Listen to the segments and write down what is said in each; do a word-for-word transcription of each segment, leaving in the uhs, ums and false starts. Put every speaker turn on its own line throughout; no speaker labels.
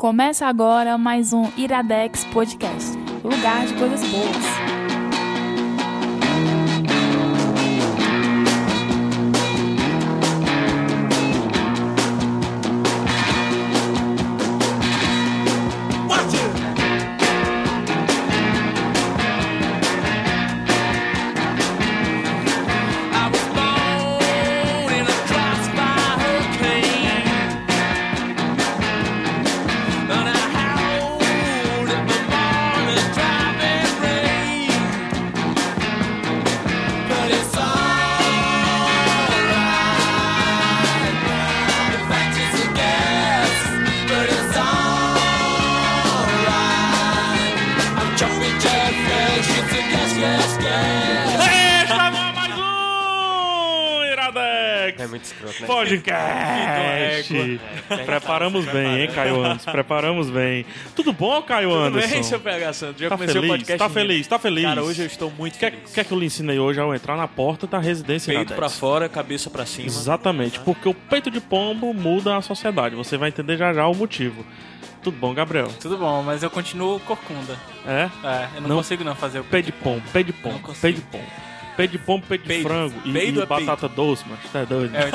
Começa agora mais um Iradex Podcast, lugar de coisas boas.
Podcast. Preparamos bem, hein, Caio Anderson? Preparamos bem. Tudo bom, Caio
Tudo
Anderson?
Tudo bem, seu P H Santos? Já
tá
comecei
feliz?
o podcast.
Tá feliz, tá feliz.
Cara, hoje eu estou muito
quer,
feliz.
Quer que eu lhe ensinei hoje ao entrar na porta da residência
Peito pra fora, cabeça pra cima.
Exatamente, ah. porque o peito de pombo muda a sociedade. Você vai entender já já o motivo. Tudo bom, Gabriel?
Tudo bom, mas eu continuo corcunda.
É?
É, eu não, não consigo não fazer o
peito de pombo. Peito de pombo, peito de pombo. Peito de pombo, peito, peito de frango e, e é batata peito. doce, mas tá doido.
É,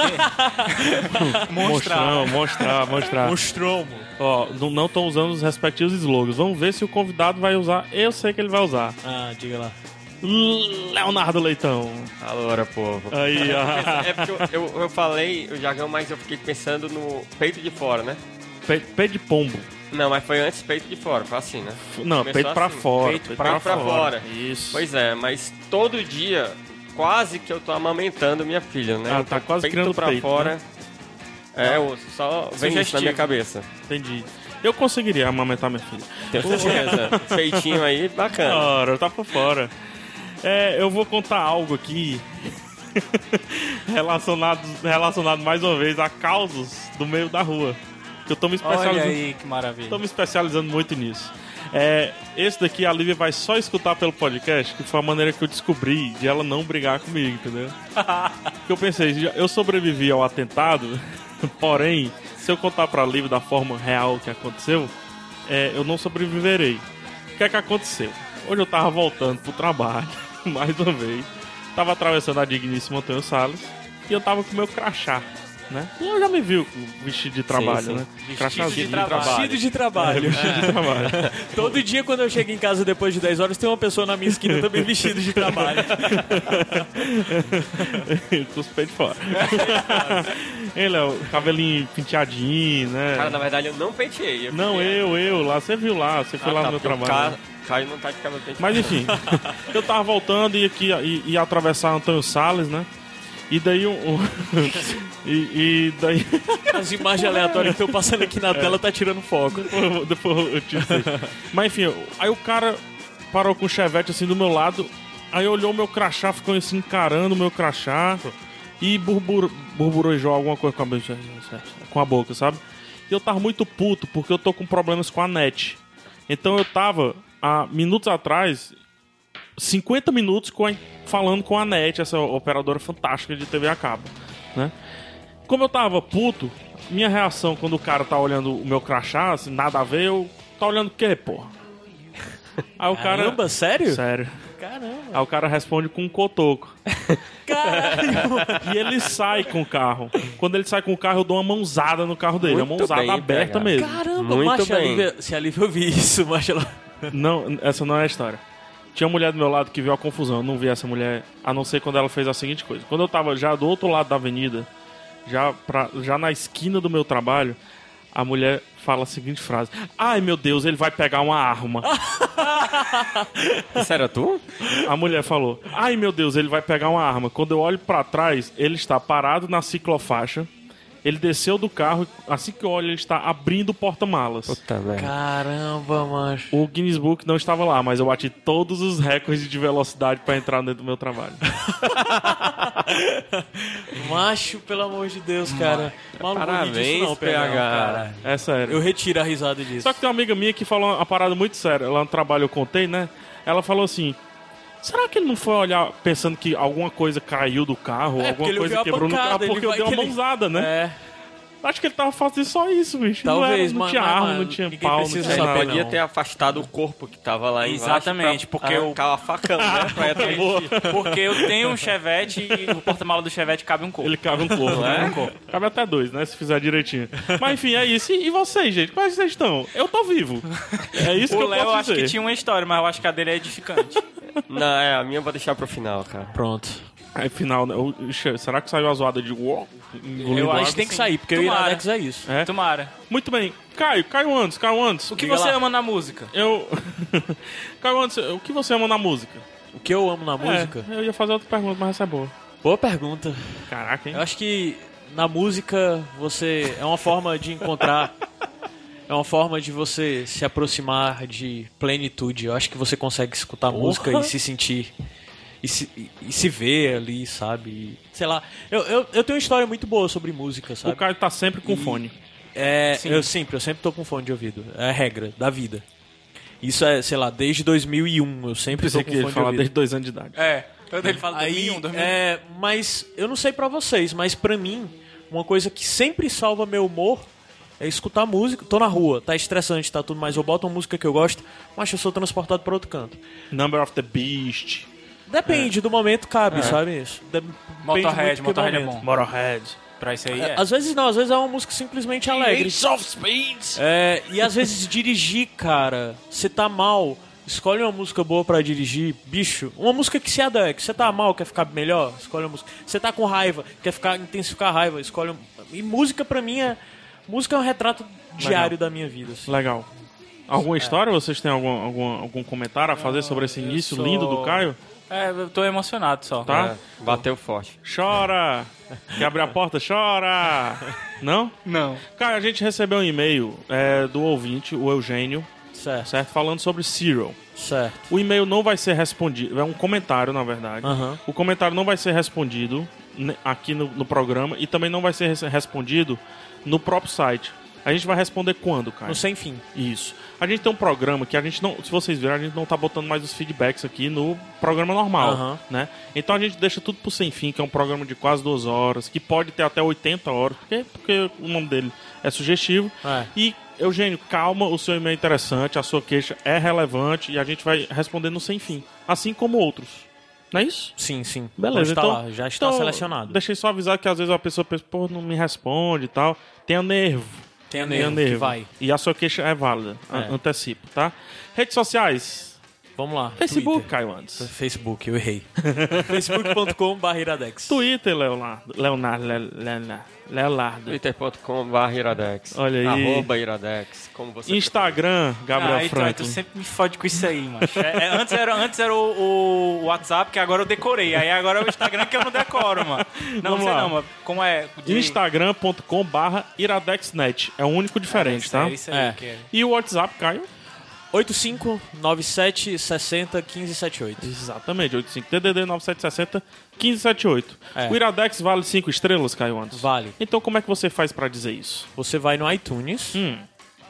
mostrar, mostrar, mostrar.
Mostromo.
Ó, não estão usando os respectivos slogans. Vamos ver se o convidado vai usar. Eu sei que ele vai usar.
Ah, diga lá.
Leonardo Leitão.
Alô, povo.
Aí, ó.
É porque eu, eu, eu falei o jargão, mas eu fiquei pensando no peito de fora, né?
Peito, peito de pombo.
Não, mas foi antes peito de fora, foi assim, né?
Não,
Começou
peito pra
assim.
fora.
Peito, peito pra, pra fora.
Isso.
Pois é, mas todo dia, quase que eu tô amamentando minha filha, né?
Ah, tá quase
peito
criando
pra
peito,
fora.
Né?
É, eu só vem isso na minha cabeça.
Entendi. Eu conseguiria amamentar minha filha.
Tenho certeza. Peitinho aí, bacana.
Ora, tá por fora. É, eu vou contar algo aqui relacionado, relacionado mais uma vez a causos do meio da rua. Que eu tô me especializando.
Olha aí, que maravilha.
Tô me especializando muito nisso. É, esse daqui a Lívia vai só escutar pelo podcast, que foi a maneira que eu descobri de ela não brigar comigo, entendeu? Porque eu pensei, eu sobrevivi ao atentado, porém, se eu contar pra Lívia da forma real que aconteceu, é, eu não sobreviverei. O que é que aconteceu? Hoje eu tava voltando pro trabalho, mais uma vez, tava atravessando a digníssima Antônio Salles, e eu tava com o meu crachá. Né? Eu já me viu com vestido de trabalho, sim, sim. né?
Vestido de, de trabalho. Vestido de trabalho.
É, vestido de trabalho.
Todo dia quando eu chego em casa depois de dez horas tem uma pessoa na minha esquina também vestido de trabalho.
Com os peitos fora. Ei, Léo, cabelinho penteadinho, né?
Cara, na verdade eu não penteei. Eu
não, eu, eu, lá, você viu lá, você foi ah, lá tá, no meu trabalho.
Cara... Caio não tá de cabelo penteado.
Mas enfim, eu tava voltando e aqui ia, ia atravessar Antônio Salles, né? E daí um, um e, e daí
as imagens aleatórias que estão passando aqui na é. tela tá tirando foco.
Depois, depois eu tiro isso. Mas enfim, aí o cara parou com o chevette assim do meu lado, aí olhou o meu crachá, ficou assim encarando o meu crachá e burbur, burburejou alguma coisa com a, com a boca, sabe? E eu tava muito puto porque eu tô com problemas com a net. Então eu tava há minutos atrás cinquenta minutos com a, falando com a NET, essa operadora fantástica de T V a cabo, né? Como eu tava puto, minha reação quando o cara tá olhando o meu crachá, assim, nada a ver, eu... Tá olhando o quê, porra? Aí o cara...
Caramba, sério?
Sério.
Caramba.
Aí o cara responde com um cotoco.
Caramba.
E ele sai com o carro. Quando ele sai com o carro, eu dou uma mãozada no carro dele. Muito uma mãozada bem, aberta pega. mesmo.
Caramba,
muito
macho,
bem.
Lívia, se a Lívia ouvir isso, macho, ela...
Não, essa não é a história. Tinha uma mulher do meu lado que viu a confusão. Eu não vi essa mulher, a não ser quando ela fez a seguinte coisa. Quando eu tava já do outro lado da avenida, já, pra, já na esquina do meu trabalho, a mulher fala a seguinte frase: ai, meu Deus, ele vai pegar uma arma.
Isso era tu?
A mulher falou: ai, meu Deus, ele vai pegar uma arma. Quando eu olho pra trás, ele está parado na ciclofaixa. Ele desceu do carro, assim que eu olho, ele está abrindo o porta-malas.
Puta merda.
Caramba, macho.
O Guinness Book não estava lá, mas eu bati todos os recordes de velocidade para entrar dentro do meu trabalho.
Macho, pelo amor de Deus, cara.
Maluco, parabéns, não, P H.
Cara.
É sério.
Eu retiro a risada disso.
Só que tem uma amiga minha que falou uma parada muito séria. Lá no trabalho eu contei, né? Ela falou assim: será que ele não foi olhar pensando que alguma coisa caiu do carro,
é,
alguma coisa quebrou pancada, no carro, porque eu dei uma mãozada, ele... né?
É.
Acho que ele tava fazendo só isso, bicho.
Talvez,
não, era, não
mas-
tinha
mas-
arma,
mas
não tinha
ninguém
pau, não
precisa
tinha
Ele
nada.
saber,
podia
não.
ter afastado o corpo que tava lá embaixo.
Exatamente,
pra
porque o-
arrancar a facão, né? Pra ir
Porque eu tenho um Chevette e o porta-mala do Chevette cabe um corpo.
Ele cabe um corpo, né? Cabe até dois, né? Se fizer direitinho. Mas enfim, é isso. E e vocês, gente? Como é que vocês estão? Eu tô vivo. É isso que
O
eu
Léo
posso
acho
dizer.
que tinha uma história, mas eu acho que a dele é edificante.
Não, é, a minha eu vou deixar pro final, cara.
Pronto.
Aí, final, né? o- o- será que saiu a zoada de uou? engolindo
Eu
água?
acho
Tem que
sim.
sair, porque o
Tomara.
Iradex é isso.
É?
Tomara.
Muito bem. Caio, Caio antes, Caio antes.
O que
Diga
você
lá.
ama na música?
Eu... Caio antes, o que você ama na música?
O que eu amo na música?
É, eu ia fazer outra pergunta, mas essa é boa.
Boa pergunta.
Caraca, hein?
Eu acho que na música você é uma forma de encontrar, é uma forma de você se aproximar de plenitude. Eu acho que você consegue escutar música e se sentir e se, e, e se ver ali, sabe? E, sei lá. Eu, eu, eu tenho uma história muito boa sobre música,
O
sabe?
Caio tá sempre com
E-
fone.
É,
Sim.
eu sempre, eu sempre tô com fone de ouvido. É a regra da vida. Isso é, sei lá, desde dois mil e um eu sempre
Pensei
tô com
que ele
fone de
fala
ouvido.
desde dois anos de idade.
É. Quando ele fala
Aí,
dois mil e um, dois mil e um.
é, mas eu não sei pra vocês, mas pra mim, uma coisa que sempre salva meu humor é escutar música. Tô na rua, tá estressante, tá tudo mais. Eu boto uma música que eu gosto, mas eu sou transportado pra outro canto.
Number of the Beast.
Depende do momento, cabe, sabe isso? Depende
Motorhead,
muito do
Motorhead é
momento.
bom.
Motorhead.
Pra isso aí é.
Às vezes não, às vezes é uma música simplesmente alegre.
of Speeds.
É, e às vezes dirigir, cara, você tá mal, escolhe uma música boa pra dirigir, bicho, uma música que se adeque. Você tá mal, quer ficar melhor, escolhe uma música. Você tá com raiva, quer ficar intensificar a raiva, escolhe uma... E música pra mim é música é um retrato diário da minha vida, assim.
Legal. Alguma história? Vocês têm algum, algum, algum comentário a fazer sobre esse início
sou-
lindo do Caio?
É, eu tô emocionado só.
Tá?
É, bateu forte.
Chora! Quer abrir a porta? Chora! Não?
Não.
Caio, a gente recebeu um e-mail é, do ouvinte, o Eugênio,
Certo,
certo? Falando sobre Zero.
certo.
O e-mail não vai ser respondido, é um comentário, na verdade.
Aham.
O comentário não vai ser respondido né, aqui no, no programa e também não vai ser res- respondido no próprio site. A gente vai responder quando, Caio?
No Sem Fim.
Isso. A gente tem um programa que a gente não, se vocês viram, a gente não tá botando mais os feedbacks aqui no programa normal,
Aham.
né? Então a gente deixa tudo pro Sem Fim, que é um programa de quase duas horas, que pode ter até oitenta horas, porque, porque o nome dele é sugestivo.
É.
E, Eugênio, calma, o seu e-mail é interessante, a sua queixa é relevante e a gente vai responder no Sem Fim, assim como outros. Não é isso?
Sim, sim.
Beleza,
Pode tá
então,
lá, já está
então,
selecionado.
Deixei só avisar que às vezes a pessoa pensa, pô, não me responde e tal. Tenha nervo.
Tem a
Tenha
nervo, que vai.
E a sua queixa é válida.
É.
A- Antecipo, tá? Redes sociais.
Vamos lá.
Facebook,
Twitter.
Caio antes.
Facebook, eu errei. facebook ponto com barra iradex.
Twitter, Leonardo. Leonardo. Le- Leonardo. Leonardo.
twitter ponto com barra iradex.
Olha aí.
Arroba iradex. Como você
Instagram, Gabriel
ah, então,
Franklin.
tu sempre me fode com isso aí, mano. É, é, antes era, antes era o, o WhatsApp, que agora eu decorei. Aí agora é o Instagram que eu não decoro, mano. Não,
Vamos
não sei
lá.
não, mas como é? De...
instagram ponto com barra iradexnet. É o único diferente, tá?
É isso aí,
É.
que é.
E o WhatsApp, Caio?
oito cinco nove sete seis zero um cinco sete oito.
Exatamente, oitenta e cinco T D D nove sete seis zero um cinco sete oito.
É.
O Iradex vale cinco estrelas, Caio Antes?
Vale.
Então como é que você faz pra dizer isso?
Você vai no iTunes
Hum.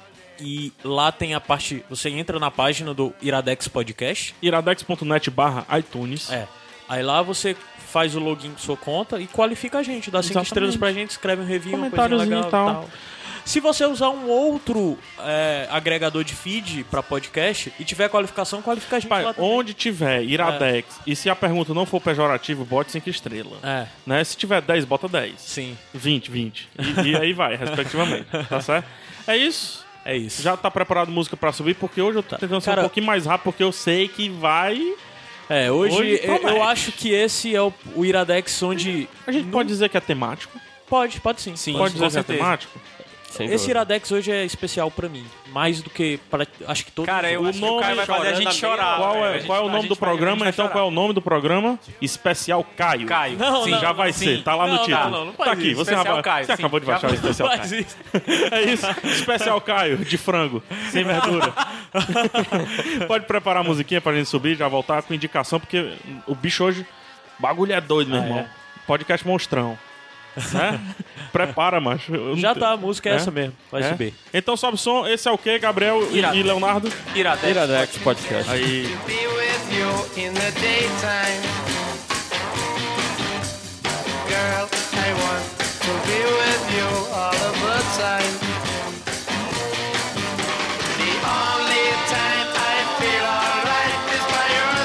e lá tem a parte. Você entra na página do Iradex Podcast.
iradex ponto net barra iTunes.
É. Aí lá você faz o login com sua conta e qualifica a gente. Dá cinco
Exatamente.
estrelas pra gente, escreve um review, uma coisa
Comentáriozinho
legal
e tal.
tal. Se você usar um outro é, agregador de feed pra podcast e tiver qualificação, qualifica a gente
Pai,
lá também.
onde tiver Iradex e se a pergunta não for pejorativa, bote cinco estrelas.
É,
Né? Se tiver dez, bota dez.
sim.
vinte, vinte. E, e aí vai, respectivamente. Tá certo? É isso.
É isso.
Já tá preparado música pra subir? Porque hoje eu tô tentando ser
Cara-
um pouquinho mais rápido, porque eu sei que vai...
É, hoje,
Hoje
eu, eu
promete.
acho que esse é o, o Iradex onde...
A gente pode dizer que é temático?
Pode, pode sim.
Sim.
Pode
com
dizer que é
certeza.
temático?
Sem
Esse
dúvida.
Iradex hoje é especial pra mim. Mais do que para acho que todo
Cara, eu
O
acho que o
nome
cara vai fazer a
chorando
gente
a meia
chorar.
Qual
velho. A
é,
gente-
qual é o
a
nome
gente
do
vai- a gente
programa?
vai
Então,
chorar.
qual é o nome do programa? Especial Caio.
Caio.
Não,
Sim,
não,
Já vai
sim.
ser, tá lá no
Não,
título.
não, não, não faz
tá aqui,
isso.
você,
Especial
acaba-
Caio,
você
sim.
acabou de
Já
baixar o
vai.
Especial
Faz
Caio.
isso.
É isso, Especial Caio, de frango, sem verdura. Pode preparar a musiquinha pra gente subir, já voltar com indicação, porque o bicho hoje, bagulho é doido, meu
Ah,
irmão.
é?
Podcast monstrão. Né? Prepara, macho. Eu não
Já
te-
tá, a música é,
É?
essa mesmo. Vai
É?
subir.
Então sobe o som, esse é o quê, Gabriel e,
Irado.
e Leonardo?
Iradex.
Iradex Podcast.
Aí,
be with you in the daytime. Girl, I want to be with you all of the side. The only time I feel alright is by your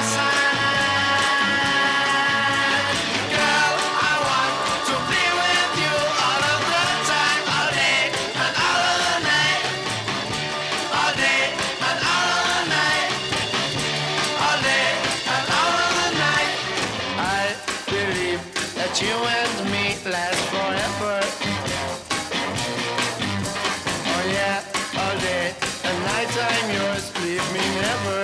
side. Girl, I want to be with you all of the time, all day and all of the night. All day and all of the night. All day and all of the night. I believe that you and me last forever. Oh yeah, all day and night I'm yours, leave me never.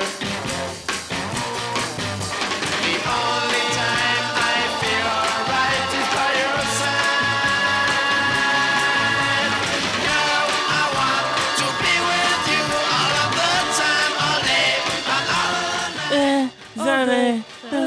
The only time I feel alright is by your side. Girl, I want to be with you all of the time, all day and all of the night.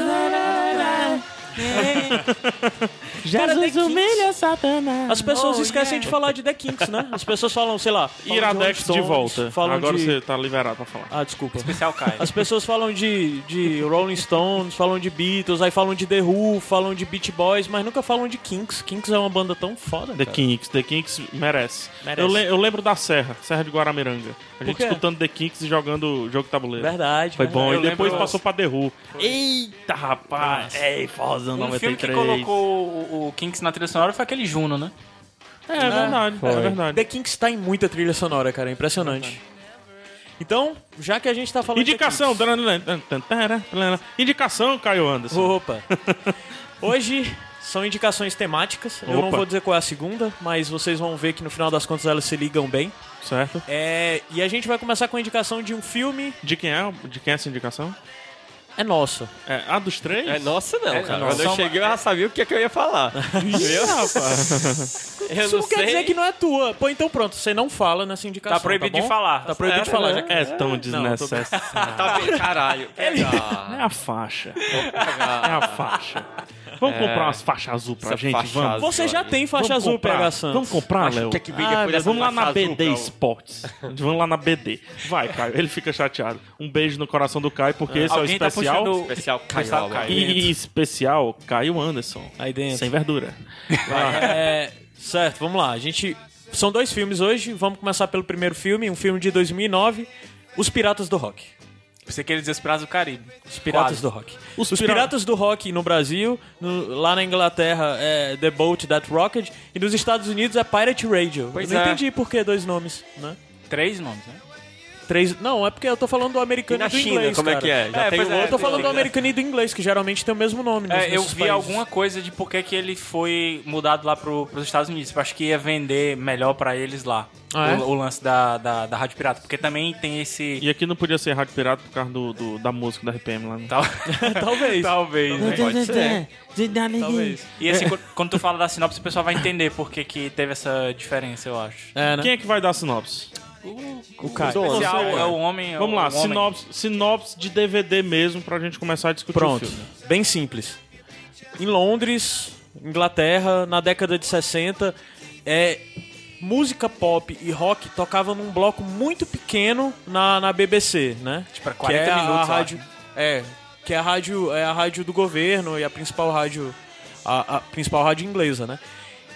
Jesus humilha Satanás.
As pessoas esquecem de falar de The Kinks, né? As pessoas falam, sei lá... falam
Iradex
Rolling
de
Stones,
volta.
falam
Agora
de...
você tá liberado pra falar.
Ah, desculpa.
Especial Caio.
As pessoas falam de, de Rolling Stones, falam de Beatles, aí falam de The Who, falam de Beach Boys, mas nunca falam de Kinks. Kinks é uma banda tão foda,
The
cara.
Kinks, The Kinks merece.
Merece.
Eu, le- eu lembro da Serra, Serra de Guaramiranga. A gente
quê?
escutando The Kinks e jogando jogo de tabuleiro.
Verdade.
Foi
verdade.
bom.
Eu
E depois
lembro-
passou pra The Who. Eita, rapaz. Ei, Forza
Um
noventa
filme
e
que
três.
colocou o, o Kinks na trilha sonora foi aquele Juno, né?
É, é verdade, é verdade.
The Kinks tá em muita trilha sonora, cara. É impressionante. Então, já que a gente tá falando
Indicação.
de The
Indicação, Caio
Kinks...
Anderson.
Opa. Hoje são indicações temáticas. Eu não
Opa.
vou dizer qual é a segunda, mas vocês vão ver que no final das contas elas se ligam bem.
Certo.
É, e a gente vai começar com a indicação de um filme...
De quem é? De quem é essa indicação?
É nossa.
É a dos três?
É nossa não,
É,
cara.
não,
Quando eu
só-
cheguei eu já sabia o que, é que eu ia falar. Viu?
Rapaz.
Eu
Isso
não
não quer
sei.
dizer que não é tua. Pô, então pronto, você não fala nessa indicação.
Tá proibido
bom?
de falar.
Tá proibido
É,
de falar.
mas
né?
É tão
Não,
desnecessário.
Tá bem, caralho. Pega.
É a faixa. É a faixa. Vamos comprar umas faixas azul pra
Essa
gente?
faixa
Vamos.
azul.
Você já tem faixa
Vamos
azul,
comprar.
P H Santos.
Vamos comprar,
Mas
Léo?
o que é que vem
Ah,
depois dessa
Vamos lá na
faixa
B
azul,
D
Caio?
Sports. Vamos lá na B D. Vai, Caio. Ele fica chateado. Um beijo no coração do Caio, porque esse é o
Alguém tá
especial.
puxando-
Especial
Especial
Caio.
Caio.
E especial Caio Anderson.
Aí dentro.
Sem verdura.
É, certo, vamos lá. A gente... São dois filmes hoje. Vamos começar pelo primeiro filme, um filme de dois mil e nove, Os Piratas do Rock.
Você queria dizer os Piratas do Caribe.
Os Piratas
Quase.
do Rock.
Os
Os,
pira-
Piratas do Rock no Brasil, no- lá na Inglaterra é The Boat That Rocked, e nos Estados Unidos é Pirate Radio.
Pois
eu não
é.
entendi por que dois nomes, né?
Três nomes, né?
Três... Não, é porque eu tô falando do
E
americano
na
e do
China,
inglês,
como é
cara.
que é? Já
É,
tem
pois
um
é,
Eu
outro
tô falando do
nome, né?
americano e do inglês, que geralmente tem o mesmo nome. nos-
É, eu
nesses
vi
países.
alguma coisa de por que que ele foi mudado lá pro, pros Estados Unidos. Eu acho que ia vender melhor pra eles lá.
Ah, é?
o, o lance da, da, da Rádio Pirata. Porque também tem esse...
E aqui não podia ser Rádio Pirata por causa do, do- da música da R P M lá. Né?
Tal...
Talvez.
Talvez, né?
Pode ser.
Talvez.
E assim, quando- quando tu fala da sinopse, o pessoal vai entender por que que teve essa diferença, eu acho.
É, né?
Quem é que vai dar a sinopse?
O Caio.
Especial
Você-
é o homem... é
Vamos
o
lá,
homem.
sinopse, sinopse de D V D mesmo pra gente começar a discutir
Pronto.
o filme.
Bem simples. Em Londres, Inglaterra, na década de sessenta, é, música pop e rock tocava num bloco muito pequeno na, na B B C, né?
Tipo, era quarenta
que é
minutos,
a
eu
rádio, é, que é a rádio, é a rádio do governo e a principal rádio, a, a principal rádio inglesa, né?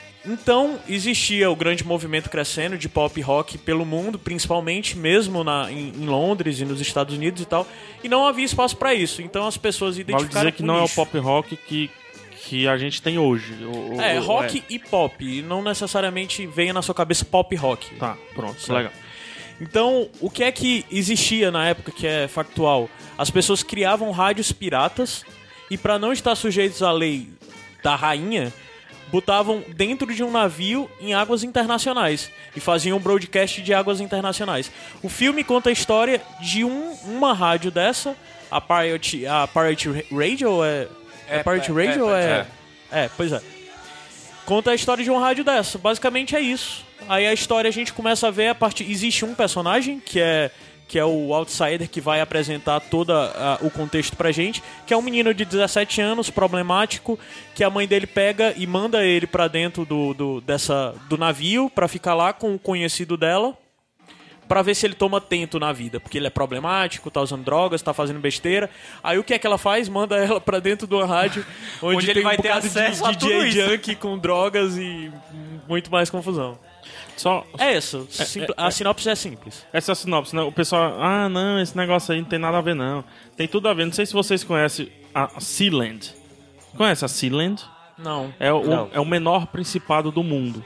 Então, existia o grande movimento crescendo de pop e rock pelo mundo, principalmente mesmo na, em, em Londres e nos Estados Unidos e tal, e não havia espaço pra isso. Então as pessoas
Vale
identificaram
dizer que
com
não é o
nicho.
pop rock que, que a gente tem hoje. O- o-
É,
o-
rock e pop, e não necessariamente venha na sua cabeça pop rock.
Tá, pronto,
Certo.
legal.
Então, o que é que existia na época que é factual? As pessoas criavam rádios piratas e para não estar sujeitos à lei da rainha, botavam dentro de um navio em águas internacionais e faziam um broadcast de águas internacionais. O filme conta a história de um, uma rádio dessa, a Pirate, a Pirate Radio, é, é,
É,
Pirate
é,
Radio
é,
ou é,
é.
é, pois é. Conta a história de uma rádio dessa. Basicamente é isso. Aí a história a gente começa a ver a partir... Existe um personagem que é, que é o outsider que vai apresentar todo o contexto pra gente, que é um menino de dezessete anos, problemático, que a mãe dele pega e manda ele pra dentro do, do, dessa, do navio pra ficar lá com o conhecido dela, pra ver se ele toma tento na vida, porque ele é problemático, tá usando drogas, tá fazendo besteira. Aí o que é que ela faz? Manda ela pra dentro de uma rádio onde,
Onde
tem
ele vai
um
ter
bocado de
acesso a
D
tudo
J
isso.
junkie com drogas e muito mais confusão.
Só,
É isso. Simpl-
é,
a
é.
sinopse é simples.
essa é a sinopse, né? O pessoal, ah, não, esse negócio aí não tem nada a ver, não. Tem tudo a ver. Não sei se vocês conhecem a Sealand. Conhece a Sealand?
Não.
É o,
Não.
é o menor principado do mundo.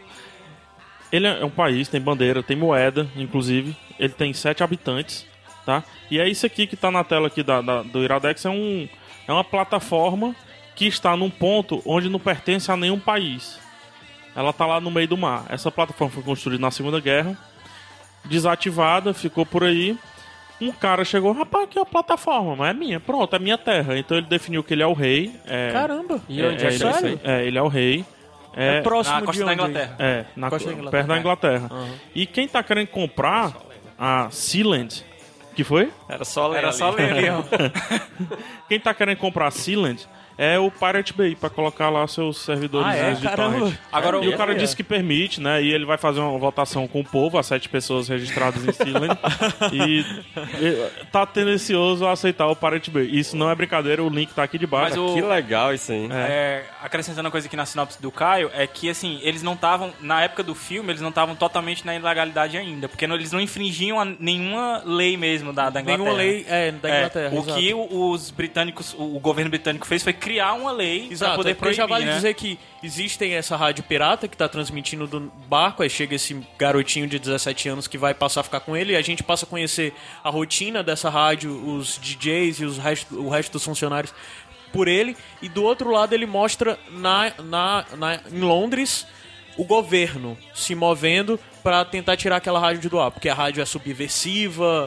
Ele é um país, tem bandeira, tem moeda, inclusive. Ele tem sete habitantes, tá? E é isso aqui que tá na tela aqui da, da- do Iradex. É, um, é uma plataforma que está num ponto onde não pertence a nenhum país. Ela tá lá no meio do mar. Essa plataforma foi construída na Segunda Guerra. Desativada, ficou por aí. Um cara chegou, rapaz, aqui é a plataforma, mas é minha, pronto, é minha terra. Então ele definiu que ele é o rei. É,
Caramba.
E onde é,
ele,
que é isso
sério?
aí?
é, ele é o rei. É,
É próximo
Na costa
de
da
onde?
Inglaterra.
é, na,
Costa da Inglaterra.
perto da Inglaterra. E quem tá querendo comprar a Sealand, que foi?
Era só ler
Era
ali.
só ler ali, ó.
Quem tá querendo comprar a Sealand é o Pirate Bay, pra colocar lá seus servidores
Ah, é?
de
Caramba.
torrent.
Agora,
E o
o-
cara
é.
disse que permite, né? E ele vai fazer uma votação com o povo, as sete pessoas registradas em Sealand. e, e tá tendencioso a aceitar o Pirate Bay. Isso não é brincadeira, o link tá aqui de baixo.
Mas o-
Que legal isso aí.
É, acrescentando uma coisa aqui na sinopse do Caio, é que, assim, eles não estavam, na época do filme, eles não estavam totalmente na ilegalidade ainda, porque não- eles não infringiam a nenhuma lei mesmo da, da Inglaterra.
Nenhuma lei é, da
É,
Inglaterra.
o
exato.
que o- os britânicos, o, o governo britânico fez foi criar uma lei
Exato,
para poder
é porque
proibir,
já vale
né?
dizer que existem essa rádio pirata que tá transmitindo do barco, aí chega esse garotinho de dezessete anos que vai passar a ficar com ele, e a gente passa a conhecer a rotina dessa rádio, os D Js e os resto, o resto dos funcionários por ele, e do outro lado ele mostra na, na, na, em Londres o governo se movendo para tentar tirar aquela rádio do ar, porque a rádio é subversiva,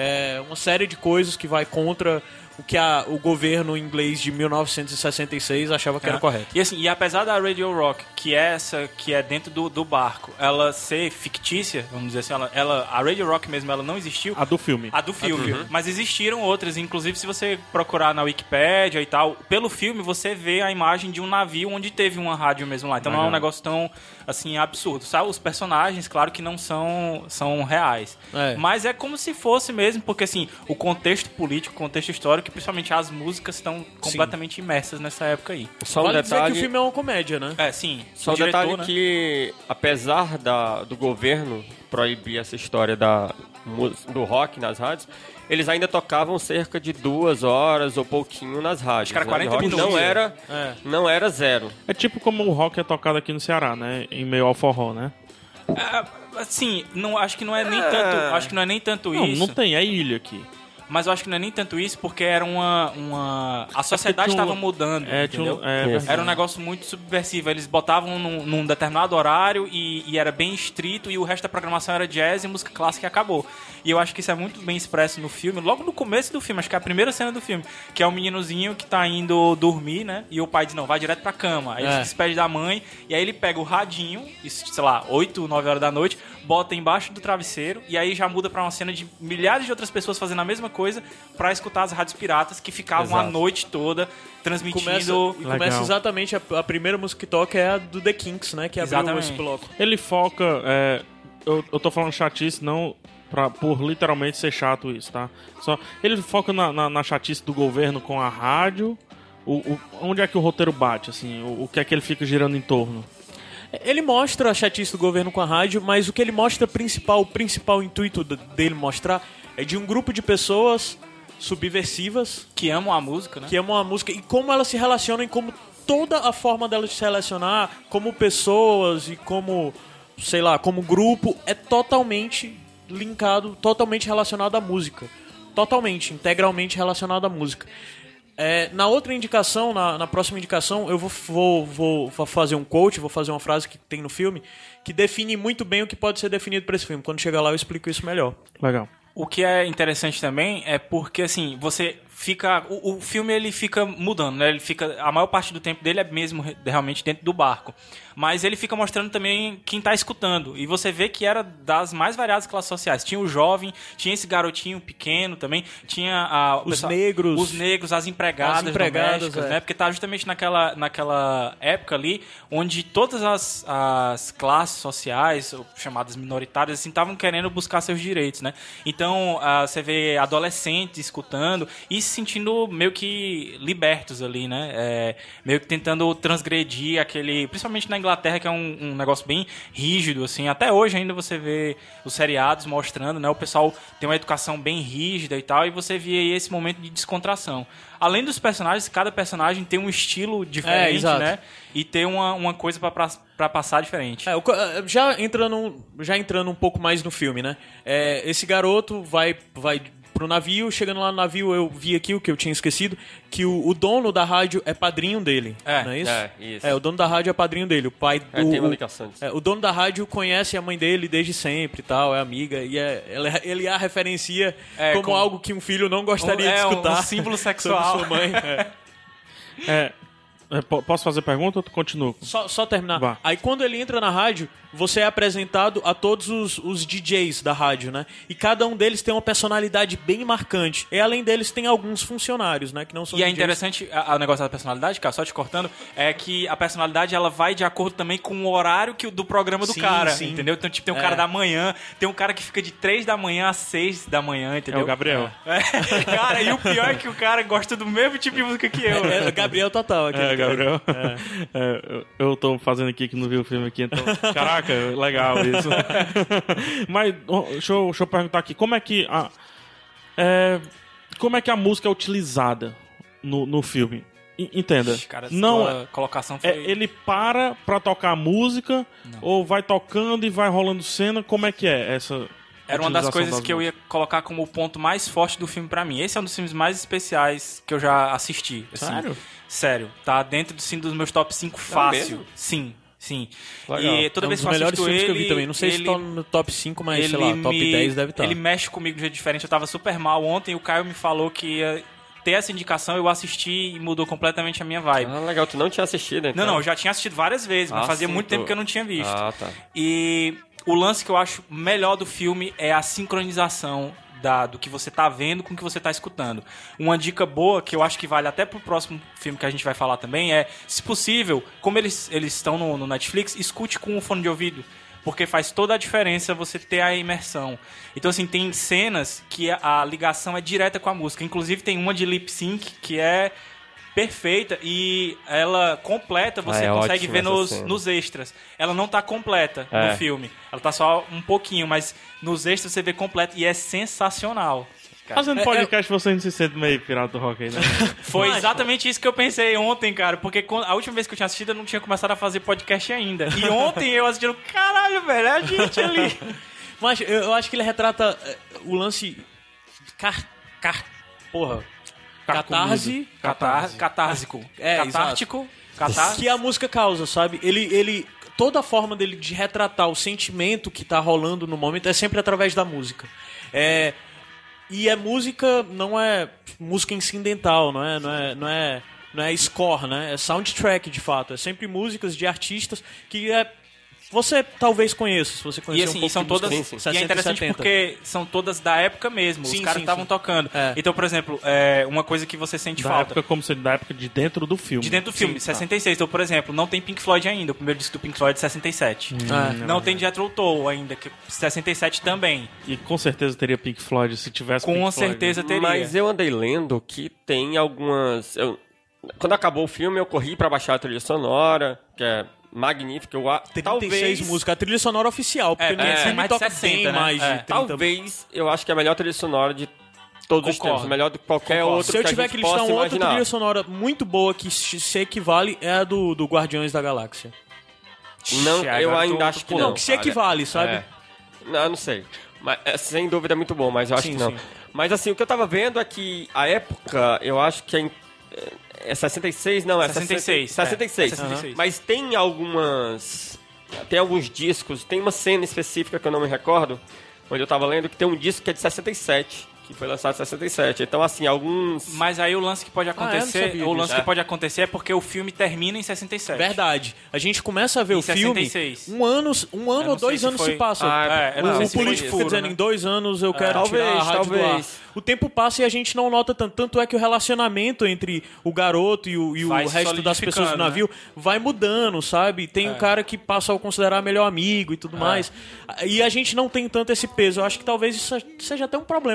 é uma série de coisas que vai contra o que a, o governo inglês de mil novecentos e sessenta e seis achava que era
É.
correto.
E assim, e apesar da Radio Rock, que é essa que é dentro do, do barco, ela ser fictícia, vamos dizer assim, ela, ela, a Radio Rock mesmo, ela não existiu.
A do filme.
A do filme. Mas existiram outras, inclusive se você procurar na Wikipédia e tal, pelo filme você vê a imagem de um navio onde teve uma rádio mesmo lá. Então não é um negócio tão, assim, absurdo. Sabe? Os personagens, claro que não são, são reais.
É.
Mas é como se fosse mesmo, porque assim, o contexto político, o contexto histórico, e principalmente as músicas estão completamente imersas nessa época aí.
Só um
Vale dizer
detalhe,
que o filme é uma comédia, né?
É, sim.
só
o
um
diretor,
detalhe
né?
que, apesar da, do governo proibir essa história da, mu- do rock nas rádios, eles ainda tocavam cerca de duas horas ou pouquinho nas rádios.
que era
né?
quarenta
O rock
minutos.
Não era,
É.
não era zero.
É tipo como o rock é tocado aqui no Ceará, né? Em meio ao forró, né?
Ah, assim, não, acho que não é nem tanto, acho que não é nem tanto
Não,
isso.
não tem, é ilha aqui.
Mas eu acho que não é nem tanto isso, porque era uma. uma... A sociedade
tinha um-
estava mudando.
É, tinha
entendeu?
um- é verdade.
Era um negócio muito subversivo. Eles botavam num, num determinado horário e, e era bem estrito, e o resto da programação era jazz e música clássica e acabou. E eu acho que isso é muito bem expresso no filme, logo no começo do filme, acho que é a primeira cena do filme, que é o meninozinho que tá indo dormir, né? E o pai diz, não, vai direto pra cama. Aí ele
É.
se despede da mãe, e aí ele pega o radinho, isso, sei lá, oito, nove horas da noite, bota embaixo do travesseiro, e aí já muda pra uma cena de milhares de outras pessoas fazendo a mesma coisa pra escutar as rádios piratas que ficavam a
Exato.
noite toda transmitindo.
Começa, e começa
Legal.
exatamente, a, a primeira música que toca é a do The Kinks, né? Que abriu
Exatamente.
esse bloco.
Ele foca. é, eu, eu tô falando chatice, não pra, por literalmente ser chato isso, tá? Só, ele foca na, na, na chatice do governo com a rádio. O, o- onde é que o roteiro bate, assim? O, o que é que ele fica girando em torno?
Ele mostra a chatice do governo com a rádio, mas o que ele mostra principal, o principal intuito d- dele mostrar é de um grupo de pessoas subversivas
Que amam a música, né?
que amam a música e como elas se relacionam e como toda a forma delas de se relacionar como pessoas e como, sei lá, como grupo é totalmente linkado, totalmente relacionado à música. Totalmente, integralmente relacionado à música. É, na outra indicação, na, na próxima indicação, eu vou, vou, vou, vou fazer um quote, vou fazer uma frase que tem no filme que define muito bem o que pode ser definido para esse filme. Quando chegar lá eu explico isso melhor.
Legal.
O que é interessante também é porque, assim, você fica... O, o filme, ele fica mudando, né? Ele fica... A maior parte do tempo dele é mesmo re- realmente dentro do barco. Mas ele fica mostrando também quem tá escutando. E você vê que era das mais variadas classes sociais. Tinha o jovem, tinha esse garotinho pequeno também, tinha a, o
Os
pessoal-
negros.
Os negros, as empregadas,
As empregadas,
domésticas,
é.
né? Porque tá justamente naquela, naquela época ali onde todas as, as classes sociais, ou chamadas minoritárias, assim, estavam querendo buscar seus direitos, né? Então, ah, você vê adolescentes escutando, e se sentindo meio que libertos ali, né? É, meio que tentando transgredir aquele... Principalmente na Inglaterra, que é um, um negócio bem rígido, assim. Até hoje ainda você vê os seriados mostrando, né? O pessoal tem uma educação bem rígida e tal, e você vê aí esse momento de descontração. Além dos personagens, cada personagem tem um estilo diferente,
exato.
né? E tem uma, uma coisa pra, pra, pra passar diferente.
É, o co- já, entrando, já entrando um pouco mais no filme, né? É, esse garoto vai, vai pro navio, chegando lá no navio eu vi aqui o que eu tinha esquecido, que o, o dono da rádio é padrinho dele,
É,
não é isso?
é, isso.
É, o dono da rádio é padrinho dele, o pai do...
É, tem uma
o-
ligação disso.
é, o dono da rádio conhece a mãe dele desde sempre e tal, é amiga, e é, ele, ele a referencia
É,
como
como-
algo que um filho não gostaria
Um- é,
de
um-
escutar.
um símbolo
sobre
sexual.
sua mãe. É.
É, é, po- posso fazer pergunta ou tu continua?
Só, só terminar.
Vá.
Aí quando ele entra na rádio, você é apresentado a todos os, os D Js da rádio, né? E cada um deles tem uma personalidade bem marcante. E além deles tem alguns funcionários, né? Que não são
E é
D Js.
interessante a- o negócio da personalidade, cara, só te cortando, é que a personalidade ela vai de acordo também com o horário que, o- do programa do
Sim,
cara,
sim.
entendeu? Então, tipo, tem um
É.
cara da manhã, tem um cara que fica de três da manhã às seis da manhã,
É
entendeu?
o Gabriel.
É. Cara, e o pior é que o cara gosta do mesmo tipo de música que eu.
É, é Gabriel total aqui.
É, Gabriel. É, eu- eu tô fazendo aqui que não vi o filme aqui, então. Caraca, legal isso. Mas ó, deixa eu, deixa eu perguntar aqui, como é que a. é, como é que a música é utilizada no, no filme? E- Entenda.
Cara,
não
a colocação foi...
é, ele para pra tocar música ou vai tocando e vai rolando cena? Como é que é essa?
Era uma das
utilização
coisas
das
que eu ia
músicas?
colocar como o ponto mais forte do filme pra mim. Esse é um dos filmes mais especiais que eu já assisti. assim.
Sério?
Sério. Tá dentro sim, dos meus top cinco fácil.
mesmo?
Sim, sim.
Legal.
E toda
É um
vez
dos
que eu
melhores
assisto
filmes
ele...
que eu vi também. Não sei se
ele-
tá no top cinco, mas sei lá, top
me-
dez deve estar.
Ele mexe comigo de um jeito diferente. Eu tava super mal ontem, o Caio me falou que ia ter essa indicação, eu assisti e mudou completamente a minha vibe.
Ah, legal. Tu não tinha assistido, então?
Não, não, eu já tinha assistido várias vezes, mas
Ah,
fazia
sim,
muito
tu-
tempo que eu não tinha visto.
Ah, tá.
E o lance que eu acho melhor do filme é a sincronização da, do que você tá vendo com o que você tá escutando. Uma dica boa, que eu acho que vale até pro próximo filme que a gente vai falar também, é, se possível, como eles, eles estão no, no Netflix, escute com o fone de ouvido. Porque faz toda a diferença você ter a imersão. Então, assim, tem cenas que a, a ligação é direta com a música. Inclusive, tem uma de lip sync que é perfeita e ela completa, você
Ah, é
consegue
ótima
ver
essa
nos,
cena.
nos extras. Ela não tá completa
É.
no filme. Ela tá só um pouquinho, mas nos extras você vê completa e é sensacional.
Fazendo podcast, você não se sente meio pirata do rock aí, né?
Foi
Mas,
exatamente isso que eu pensei ontem, cara. Porque quando- a última vez que eu tinha assistido, eu não tinha começado a fazer podcast ainda. E ontem eu assistindo, caralho, velho, é a gente ali.
Mas eu, eu acho que ele retrata é, o lance... Car... car porra. Catarse...
Catar, catársico.
É,
Catártico. Catar...
que a música causa, sabe? Ele, ele, toda a forma dele de retratar o sentimento que tá rolando no momento é sempre através da música. É, e a música não é música incidental, não é, não é, não é, não é score, né? É soundtrack de fato. É sempre músicas de artistas que é você talvez conheça, se você
E
conhecer
assim,
um pouco
e são
de música
todas.
sim, sim.
E é
sessenta,
interessante
setenta.
porque são todas da época mesmo.
Sim,
os caras
sim,
estavam
sim.
tocando.
É.
Então, por exemplo, é, uma coisa que você sente
Da
falta.
época, como se da época de dentro do filme.
De dentro do filme,
Sim, tá.
sessenta e seis. Então, por exemplo, não tem Pink Floyd ainda. O primeiro disco do Pink Floyd é de sessenta e sete.
Ah,
Não tem Jethro Tull ainda, que sessenta e sete também.
E com certeza teria Pink Floyd se tivesse
Com
Pink Floyd.
certeza teria.
Mas eu andei lendo que tem algumas... eu- Quando acabou o filme, eu corri pra baixar a trilha sonora, que é magnífica. Eu, a-
trinta e seis
talvez,
músicas, a trilha sonora oficial, porque
É,
no
é,
filme
mais de
toca
sessenta,
bem
né?
mais de
É.
trinta.
talvez, eu acho que é a melhor trilha sonora de todos os
Concordo.
tempos. Melhor do que qualquer
Concordo.
outro
Se eu
que
tiver
a
que
gente
listar
possa
uma outra
imaginar.
trilha sonora muito boa que se se equivale é a do, do Guardiões da Galáxia.
Não,
Agora
eu
tô-
ainda
tô
acho que
pulando.
não.
Não, que se
cara.
equivale, sabe?
É. Não, eu não sei. Mas, é, sem dúvida é muito bom, mas eu acho
Sim,
que não.
sim.
Mas assim, o que eu tava vendo é que a época, eu acho que é, em- é sessenta e seis, não, é
sessenta e seis,
sessenta e seis.
é, sessenta e seis.
Mas tem algumas... Tem alguns discos, tem uma cena específica que eu não me recordo, onde eu tava lendo que tem um disco que é de sessenta e sete, que foi lançado em sessenta e sete. Então, assim, alguns...
Mas aí o lance que pode
Ah, eu não
acontecer,
sabia
o lance
disso.
que
É.
pode acontecer é porque o filme termina em sessenta e sete.
Verdade. A gente começa a ver
Em
o filme,
sessenta e seis.
um ano, um ano
não
ou dois
sei se
anos
foi-
se passa.
Ah,
É, eu não
não,
sei
O
se foi
político
furo,
fica dizendo,
né?
em dois anos eu quero
Talvez,
tirar a rádio do ar.
talvez.
O tempo passa e a gente não nota tanto. Tanto é que o relacionamento entre o garoto e o, e o
Vai se
resto das pessoas do
solidificando,
navio vai mudando, sabe? Tem um cara que passa a considerar melhor amigo e tudo mais. E a gente não tem tanto esse peso. Eu acho que talvez isso seja até um problema
É,
do
eu não
filme.
sei,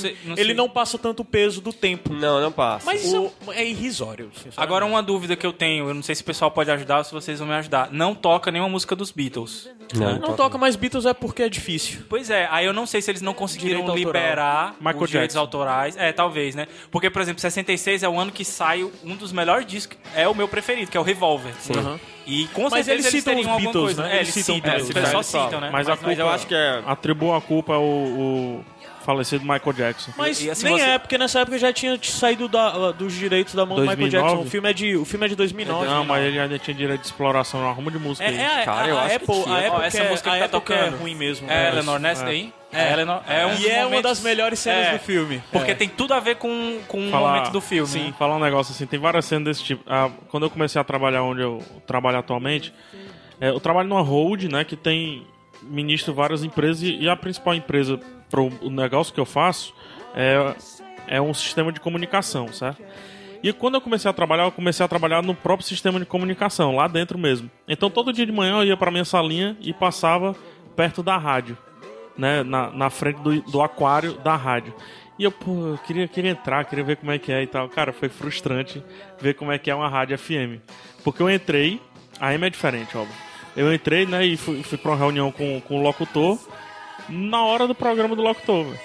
sei- não
ele
sei.
não passa tanto peso do tempo.
Não, não passa.
Mas isso é irrisório. sinceramente.
Agora, uma dúvida que eu tenho, eu não sei se o pessoal pode ajudar ou se vocês vão me ajudar. Não toca nenhuma música dos Beatles.
Não,
Não toca mais Beatles é porque é difícil.
Pois é, aí eu não sei se eles não conseguiram
Direito autoral.
liberar
Michael
os direitos
Jackson.
autorais. É, talvez, né? Porque, por exemplo, sessenta e seis é o ano que sai um dos melhores discos, é o meu preferido, que é o Revolver.
Aham.
E com
Mas
certeza
eles
eles,
citam
teriam
os
alguma
Beatles,
coisa.
né?
É,
Eles
eles
citam
citam,
Beatles.
eles só
Eles falam.
citam, né?
Mas, a
Mas
culpa,
eu acho que é...
atribua a culpa ao, ao falecido Michael Jackson.
Mas
E- e assim,
nem
você-
é, porque nessa época já tinha saído da- dos direitos da mão do Michael
dois mil e nove?
Jackson. O filme é de, o filme é de dois mil e nove.
Não, mas ele ainda tinha direito de exploração, uma arruma de música
É,
aí.
é a,
Cara, eu
a, a
acho que
Apple,
tinha.
a Apple
Ó, essa
que é-
música
a
que tá
Apple que é
tocando.
ruim mesmo.
É,
né?
Eleanor, nessa daí? É, Eleanor. É um dos
E é uma
momentos-
das melhores cenas
É.
do filme.
Porque
É.
tem tudo a ver com, com o
Falar-
momento do filme.
Sim,
né?
falar um negócio assim, tem várias cenas desse tipo. Ah, quando eu comecei a trabalhar onde eu trabalho atualmente, é, eu trabalho numa hold, né, que tem ministro várias empresas e, e a principal empresa para o negócio que eu faço é, é um sistema de comunicação, certo? E quando eu comecei a trabalhar, eu comecei a trabalhar no próprio sistema de comunicação, lá dentro mesmo. Então todo dia de manhã eu ia para minha salinha e passava perto da rádio, né, na, na frente do, do aquário da rádio. E eu, pô, eu queria, queria entrar, queria ver como é que é e tal. Cara, foi frustrante ver como é que é uma rádio F M. Porque eu entrei, a A M é diferente, óbvio. Eu entrei, né, e fui, fui pra uma reunião com, com o locutor na hora do programa do locutor, velho.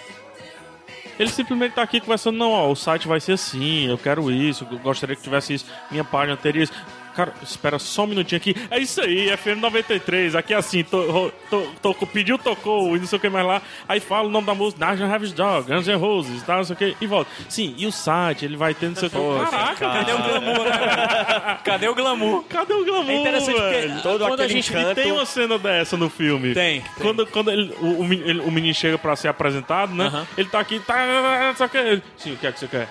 Ele simplesmente tá aqui conversando, não, ó, o site vai ser assim, eu quero isso, eu gostaria que tivesse isso, minha página teria isso. Cara, espera só um minutinho aqui. É isso aí, F M noventa e três, aqui é assim, to, to, to, pediu, tocou, e não sei o que mais lá. Aí fala o nome da música, National Harvest Dog, Guns N' Roses, tal, não sei o que, e volta. Sim, e o site, ele vai ter não sei o que. Caraca,
Cadê o glamour? né? Cadê o glamour?
cadê o glamour,
É interessante porque
velho?
todo
quando a
aquele
gente
encanto-
E tem uma cena dessa no filme.
Tem, tem.
Quando, quando ele, o, o, men- ele- o menino chega pra ser apresentado, né?
Aham.
Ele tá aqui, tá, só que ele, sim, o que é que você quer?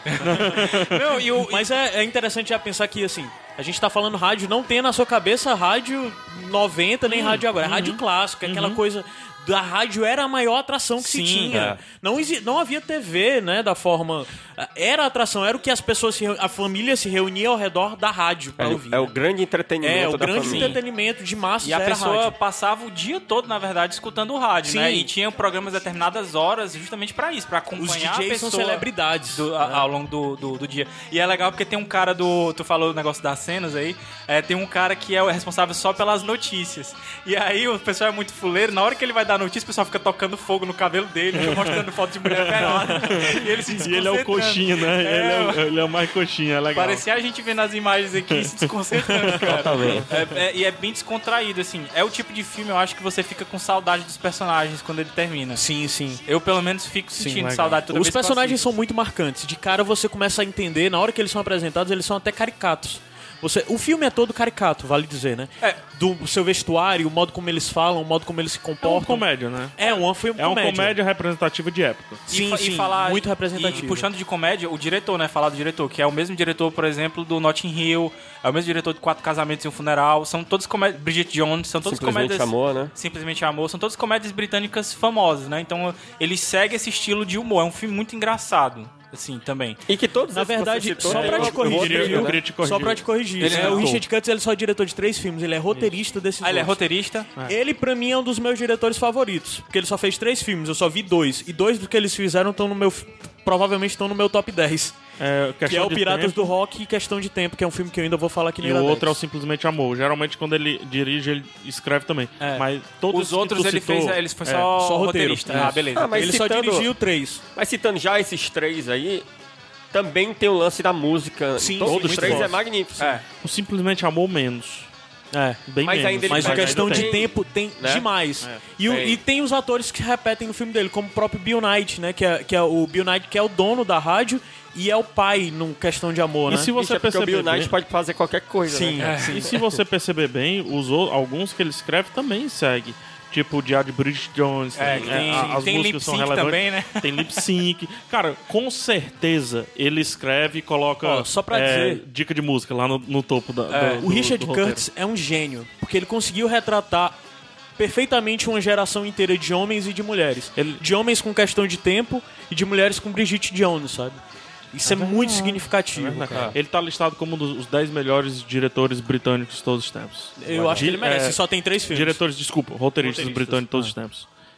Não, e o- mas é, é interessante já pensar que, assim, a gente tá falando rádio, não tem na sua cabeça rádio noventa, nem rádio agora. É rádio clássico, aquela coisa... Da rádio era a maior atração que se
Sim,
tinha.
é.
Não, exi- não havia T V, né, da forma... Era a atração, era o que as pessoas, se, reu- a família se reunia ao redor da rádio pra
É,
ouvir.
é o grande entretenimento
É, o
da
grande
família.
entretenimento de massas
E a
era
pessoa
rádio.
passava o dia todo, na verdade, escutando o rádio,
Sim.
né? E tinha programas determinadas horas justamente pra isso, pra
Os
acompanhar
D
a
Js
pessoa
são celebridades.
do- a- ao longo do, do, do dia. E é legal porque tem um cara do... Tu falou o negócio das cenas aí. É, tem um cara que é o responsável só pelas notícias. E aí o pessoal é muito fuleiro. Na hora que ele vai dar notícia, o pessoal fica tocando fogo no cabelo dele, fica mostrando foto de mulher pelada. E ele se
E ele é o
desconcentrando.
coxinha, né?
É,
ele, é, o- ele é o mais coxinha, é legal.
Parecia a gente vendo as imagens aqui e se desconcentrando, cara. É, é, e é bem descontraído, assim. É o tipo de filme, eu acho, que você fica com saudade dos personagens quando ele termina.
Sim, sim.
Eu, pelo menos, fico sentindo
legal.
saudade toda
Os
vez que eu
personagens
assisto.
são muito marcantes. De cara você começa a entender, na hora que eles são apresentados, eles são até caricatos. Você, o filme é todo caricato, vale dizer, né?
É.
Do seu vestuário, o modo como eles falam, o modo como eles se
É uma
comportam.
comédia, né?
É um filme
É uma
comédia.
comédia representativa de época.
Sim,
e, fa-
sim,
e falar,
muito
e-
representativo.
E, puxando de comédia, o diretor, né? Falar do diretor, que é o mesmo diretor, por exemplo, do Notting Hill, é o mesmo diretor de Quatro Casamentos e um Funeral, são todos comédias. Bridget Jones, são todos
Simplesmente
comédias.
Amor, né?
Simplesmente Amor, são todas comédias britânicas famosas, né? Então ele segue esse estilo de humor. É um filme muito engraçado, assim, tambem.
E que todos
Na
esses que você
verdade,
citou
só
têm
pra te
um
corrigir,
roteiro,
eu
né?
queria te corrigir.
Só pra te corrigir.
Ele
é,
não.
o Richard Curtis, ele só é diretor de três filmes, ele é roteirista desses
Ah, ele é
outros.
roteirista?
Ele, pra mim, é um dos meus diretores favoritos. Porque ele só fez três filmes, eu só vi dois. E dois do que eles fizeram estão no meu... Provavelmente estão no meu top dez.
É,
Que é
questão
o
de
Piratas
tempo,
do Rock e Questão de Tempo, que é um filme que eu ainda vou falar aqui no
E o
Iradex.
outro é o Simplesmente Amor. Geralmente quando ele dirige, ele escreve também.
É.
Mas todos
Os outros
que tu
ele
citou,
fez, ele foi
é,
só,
só roteiro.
roteirista.
É.
Ah, beleza.
Ah, mas
Ele
citando-
só dirigiu três.
Mas citando já esses três aí, também tem o lance da música.
Sim,
Todos
sim,
os
muito
três
bom.
é magnífico.
É.
O Simplesmente Amor menos.
É.
Bem
Mas
menos.
ainda ele
Mas
Mas
a questão
ainda
de
tem,
tempo tem
né?
demais.
É.
E, o-
Tem.
e tem os atores que repetem no filme dele, como o próprio Bill Knight, né? Que é, que é o Bill Knight, que é o dono da rádio e é o pai num Questão de Amor,
E
né?
se
Isso
você
é porque o
perceber
Bill Knight
bem,
pode fazer qualquer coisa,
Sim,
né? cara?
e se você perceber bem, os ou- alguns que ele escreve também segue. Tipo o Diário de Bridget Jones.
É,
tem,
tem-
a- as
tem
músicas
lip
são
sync
relevantes.
também, né?
Tem lip sync. Cara, com certeza ele escreve e coloca
Ó, só pra
é,
dizer-
dica de música lá no, no topo da,
É.
do,
O Richard
do roteiro.
Curtis é um gênio, porque ele conseguiu retratar perfeitamente uma geração inteira de homens e de mulheres.
Ele-
De homens com Questão de Tempo e de mulheres com Bridget Jones, sabe? Isso é, muito significativo, cara.
Ele tá listado como um dos os dez melhores diretores britânicos de todos os tempos.
Eu acho que ele merece,
É,
só tem três filmes.
Diretores, desculpa, roteiristas,
Roteiristas,
britânicos de todos
ah.
os tempos.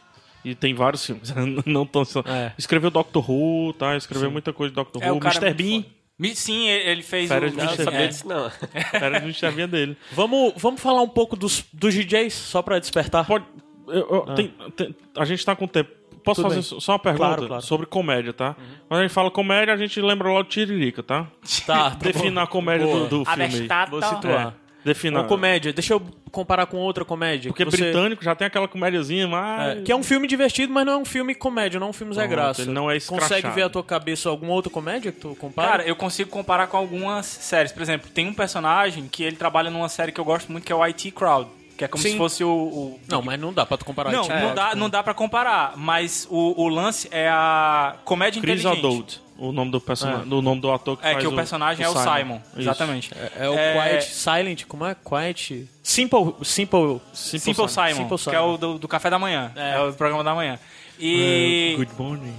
E tem vários filmes. Não tão só...
É.
Escreveu Doctor Who, tá? Escreveu muita coisa de Doctor
É,
Who.
o cara é
mister
muito
Bean.
foda. Mi- Sim, ele fez
Férias
o...
de
Não
mister
sabia
é.
disso, não.
Era do mister Bean dele.
Vamos, vamos falar um pouco dos, dos D Js, só pra despertar?
Pode... eu- eu- tem- tem- a gente tá com tempo. Posso
Tudo
fazer
bem.
só uma pergunta
Claro, claro.
sobre comédia, tá? Quando a gente fala comédia, a gente lembra logo de Tiririca, tá?
Tá, tá
Defina
bom.
a comédia
Boa.
do, do filme aí.
Abestado.
Vou situar.
É, defina.
Uma comédia. Deixa eu comparar com outra comédia.
Porque
que você-
britânico já tem aquela comédiazinha, mas...
É, que é um filme divertido, mas não é um filme comédia, não é um filme Zé
Pronto,
Graça.
ele não é escrachado.
Consegue ver a tua cabeça alguma outra comédia que tu compara?
Cara, eu consigo comparar com algumas séries. Por exemplo, tem um personagem que ele trabalha numa série que eu gosto muito, que é o I T Crowd. Que é como
Sim.
se fosse o... o...
Não, mas não dá pra tu comparar.
Não,
tipo,
não, dá, não dá pra comparar. Mas o, o lance é a comédia
Chris
inteligente.
Adult, o nome do personagem, o nome do ator que
É
faz
que o personagem é o Simon.
Isso.
Exatamente.
É, é o Quiet Silent, como é? Quiet... Simple... Simple...
Simple, Simon,
Simple
que é o do, do café da manhã. É. o programa da manhã. E...
Uh, good morning.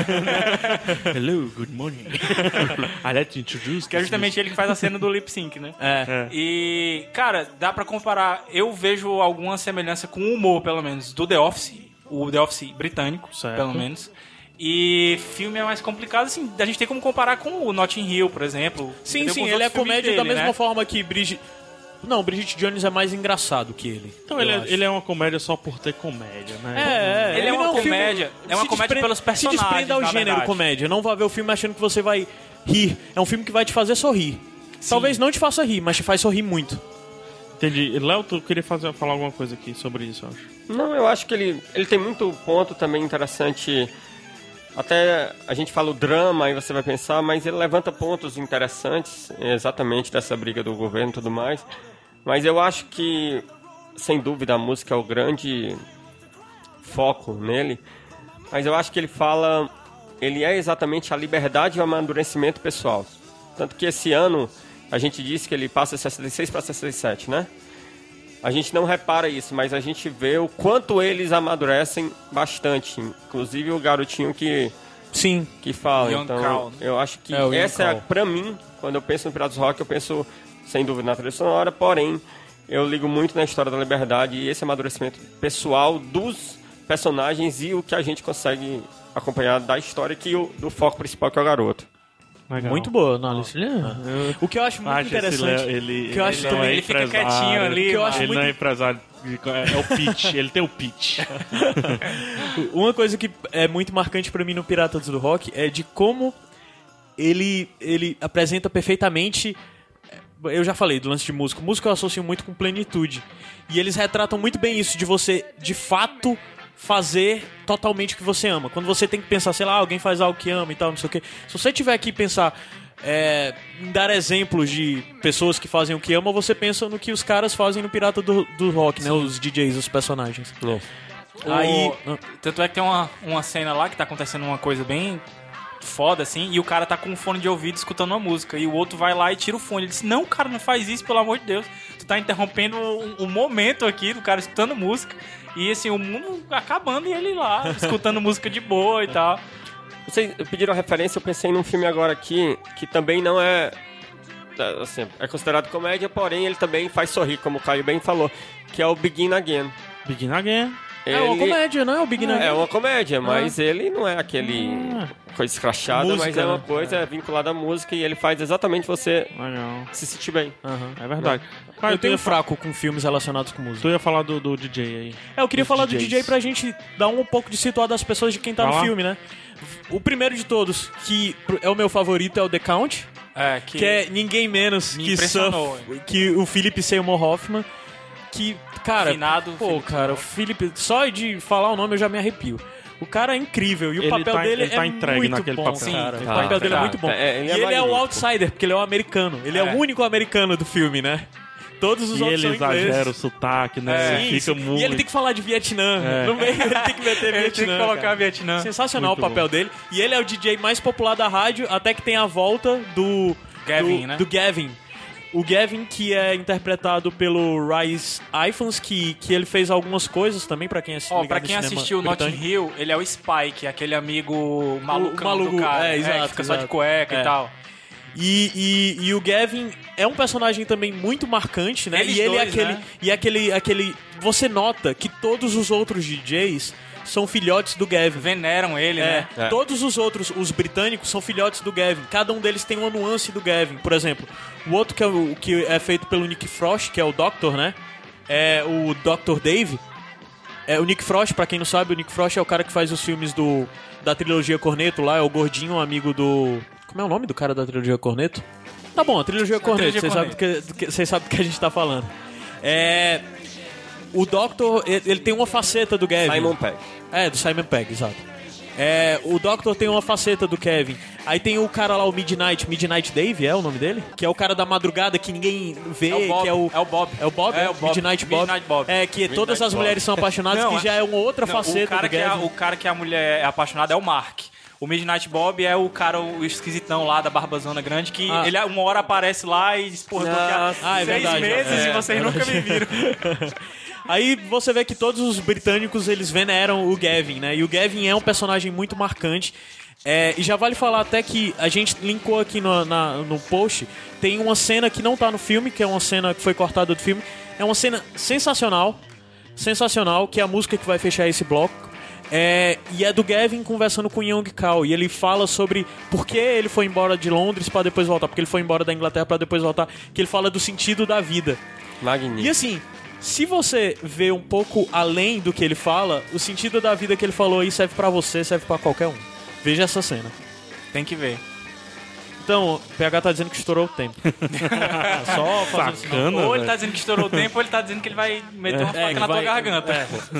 Hello, good morning. I like to introduce.
Que é justamente ele que faz a cena do lip sync, né?
É.
E, cara, dá pra comparar. Eu vejo alguma semelhança com o humor, pelo menos, do The Office. O The Office britânico,
Certo.
pelo menos. E filme é mais complicado, assim, a gente tem como comparar com o Notting Hill, por exemplo.
Sim,
entendeu?
sim,
Com os
ele é
outros filmes
comédia da
dele,
mesma
né?
forma que Bridget... Não, Bridget Jones é mais engraçado que ele.
Então ele
eu
é,
acho.
ele é uma comédia só por ter comédia, né?
É, é,
Ele é uma
não um filme-
comédia, é uma
se
comédia
despre-
pelos personagens,
Se desprenda ao
na
gênero
verdade.
comédia. Não vá ver o filme achando que você vai rir. É um filme que vai te fazer sorrir. Talvez não te faça rir, mas te faz sorrir muito.
Entendi. Léo, tu queria fazer, falar alguma coisa aqui sobre isso, eu acho.
Não, eu acho que ele, ele tem muito ponto também interessante. Até a gente fala o drama, aí você vai pensar, mas ele levanta pontos interessantes, exatamente dessa briga do governo e tudo mais. Mas eu acho que, sem dúvida, a música é o grande foco nele. Mas eu acho que ele fala... Ele é exatamente a liberdade e o amadurecimento pessoal. Tanto que esse ano, a gente disse que ele passa de sessenta e seis para sessenta e sete, né? A gente não repara isso, mas a gente vê o quanto eles amadurecem bastante. Inclusive o garotinho que,
Sim.
que fala.
Young
Então,
Carl, né?
eu acho que
É, o Young
essa é, a-
Carl.
pra mim, quando eu penso no Piratas do Rock, eu penso, sem dúvida, na trilha sonora, porém, eu ligo muito na história da liberdade e esse amadurecimento pessoal dos personagens e o que a gente consegue acompanhar da história, que o, do foco principal, que é o garoto.
Legal.
Muito boa análise. O que eu acho muito
Acho esse
interessante...
Léo, ele,
o que eu acho
ele não
também-
é
ele fica
empresário.
quietinho ali,
que eu acho
Ele
muito-
não é empresário. de- É o pitch. Ele tem o pitch.
Uma coisa que é muito marcante pra mim no Piratas do Rock é de como ele, ele apresenta perfeitamente... Eu já falei do lance de música. Música eu associo muito com plenitude. E eles retratam muito bem isso, de você, de fato, fazer totalmente o que você ama. Quando você tem que pensar, sei lá, alguém faz algo que ama e tal, não sei o quê. Se você tiver que pensar... É, em dar exemplos de pessoas que fazem o que amam, você pensa no que os caras fazem no Pirata do, do Rock, né? Os D Js, os personagens. Aí...
O- Tanto é que tem uma, uma cena lá que tá acontecendo uma coisa bem foda, assim, e o cara tá com um fone de ouvido escutando uma música, e o outro vai lá e tira o fone. Ele disse, não, cara, não faz isso, pelo amor de Deus. Tu tá interrompendo um, um momento aqui do cara escutando música, e assim, o mundo acabando e ele lá, escutando música de boa e tal.
Vocês pediram referência, eu pensei num filme agora aqui, que também não é... Assim, é considerado comédia, porém ele também faz sorrir, como o Caio bem falou, que é o Begin Again.
Begin Again.
É uma
Ele-
comédia, não é o Big Nugget?
É uma comédia, mas ele não é aquele coisa escrachada,
Música,
mas é uma
né?
coisa vinculada à música e ele faz exatamente você
Legal.
se sentir bem.
Aham.
É verdade.
Eu
Cara,
tenho
tu ia, fa-
fraco com filmes relacionados com música.
tu ia falar do, do D J aí.
É, eu queria
Dos
falar do
D Js.
D J pra gente dar um pouco de situar das pessoas de quem tá
Vai
no
lá.
filme, né? O primeiro de todos, que é o meu favorito, é o The Count,
É, que,
que é ninguém menos
Me
que,
impressionou.
Surf, que o Philip Seymour Hoffman, que, cara,
Afinado
pô,
Philip
cara, o Philip, só de falar o nome eu já me arrepio. O cara é incrível e o
Ele
papel
tá-
dele
ele tá
é
entregue
muito
naquele
bom,
papel.
Sim,
cara.
tá,
o papel dele é
tá.
muito bom.
É, ele
e
é
ele é o
magnífico.
outsider, porque ele é o americano. Ele é,
É.
o único americano do filme, né? Todos os
E
outros
ele
são ingleses.
exagera o sotaque, né?
Sim,
Fica
sim.
muito...
E ele tem que falar de Vietnã.
É.
No meio ele tem que meter
Ele
Vietnã.
tinha que colocar
cara.
Vietnã.
Sensacional
Muito
o papel
bom.
dele. E ele é o D J mais popular da rádio, até que tem a volta do...
Gavin,
do,
né?
do Gavin. O Gavin, que é interpretado pelo Rhys Ifans, que, que ele fez algumas coisas também, pra quem assistiu.
Ó, pra quem assistiu Notting Hill, ele é o Spike, aquele amigo malucão
maluco,
do cara.
é, exato,
que fica só de
exato.
cueca
É.
e tal.
E, e, e o Gavin é um personagem também muito marcante, né?
Eles
e ele é
dois,
aquele.
né?
E aquele, aquele. Você nota que todos os outros D Js são filhotes do Gavin.
Veneram ele,
É,
né?
É.
Todos os outros, os britânicos, são filhotes do Gavin. Cada um deles tem uma nuance do Gavin. Por exemplo, o outro que é, o, que é feito pelo Nick Frost, que é o Doctor, né? É o doutor Dave. É, o Nick Frost, pra quem não sabe, o Nick Frost é o cara que faz os filmes do, da trilogia Corneto lá, é o gordinho amigo do... Como é o nome do cara da trilogia Corneto? Tá bom, a trilogia Corneto,
trilogia
vocês sabem do que, do que- vocês sabem do que a gente tá falando. É... O Doctor, ele, ele tem uma faceta do Gavin.
Simon Pegg.
É, do Simon Pegg, exato. É, o Doctor tem uma faceta do Kevin. Aí tem o cara lá, o Midnight, Midnight Dave, é o nome dele? Que é o cara da madrugada que ninguém vê,
É o Bob,
que é o...
é o Bob.
É o Bob?
É o Bob.
Midnight Bob.
Midnight Bob.
É, que todas as
Bob.
mulheres são apaixonadas,
Não,
que já é uma outra
Não,
faceta
o cara
do
que é,
Gavin.
o cara que a mulher é apaixonada é o Mark. O Midnight Bob é o cara, o esquisitão lá da Barbazona Grande, que
Ah.
ele uma hora aparece lá e diz, porra, eu tô aqui há
Ah, é
seis
verdade,
meses
é.
e vocês nunca me viram.
Aí você vê que todos os britânicos, eles veneram o Gavin, né? E o Gavin é um personagem muito marcante. É, e já vale falar até que a gente linkou aqui no, na- no post, tem uma cena que não tá no filme, que é uma cena que foi cortada do filme. É uma cena sensacional, sensacional, que é a música que vai fechar esse bloco. É, e é do Gavin conversando com Young Cal. E ele fala sobre por que ele foi embora de Londres pra depois voltar. Porque ele foi embora da Inglaterra pra depois voltar. Que ele fala do sentido da vida.
Magnífico.
E assim, se você vê um pouco além do que ele fala, o sentido da vida que ele falou aí serve pra você, serve pra qualquer um. Veja essa cena.
Tem que ver.
Então, o P H tá dizendo que estourou o tempo. Só fazendo sinal.
Sacana,
Ou ele
velho.
tá dizendo que estourou o tempo, ou ele tá dizendo que ele vai meter uma
É,
faca
que
na
vai-
tua garganta.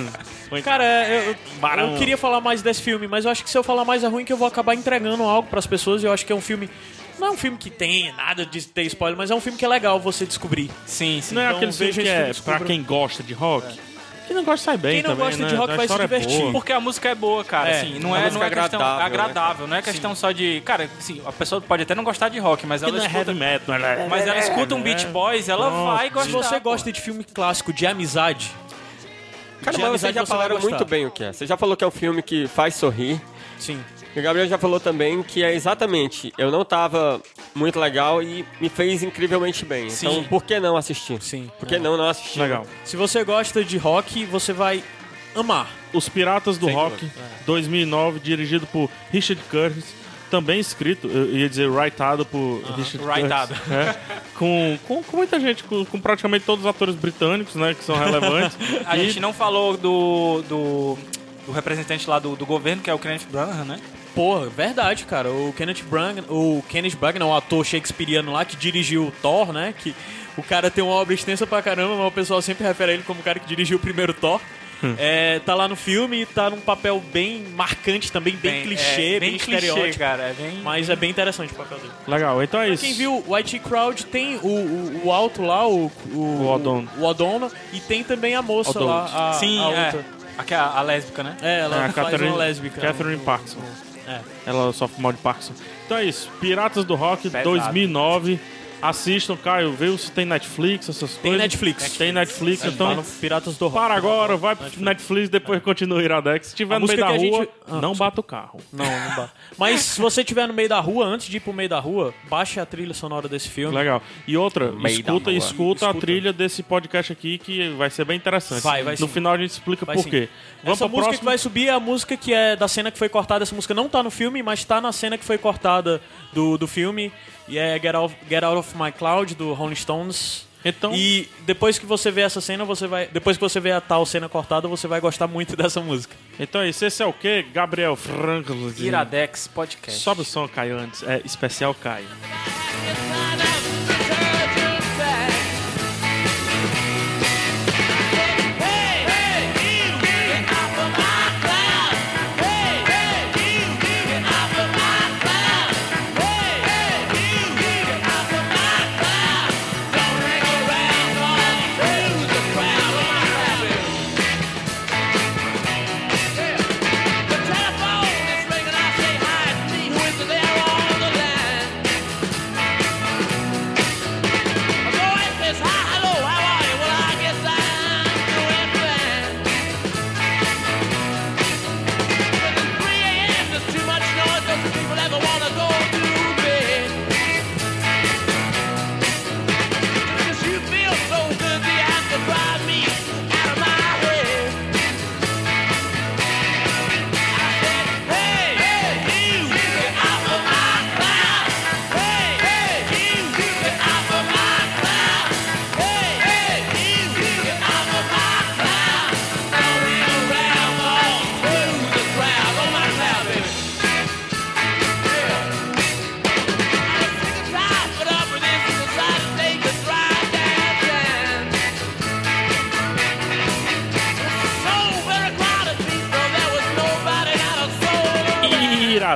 é. Cara, eu, eu-
Barão.
eu queria falar mais desse filme, mas eu acho que se eu falar mais é ruim que eu vou acabar entregando algo pras pessoas. E eu acho que é um filme... Não é um filme que tem nada de ter spoiler, mas é um filme que é legal você descobrir.
Sim, sim.
Não é
Então,
aquele filme
veja
que
esse
é
filme,
pra
descubra.
quem gosta de rock. Quem não gosta sai bem
Quem não
também,
gosta
né?
de rock
A
vai se
história é
divertir.
boa.
Porque a música é boa, cara.
É,
assim, não
a
é,
música
não é questão
agradável,
agradável,
né?
não é questão só de. Cara, assim, a pessoa pode até não gostar de rock, mas
Que
ela
não é
escuta.
heavy metal, não é...
Mas ela escuta um Beach Boys, ela vai
Se
gostar.
você
pô.
gosta de filme clássico de amizade...
Cara,
de
mas
amizade
vocês já
você vai
falaram
gostar.
muito bem o que é. Você já falou que é um filme que faz sorrir.
Sim.
E o Gabriel já falou também que é exatamente, eu não tava muito legal e me fez incrivelmente bem.
Sim.
Então, por que não assistir?
Sim.
Por que não não assistir?
Legal.
Se você gosta de rock, você vai amar.
Os Piratas do
Sem
Rock,
dúvida.
dois mil e nove, dirigido por Richard Curtis, também escrito, eu ia dizer writado por Richard
writado.
Curtis. É, com, com, com muita gente, com, com praticamente todos os atores britânicos, né, que são relevantes.
A
E-
gente não falou do, do, do representante lá do, do governo, que é o Kenneth Branagh, né?
Porra, verdade, cara. O Kenneth Branagh, o Kenneth Branagh, o ator shakespeariano lá que dirigiu o Thor, né? Que o cara tem uma obra extensa pra caramba, mas o pessoal sempre refere a ele como o cara que dirigiu o primeiro Thor. É, tá lá no filme e tá num papel bem marcante também, bem, clichê,
é,
bem,
bem clichê,
estereótipo.
cara. É bem...
Mas é bem interessante o papel dele.
Legal, então é isso.
Quem viu o I T Crowd tem o, o, o alto lá, o, o,
O O'Donnell.
o O'Donnell, e tem também a moça
O'Donnell.
lá, a,
Sim,
a
é.
outra.
Aqui é a, a lésbica, né?
É, ela
É, a
faz
Catherine-
uma lésbica.
Catherine Parkinson.
É.
Ela sofre mal de Parkinson. Então é isso. Piratas do Rock
Pesado.
dois mil e nove. Assistam, Caio. Vê se tem Netflix, essas
Tem
coisas.
Netflix.
Tem Netflix,
Tá
então.
no Piratas do Rock.
Para agora, vai pro Netflix, depois continua o Iradex. Se tiver
A
no meio
música
da
que a
rua,
gente- Ah,
não bata o carro.
Não, não dá. Mas se você estiver no meio da rua, antes de ir pro meio da rua, baixe a trilha sonora desse filme.
Legal. E outra,
Meio da
escuta,
rua.
escuta a
Escuta.
trilha desse podcast aqui que vai ser bem interessante.
Vai, vai
No
sim.
final a gente explica
Vai
por
sim.
quê. Vamos
Essa
pra
música que
próxima.
vai subir é a música que é da cena que foi cortada. Essa música não tá no filme, mas tá na cena que foi cortada do, do filme. E é Get Out, Get Out of My Cloud, do Rolling Stones.
Então,
E depois que você vê essa cena, você vai. Depois que você vê a tal cena cortada, você vai gostar muito dessa música.
então é isso. Esse é o quê? Gabriel Franco.
Iradex Podcast.
Sobe o som, Caio, antes. É especial Caio.
Who is there on the line?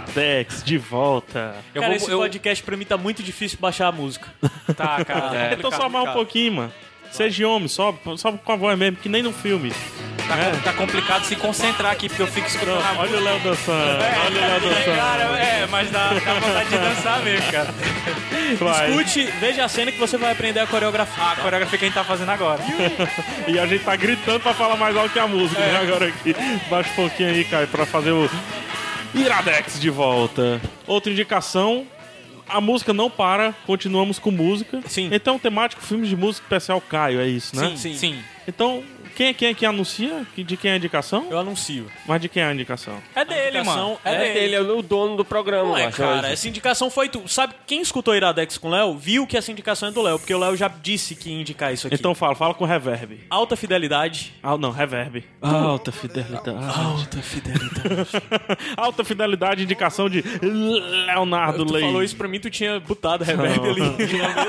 Iradex, de volta.
Eu
Cara,
vou,
esse
eu...
podcast pra mim tá muito difícil baixar a música.
Tá, cara. É,
Então só mais um pouquinho, mano. Seja homem, sobe, sobe com a voz mesmo, que nem no filme.
Tá, tá complicado se concentrar aqui, porque eu fico escutando a
Olha o Léo dançando, olha o Léo dançando.
Cara, é, mas dá, dá vontade de dançar mesmo, cara.
Vai.
Escute, veja a cena que você vai aprender a coreografia.
A coreografia que a gente tá fazendo agora.
E a gente tá gritando pra falar mais alto que a música, né? Agora aqui. Baixa um pouquinho aí, Caio, pra fazer o Iradex de volta. Outra indicação. A música não para, continuamos com música.
Sim.
Então, temático, filmes de música especial Caio, é isso, né?
Sim, sim. sim.
Então, quem é quem, é que anuncia? De quem é a indicação?
Eu anuncio.
Mas de quem é a indicação?
É dele,
indicação
mano.
é
É
dele.
dele.
Ele é o dono do programa,
Não
eu
é,
acho,
cara,
hoje.
essa indicação foi tu. Sabe, quem escutou Iradex com o Léo, viu que essa indicação é do Léo, porque o Léo já disse que ia indicar isso aqui.
Então fala, fala com reverb.
Alta fidelidade.
Ah, não, reverb. Alta fidelidade.
Alta fidelidade.
Alta fidelidade, indicação de Leonardo
Tu
Leite.
falou isso pra mim, tu tinha botado reverb ali na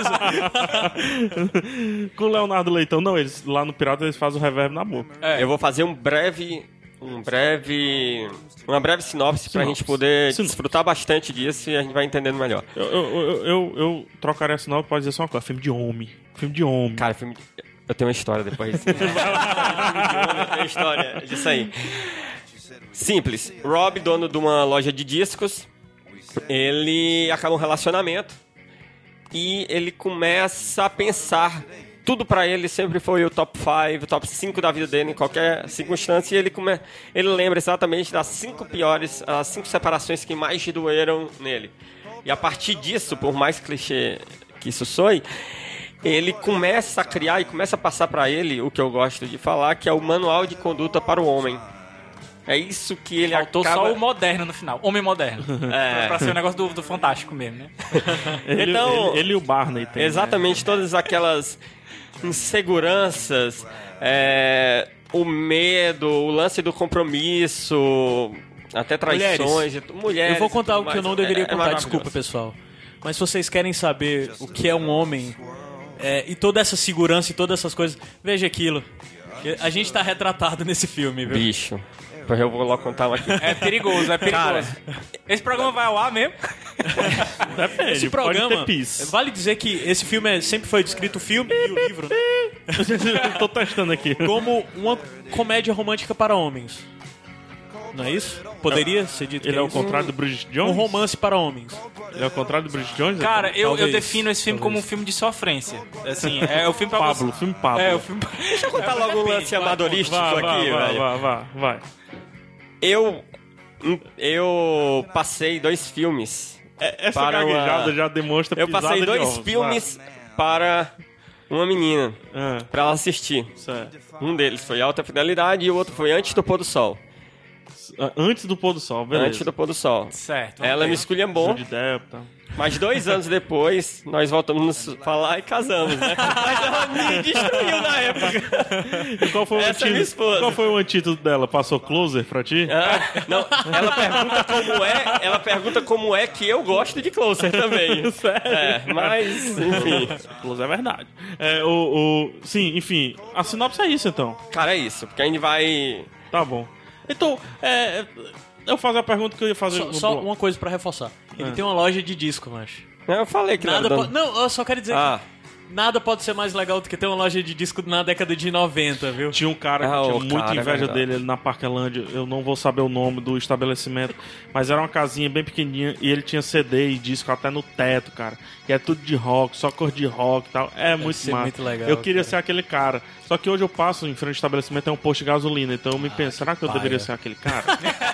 mesa.
Com o Leonardo Leitão. Não, eles lá no Pirata eles fazem o reverb na boca.
Eu vou fazer um breve, um breve, uma breve sinopse pra
Sinopse.
gente poder
Sinopse.
desfrutar bastante disso e a gente vai entendendo melhor.
Eu, eu, eu, eu, eu trocaria esse nome pra dizer só uma coisa. Filme de homem. Filme de homem.
Cara, filme... eu tenho uma história depois. Eu tenho uma história disso aí. Simples. Rob, dono de uma loja de discos, ele acaba um relacionamento e ele começa a pensar. Tudo pra ele sempre foi o top cinco, o top cinco da vida dele em qualquer circunstância. E ele, come... ele lembra exatamente das cinco piores, as cinco separações que mais doeram nele. E a partir disso, por mais clichê que isso soe, ele começa a criar e começa a passar pra ele o que eu gosto de falar, que é o manual de conduta para o homem. É isso que ele
Faltou
acaba...
só o moderno no final. Homem moderno.
É.
Pra, pra ser um negócio do, do Fantástico mesmo, né?
Ele,
Então-
ele, ele e o Barney tem.
Exatamente, todas aquelas inseguranças, é, o medo, o lance do compromisso, até traições. Mulheres. Mulheres
Eu vou contar
e
algo
tudo
que eu não
mais.
deveria
É- é
contar,
maravilhoso.
desculpa, pessoal. Mas se vocês querem saber o que é um homem é, e toda essa segurança e todas essas coisas, veja aquilo. A gente tá retratado nesse filme, viu?
Bicho. Pois eu vou logo contar uma aqui.
É perigoso, é perigoso. Esse programa vai ao ar mesmo?
Depende,
Esse
pode
programa,
ter pis.
vale dizer que esse filme é- sempre foi descrito, o filme e o livro, né,
Eu tô testando aqui.
como uma comédia romântica para homens. Não é isso? Poderia ser dito
Ele
que
é
é
o
isso?
contrário do Bridget
Um
Jones?
romance para homens.
Ele é o contrário do Bridget Jones?
Cara, eu, eu
Talvez,
defino esse filme
talvez.
como um filme de sofrência. Assim, é o filme pra
Pablo,
você...
filme Pablo.
É, o filme...
Deixa eu contar logo um lance amadorístico
Vá, vá,
aqui,
vá,
velho.
vá, vá, vai.
Eu, eu passei dois filmes.
É, Essa
Para uma-
gaguejada já demonstra
Eu
pisada
passei
de
dois
ovos,
filmes para uma menina,
vai. Ah,
pra ela assistir.
certo.
Um deles foi Alta Fidelidade e o outro foi Antes do Pôr do Sol.
Ah, Antes do pôr do sol, beleza.
Antes do Pôr do Sol.
Certo.
Ela me esculhambou,
Johnny Depp, tá.
mas dois anos depois, nós voltamos a nos falar e casamos, né? Mas ela me destruiu na época.
E qual foi o
Essa é minha
antídoto?
esposa.
Qual foi o antídoto dela? Passou closer pra ti?
Ah, não, ela pergunta como é, ela pergunta como é que eu gosto de Closer também.
Sério?
É, mas, enfim.
Closer é verdade. É, o, o, sim, enfim, a sinopse é isso então.
Cara, é isso, porque a gente vai...
Tá bom. Então, é, eu faço a pergunta que eu ia fazer
Só,
no
só
bloco.
uma coisa pra reforçar. Ele
Ah.
tem uma loja de disco, macho.
Eu falei que
Nada
não,
po- Não, eu só quero dizer
Ah.
que nada pode ser mais legal do que ter uma loja de disco na década de noventa, viu?
Tinha um cara que
Ah,
tinha
o
muita
cara, é
inveja
verdade.
dele ali na Parquelândia. Eu não vou saber o nome do estabelecimento, mas era uma casinha bem pequenininha e ele tinha C D e disco até no teto, cara. E é tudo de rock, só cor de rock e tal. É muito
ser
massa.
muito legal,
eu queria
cara.
ser aquele cara. Só que hoje eu passo em frente ao estabelecimento, é um posto de gasolina. Então eu me penso, será que eu
paia.
deveria ser aquele cara?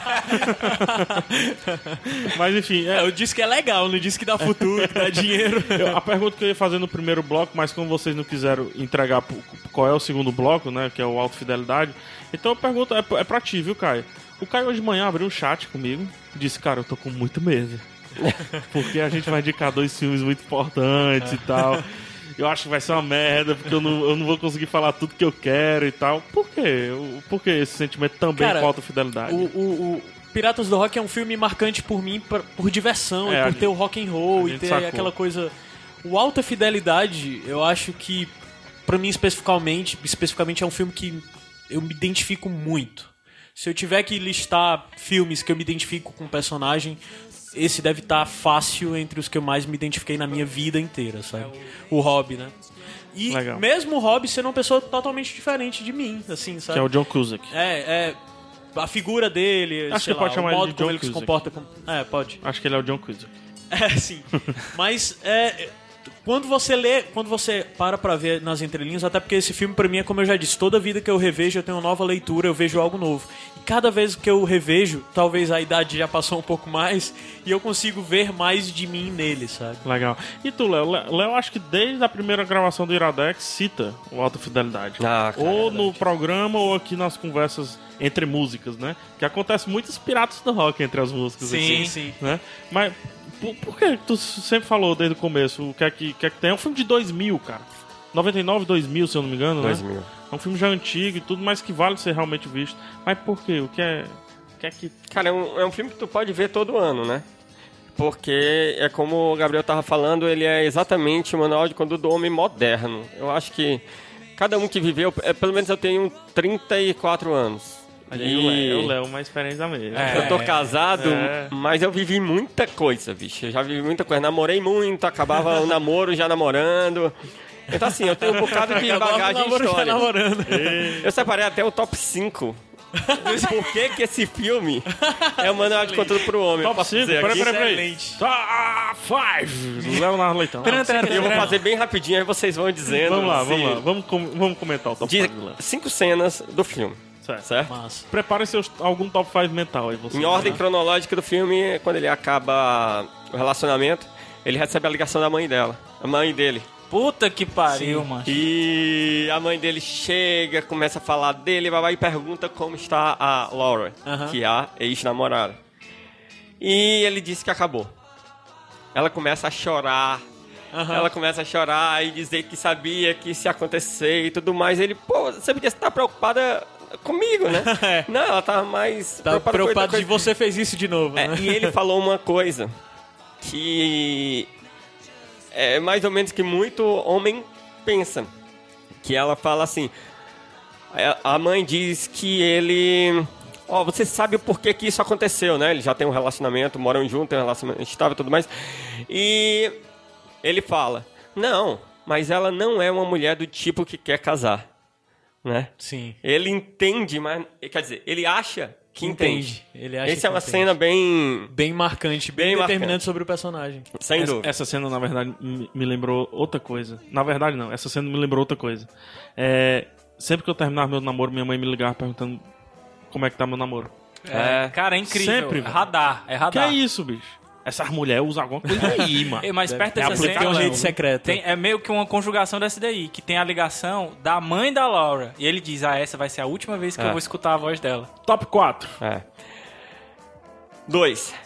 Mas enfim, é,
É, eu disse que é legal, não disse que dá futuro, que dá dinheiro.
eu- a pergunta que eu ia fazer no primeiro bloco, mas como vocês não quiseram entregar pro- qual é o segundo bloco, né, que é o Alta Fidelidade, então eu pergunto, é, é pra ti, viu, Caio? O Caio hoje de manhã abriu um chat comigo, disse, cara, eu tô com muito medo, porque a gente vai indicar dois filmes muito importantes e tal. Eu acho que vai ser uma merda, porque eu não, eu não vou conseguir falar tudo que eu quero e tal. Por quê? O- Por que esse sentimento também
Cara,
com Alta Fidelidade?
O, o- o Piratas do Rock é um filme marcante por mim, por, por diversão,
É,
e
a
por
gente-
ter o rock and roll,
a
e
gente
ter
sacou.
aquela coisa... O Alta Fidelidade, eu acho que, pra mim especificamente, especificamente é um filme que eu me identifico muito. Se eu tiver que listar filmes que eu me identifico com o personagem, esse deve estar fácil entre os que eu mais me identifiquei na minha vida inteira, sabe? O Rob, né? E
Legal.
mesmo o Rob sendo uma pessoa totalmente diferente de mim, assim, sabe?
Que é o John Cusack.
É, é... A figura dele,
Acho
sei
que
lá,
pode chamar
o
ele
modo
de
como
John
ele se
Cusack.
comporta... Com... É, pode.
Acho que ele é o John Cusack.
É, sim. Mas é, quando você lê, quando você para pra ver nas entrelinhas, até porque esse filme pra mim é como eu já disse, toda vida que eu revejo eu tenho uma nova leitura, eu vejo algo novo. E cada vez que eu revejo, talvez a idade já passou um pouco mais e eu consigo ver mais de mim nele, sabe?
Legal. E tu, Léo? Le- Léo, acho que desde a primeira gravação do Iradex cita o Alta Fidelidade.
Ah, cara,
ou
é
no programa ou aqui nas conversas entre músicas, né? Que acontece muitos piratas do rock entre as músicas.
Sim,
aqui,
sim.
Né? Mas por, por que tu sempre falou desde o começo o que é que, que, é que tem? É um filme de dois mil, cara. noventa e nove, dois mil, se eu não me engano,
dois
né?
mil.
É um filme já antigo e tudo, mas que vale ser realmente visto. Mas por quê? O que é, o que, é que...
Cara, é um, é um filme que tu pode ver todo ano, né? Porque é como o Gabriel tava falando, ele é exatamente o manual de conduta do homem moderno. Eu acho que cada um que viveu, é, pelo menos eu tenho trinta e quatro anos.
Olha aí, o Léo, o Léo, uma experiência mesmo.
É.
Eu tô casado,
É.
mas eu vivi muita coisa, bicho. Eu já vivi muita coisa. Namorei muito, acabava o namoro já namorando. Então, assim, eu tenho um bocado de bagagem
namoro já
histórica.
namorando.
Eu separei até o top cinco. Por que que esse filme é o manual de conteúdo pro homem? Eu
Top
posso
cinco,
dizer
peraí,
aqui?
peraí, peraí.
Excelente.
Top five! Leonardo Leitão.
Eu vou fazer bem rapidinho, aí vocês vão dizendo.
Vamos lá,
se-
vamos lá. Vamos, com- vamos comentar o top
De
five do Léo.
cinco cenas do filme,
Certo.
certo?
Massa.
Prepare seus, algum top five mental aí. Você,
Em ordem
né?
cronológica do filme, quando ele acaba o relacionamento, ele recebe a ligação da mãe dela, a mãe dele.
Puta que pariu, mano.
E a mãe dele chega, começa a falar dele, vai e pergunta como está a Laura,
Aham.
que é a ex-namorada. E ele disse que acabou. Ela começa a chorar.
Aham.
Ela começa a chorar e dizer que sabia que isso ia acontecer e tudo mais. Ele, pô, você podia estar preocupada comigo, né?
É.
Não, ela tava mais
Tá
preocupada com outra
preocupado
coisa.
de você fez isso de novo,
É,
né?
e ele falou uma coisa que é mais ou menos que muito homem pensa. Que ela fala assim, a a mãe diz que ele... Ó, você sabe o porquê que isso aconteceu, né? Ele já tem um relacionamento, moram juntos, tem um relacionamento estável e tudo mais. E ele fala, não, mas ela não é uma mulher do tipo que quer casar, né?
Sim.
Ele entende, mas... Quer dizer, ele acha que entende.
Ele acha
Essa
que
é uma
entende.
cena bem...
Bem marcante, bem,
Bem
determinante
marcante.
sobre o personagem.
Sem
Essa,
dúvida.
essa cena, na verdade, me me lembrou outra coisa. Na verdade, não. Essa cena me lembrou outra coisa. É, sempre que eu terminava meu namoro, minha mãe me ligava perguntando como é que tá meu namoro.
É, cara, é incrível.
Sempre,
é
velho.
radar, é
Que
radar.
é isso, bicho? Essas mulheres usam alguma coisa aí, mano.
É, mas perto
É
dessa
aplicar
cena,
um
jeito secreto.
tem- é meio que uma conjugação dessa daí, que tem a ligação da mãe da Laura. E ele diz, ah, essa vai ser a última vez que
É.
eu vou escutar a voz dela.
Top quatro.
É. Dois.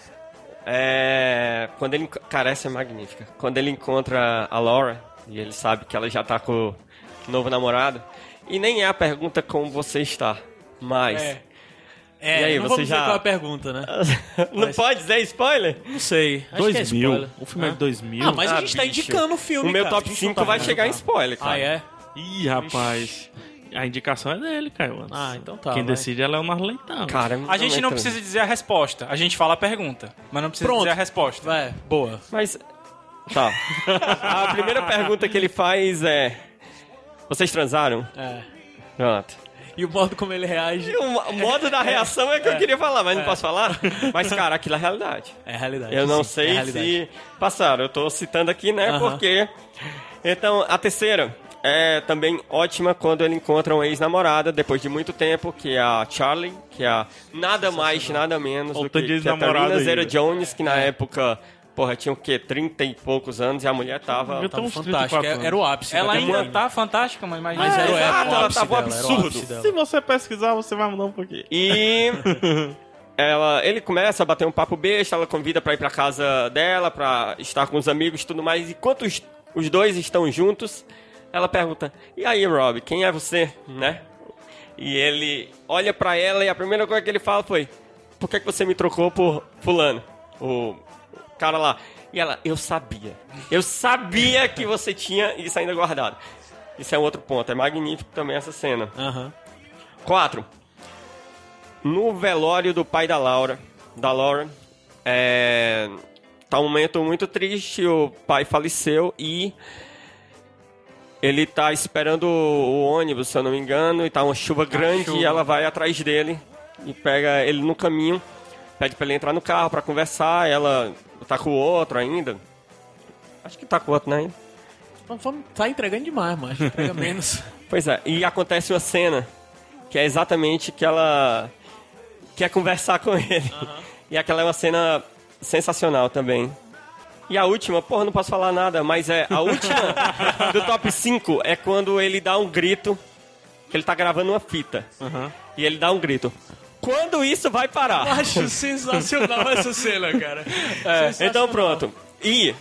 É... Quando ele... enco- Cara, essa é magnífica. Quando ele encontra a Laura, e ele sabe que ela já tá com o novo namorado, e nem é a pergunta como você está, mas...
É.
É,
E aí,
não
você
vamos
já-
dizer qual é a pergunta, né?
Não
Mas-
pode dizer spoiler?
Não sei. Acho
dois
que é
mil.
spoiler.
O filme é de dois mil.
Ah, mas a
Ah,
gente tá
bicho.
indicando o filme,
O meu
cara.
top
A gente não
cinco
tá
vai
falando,
chegar em
tá?
spoiler, cara.
Ah, é?
Ih, rapaz. A indicação é dele, Caio.
Ah, então tá,
Quem
vai.
decide é Leonardo Leitão.
Cara,
A gente não precisa dizer a resposta, a gente fala a pergunta, mas não precisa
Pronto.
dizer a resposta.
Vai, boa.
Mas... Tá. A primeira pergunta que ele faz é... Vocês transaram?
É.
Pronto.
E o modo como ele reage
E o mo- o modo da reação é que eu queria falar, mas não posso falar. Mas, cara, aquilo é a realidade.
é a realidade.
Eu não
sim, é a
sei
realidade.
se passaram. Eu tô citando aqui, né?
Aham.
Porque... Então, a terceira é também ótima quando ele encontra uma ex-namorada depois de muito tempo, que é a Charlie, que é a nada mais, nada menos do
Voltou
que,
de
que a
ex-namorada
Tarina
aí,
Zera
velho.
Jones, que na época, porra, tinha o quê? trinta e poucos anos e a mulher tava...
Eu tô
Tava
uns
fantástico.
trinta e quatro
Era o ápice.
Ela
da
ainda
carreira.
tá fantástica, mas imagina.
Mas era o,
Exato,
é, o
ela
ápice
tava um
dela, era o
absurdo.
ápice dela.
Se você pesquisar, você vai mudar um pouquinho.
E ela, ele começa a bater um papo besta, ela convida pra ir pra casa dela, pra estar com os amigos e tudo mais. E enquanto os, os dois estão juntos, ela pergunta, e aí, Rob, quem é você, né? E ele olha pra ela e a primeira coisa que ele fala foi, por que, que você me trocou por fulano? O cara lá. E ela, eu sabia. Eu sabia que você tinha isso ainda guardado. Isso é um outro ponto, é magnífico também essa cena.
Aham.
Quatro. No velório do pai da Laura, da Laura, é, tá um momento muito triste, o pai faleceu e ele tá esperando o ônibus, se eu não me engano, e tá uma chuva grande
chuva.
e ela vai atrás dele e pega ele no caminho, pede pra ele entrar no carro pra conversar, ela tá com o outro ainda. Acho que tá com o outro, né? ainda.
Vamos- Tá entregando demais, mas entrega menos.
Pois é, e acontece uma cena que é exatamente que ela quer conversar com ele. E aquela é uma cena sensacional também. E a última, porra, não posso falar nada, mas é a última do top cinco é quando ele dá um grito, que ele tá gravando uma fita. E ele dá um grito. Quando isso vai parar?
Acho sensacional essa cena, cara.
Então pronto. E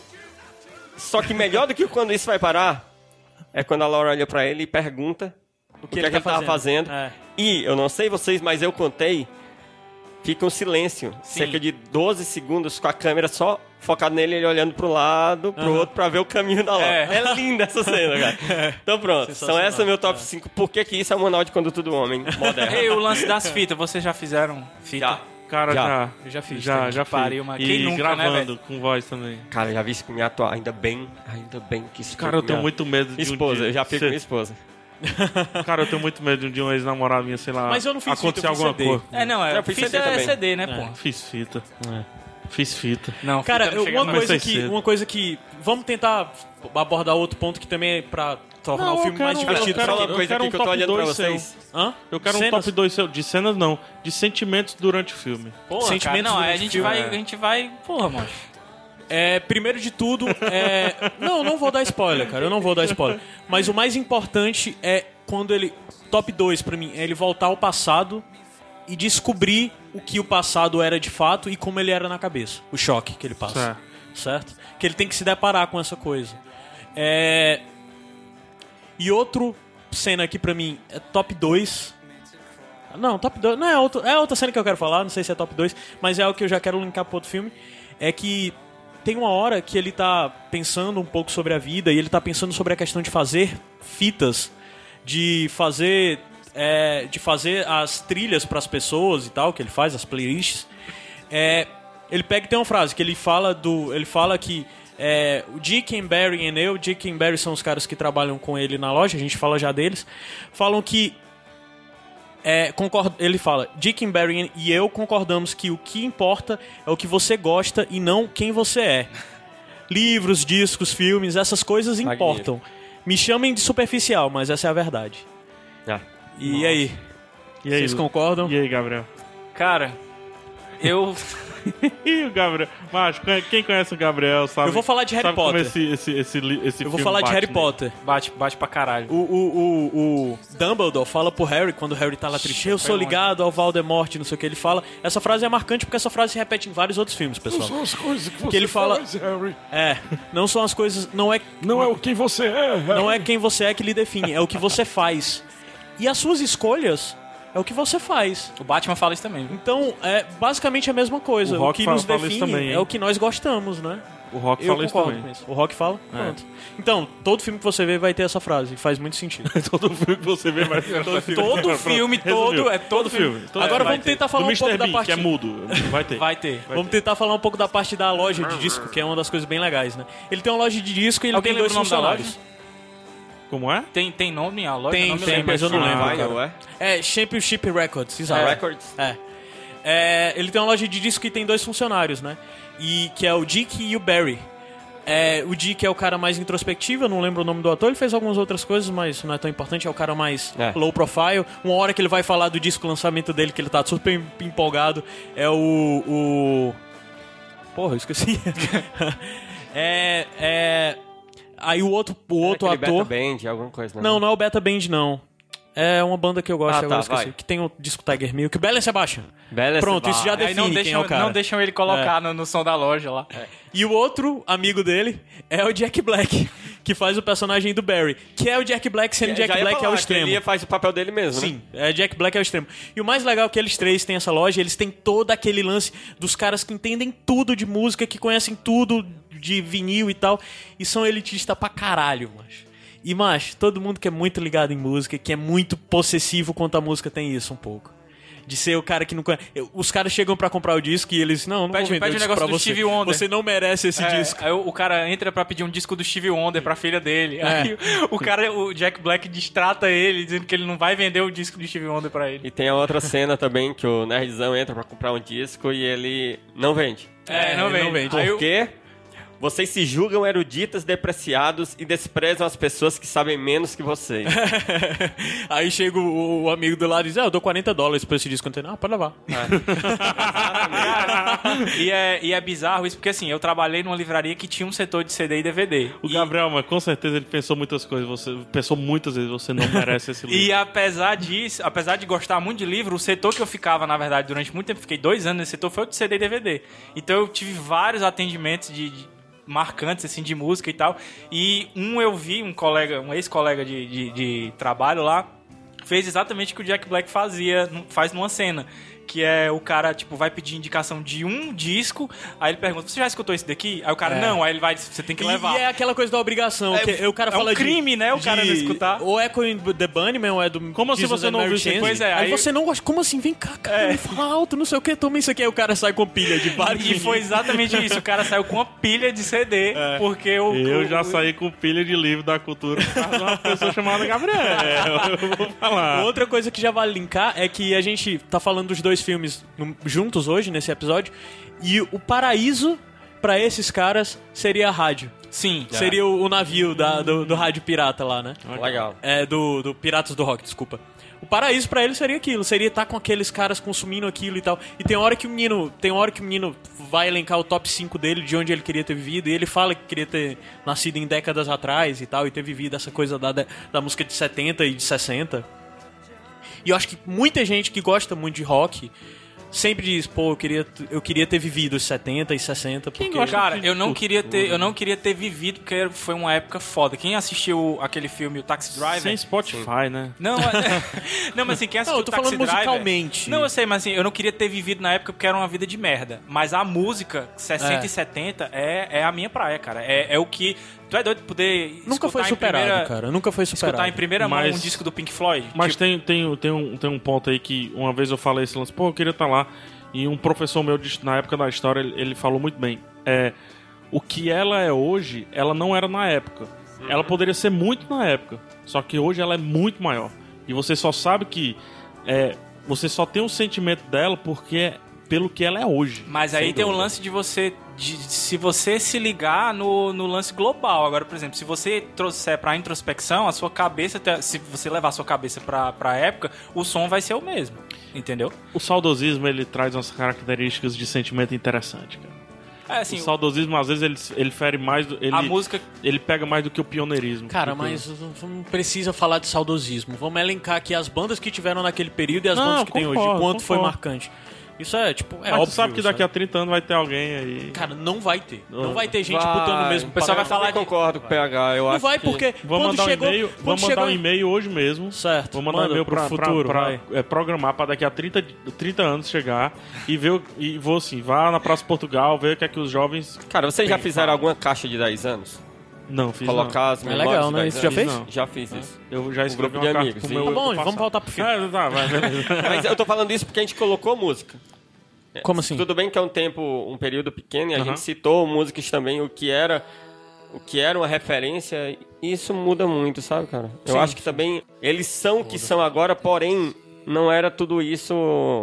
só que melhor do que quando isso vai parar é quando a Laura olha pra ele e pergunta o que, é que ele tava fazendo.
É.
E eu não sei vocês, mas eu contei. Fica um silêncio, cerca de doze segundos com a câmera só focada nele, ele olhando pro lado, pro outro, pra ver o caminho da Laura.
É.
É, linda essa cena, cara. Então pronto, são
Sensacional.
essas meu top cinco. Por que que isso é o manual de conduta do homem moderno?
Ei, o lance das fitas, vocês já fizeram fita?
Já.
Cara,
Já.
já.
Eu já fiz.
Já,
também.
já fiz.
pariu, mas
E
quem nunca, né,
gravando
velho?
com voz também.
Cara, já vi isso com minha atual. Ainda bem, ainda bem que isso
Cara,
foi
eu
com
tenho
minha
muito medo de
esposa,
um dia...
eu já fico com
ser-
minha esposa.
Cara, eu tenho muito medo de um ex-namorado minha, sei lá...
Mas eu não fiz
acontecer
fita, eu fiz
alguma
C D.
coisa.
É, não, é.
Eu fiz
fita
C D
é
também.
C D, né,
É.
pô?
Fiz fita. Fiz fita.
Não,
Cara,
fita não
eu-
chega
uma
mais.
coisa,
Comecei
que,
cedo.
uma coisa que... Vamos tentar abordar outro ponto que também é pra tornar
Não,
o
eu
filme mais
quero-
divertido.
eu
Fala
quero-
uma coisa
quero
aqui
um
que eu tô
top
olhando pra
dois seu.
vocês.
Hã?
Eu quero um
Cenas?
top dois seu, de cenas não, de sentimentos durante o filme.
Porra,
Sentimentos
cara, não, aí a
durante
gente
o filme,
vai,
é.
a gente vai, porra, mano.
É, primeiro de tudo, é... Não, não vou dar spoiler, cara. Eu não vou dar spoiler. Mas o mais importante é quando ele... Top dois pra mim, é ele voltar ao passado e descobrir o que o passado era de fato e como ele era na cabeça. O choque que ele passa.
Certo.
Certo? Que ele tem que se deparar com essa coisa. É... E outro cena aqui pra mim é top dois. Não, top dois. Não é, outro, é outra cena que eu quero falar, não sei se é top dois, mas é o que eu já quero linkar pro outro filme. É que tem uma hora que ele tá pensando um pouco sobre a vida e ele tá pensando sobre a questão de fazer fitas, de fazer é, de fazer as trilhas pras pessoas e tal, que ele faz, as playlists. É, ele pega e tem uma frase que ele fala do, ele fala que é, o Dick and Barry e eu, Dick and Barry são os caras que trabalham com ele na loja, a gente fala já deles, falam que é, concorda, ele fala, Dick and Barry e eu concordamos que o que importa é o que você gosta e não quem você é. Livros, discos, filmes, essas coisas
Magnífico.
importam. Me chamem de superficial, mas essa é a verdade.
Ah.
E aí?
E aí,
Vocês
Lu?
concordam?
E aí, Gabriel?
Cara, eu...
Ih, o Gabriel. Macho, quem conhece o Gabriel sabe...
Eu vou falar de Harry
sabe como
Potter.
Esse, esse, esse, li- esse
Eu vou
filme
falar de
bate
Harry
nele.
Potter.
Bate, bate pra caralho.
O, o, o, o Dumbledore fala pro Harry, quando o Harry tá lá triste, eu sou ligado ao Voldemort, não sei o que ele fala. Essa frase é marcante porque essa frase se repete em vários outros filmes, pessoal.
São as coisas que você
Que ele fala-
faz, Harry.
É, não são as coisas, não é,
Não é o quem você é, Harry.
não é quem você é que lhe define, é o que você faz. E as suas escolhas é o que você faz.
O Batman fala isso também, viu?
Então, é basicamente a mesma coisa.
O
O,
Rock
que
fala-
nos
fala isso
define
também, hein?
é o que nós gostamos, né?
O Rock
Eu
fala isso
concordo
também.
com isso. O Rock fala? Pronto. Então, todo filme que você vê vai ter essa frase. Faz muito sentido.
Todo filme que você vê vai ser todo filme.
Todo filme, todo- é todo filme.
Todo
Agora
vai
vamos
ter.
tentar falar
Do
um pouco
mister
da
Bean,
parte...
que é mudo. Vai ter.
Vai ter.
Vamos tentar falar um pouco da parte da loja de disco, que é uma das coisas bem legais, né? Ele tem uma loja de disco e ele
Alguém
tem dois
lembra o nome da
funcionários.
Como é?
Tem, tem nome a loja?
Tem,
não me
tem,
lembro.
mas eu não
Ah,
lembro,
Vai,
cara.
ou é?
É, Championship Records, exato.
É. Records?
É. É, ele tem uma loja de disco e tem dois funcionários, né? E que é o Dick e o Barry. É, o Dick é o cara mais introspectivo, eu não lembro o nome do ator, ele fez algumas outras coisas, mas não é tão importante, é o cara mais
É.
low profile. Uma hora que ele vai falar do disco lançamento dele, que ele tá super em- empolgado, é o. o... Porra, eu esqueci. é. é... Aí o outro, o outro
Aquele
ator.
Beta Band, alguma coisa, né?
Não, não é o Beta Band, não. É uma banda que eu gosto,
Ah,
agora
tá,
eu esqueci.
vai.
Que tem o disco Tiger Milk. Bela Sebastian.
Bela
Pronto, isso já
Sebastian.
Aí
define
não
quem é
deixam,
o cara.
não deixam ele colocar no, no som da loja lá.
E o outro amigo dele é o Jack Black, que faz o personagem do Barry. Que é o Jack Black sendo
Já
Jack
ia
Black
falar
ao
que
extremo.
Ele faz o papel dele mesmo, né?
Sim, é Jack Black ao extremo. E o mais legal é que eles três têm essa loja, eles têm todo aquele lance dos caras que entendem tudo de música, que conhecem tudo de vinil e tal, e são elitistas pra caralho, macho. E, macho, todo mundo que é muito ligado em música, que é muito possessivo quanto a música, tem isso um pouco. De ser o cara que não conhece. Os caras chegam pra comprar o disco e eles, não, não
Pede-
vou vender
pede
o
um
disco
negócio
pra
do
você.
Stevie Wonder.
Você não merece esse
É,
disco.
aí o, o cara entra pra pedir um disco do Stevie Wonder pra filha dele.
É.
Aí o cara, o Jack Black distrata ele, dizendo que ele não vai vender o disco do Stevie Wonder pra ele.
E tem a outra cena também que o nerdzão entra pra comprar um disco e ele não vende.
É, não
ele
vende.
não vende.
Aí
Por
o-
quê? Vocês se julgam eruditas, depreciados e desprezam as pessoas que sabem menos que vocês.
Aí chega o, o amigo do lado e diz, ah, eu dou quarenta dólares pra esse disco. Eu tenho, ah, pode levar.
e, é, e é bizarro isso, porque assim, eu trabalhei numa livraria que tinha um setor de C D e D V D.
O
E-
Gabriel, mas com certeza ele pensou muitas coisas. Você pensou muitas vezes, você não merece esse livro.
E apesar disso, apesar de gostar muito de livro, o setor que eu ficava, na verdade, durante muito tempo, fiquei dois anos nesse setor, foi o de C D e D V D. Então eu tive vários atendimentos de, de marcantes, assim, de música e tal. E um eu vi, um colega, um ex-colega de, de, de trabalho lá, fez exatamente o que o Jack Black fazia, faz numa cena. Que é o cara, tipo, vai pedir indicação de um disco, aí ele pergunta, você já escutou esse daqui? Aí o cara,
É.
não, aí ele vai, você tem que
E,
levar.
e é aquela coisa da obrigação.
É,
que o cara
é um
fala de-
crime, né, o
de-
cara não escutar.
Ou é com The Bunnyman, ou é do...
Como assim
Jesus
você
and
não
Mary
ouviu isso?
Chain.
Pois é,
Aí,
aí-
você não gosta... Como assim? Vem cá, cara.
É.
Fala alto, não sei o que. Toma isso aqui. Aí o cara sai com pilha de vários
E foi exatamente isso, o cara saiu com uma pilha de C D, porque o...
Eu
o-
já
o-
saí com pilha de livro da cultura por causa de uma pessoa chamada Gabriel. Eu vou falar.
Outra coisa que já vale linkar é que a gente tá falando dos dois filmes no- juntos hoje, nesse episódio, e o paraíso pra esses caras seria a rádio.
Sim.
Seria o, o navio da- do, do rádio pirata lá, né?
Legal.
É, do, do Piratas do Rock, desculpa. O paraíso pra ele seria aquilo, seria estar com aqueles caras consumindo aquilo e tal. E tem hora que o menino, tem hora que o menino vai elencar o top cinco dele, de onde ele queria ter vivido, e ele fala que queria ter nascido em décadas atrás e tal, e ter vivido essa coisa da, da música de setenta e de sessenta. E eu acho que muita gente que gosta muito de rock sempre diz, pô, eu queria, eu queria ter vivido os setenta e sessenta, porque...
Cara, eu não queria ter, eu não queria ter vivido porque foi uma época foda. Quem assistiu aquele filme o Taxi Driver?
Sem Spotify, né?
Não, é- não, mas assim, quem assistiu
Não, eu tô
o Taxi
falando
Driver...
musicalmente.
Não, eu sei, mas assim, eu não queria ter vivido na época porque era uma vida de merda. Mas a música, sessenta
É.
e setenta, é, é a minha praia, cara. É, é o que... Tu é doido de poder
Nunca foi
escutar em
superado,
primeira-
cara, nunca foi superado.
Escutar em primeira mão
Mas-
um disco do Pink Floyd?
Mas
Tipo,
tem, tem, tem, um, tem um ponto aí que uma vez eu falei esse lance, pô, eu queria estar lá. E um professor meu, de- na época da história, ele, ele falou muito bem. É, o que ela é hoje, ela não era na época. Ela poderia ser muito na época. Só que hoje ela é muito maior. E você só sabe que... É, você só tem o sentimento dela porque é pelo que ela é hoje.
Mas aí
Sem
tem um
dúvida.
lance de você... de- se você se ligar no, no lance global. Agora, por exemplo, se você trouxer pra introspecção, a sua cabeça... te- se você levar a sua cabeça pra, pra época, o som vai ser o mesmo. Entendeu?
O saudosismo, ele traz umas características de sentimento interessante, cara.
É assim,
O saudosismo, às vezes, ele, ele fere mais... do- Ele,
a música...
ele pega mais do que o pioneirismo.
Cara,
Porque-
mas não precisa falar de saudosismo. Vamos elencar aqui as bandas que tiveram naquele período e as
Não,
bandas que tem hoje.
concordo,
Quanto foi
concordo.
marcante. Isso é, tipo, é
Mas
óbvio.
tu sabe que daqui a trinta anos vai ter alguém aí...
Cara, não vai ter. Não
Não.
vai ter gente
Vai.
botando o mesmo
O pessoal vai
padrão.
falar
Eu concordo com o P H, eu
Não
acho
vai,
que...
porque
Vou
quando
mandar
chegou...
um e-mail,
quando
vou mandar
chegou...
um e-mail hoje mesmo.
Certo.
Vou mandar um
Manda
e-mail
pro
pra,
futuro,
pra,
vai.
pra, é, programar pra daqui a trinta, trinta anos chegar e ver o- e vou assim, vá na Praça Portugal, ver o que é que os jovens...
Cara, vocês já
Tem,
fizeram
fala.
alguma caixa de dez anos?
Não, fiz
Colocar as
É
memórias
legal,
de
né?
dez
Isso já
anos?
fez?
Não.
Já fiz isso.
não. Eu já escrevi
grupo
uma
de
carta
amigos,
pro
sim.
meu
Tá bom,
eu
vamos
faço-
voltar pro filme.
É, tá, vai, beleza.
Mas eu tô falando isso porque a gente colocou música.
Como assim?
Tudo bem que é um tempo, um período pequeno e a
Aham.
gente citou músicas também, o que era o que era uma referência, e isso muda muito, sabe, cara? Eu
Sim,
acho que também eles são o que são agora, porém não era tudo isso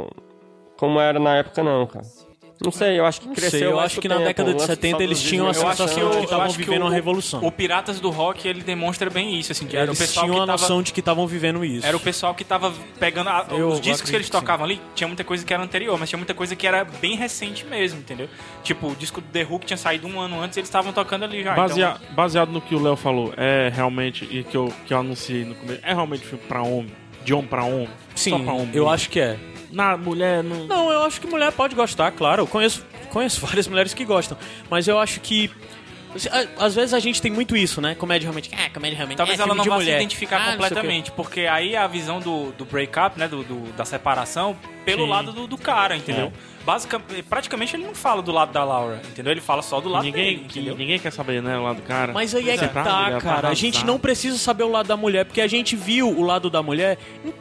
como era na época não, cara. Não sei, eu acho que
Não
cresceu
sei, eu
mais
acho
com
que
o
na
tempo,
década
o
de
lance do
setenta eles
saudosismo,
tinham a
eu acho
sensação
que
de
o-
que
eu
estavam
acho que
vivendo
o-
uma revolução.
O Piratas do Rock, ele demonstra bem isso, assim. Era o
Eles
pessoal
tinham
que
a
tava...
noção de que estavam vivendo isso.
Era o pessoal que tava pegando a-
Eu
os discos que eles
acredito que sim.
tocavam ali, tinha muita coisa que era anterior, mas tinha muita coisa que era bem recente mesmo, entendeu? Tipo, o disco do The Who que tinha saído um ano antes, eles estavam tocando ali já.
Basea-
então-
Baseado no que o Léo falou, é realmente, e que eu, que eu anunciei no começo, é realmente filme pra homem, de homem pra homem,
Sim,
só pra homem.
eu acho que é.
Na mulher, não...
Não, eu acho que mulher pode gostar, claro. Eu conheço, conheço várias mulheres que gostam. Mas eu acho que... a- Às vezes a gente tem muito isso, né? Comédia romântica. Ah, comédia romântica.
Talvez
é,
ela
filme
não
de
vá
mulher.
se identificar
Ah, não sei o quê.
completamente, porque aí a visão do, do break-up, né, do, do- da separação, pelo
Sim.
lado do, do cara, entendeu? Basicamente, praticamente ele não fala do lado da Laura, entendeu? Ele fala só do lado
ninguém,
dele,
que,
entendeu?
ninguém quer saber, né, o lado do cara.
Mas aí é
Você
que
tá,
tá,
mulher, tá
cara. A gente
arrasado.
não precisa saber o lado da mulher, porque a gente viu o lado da mulher em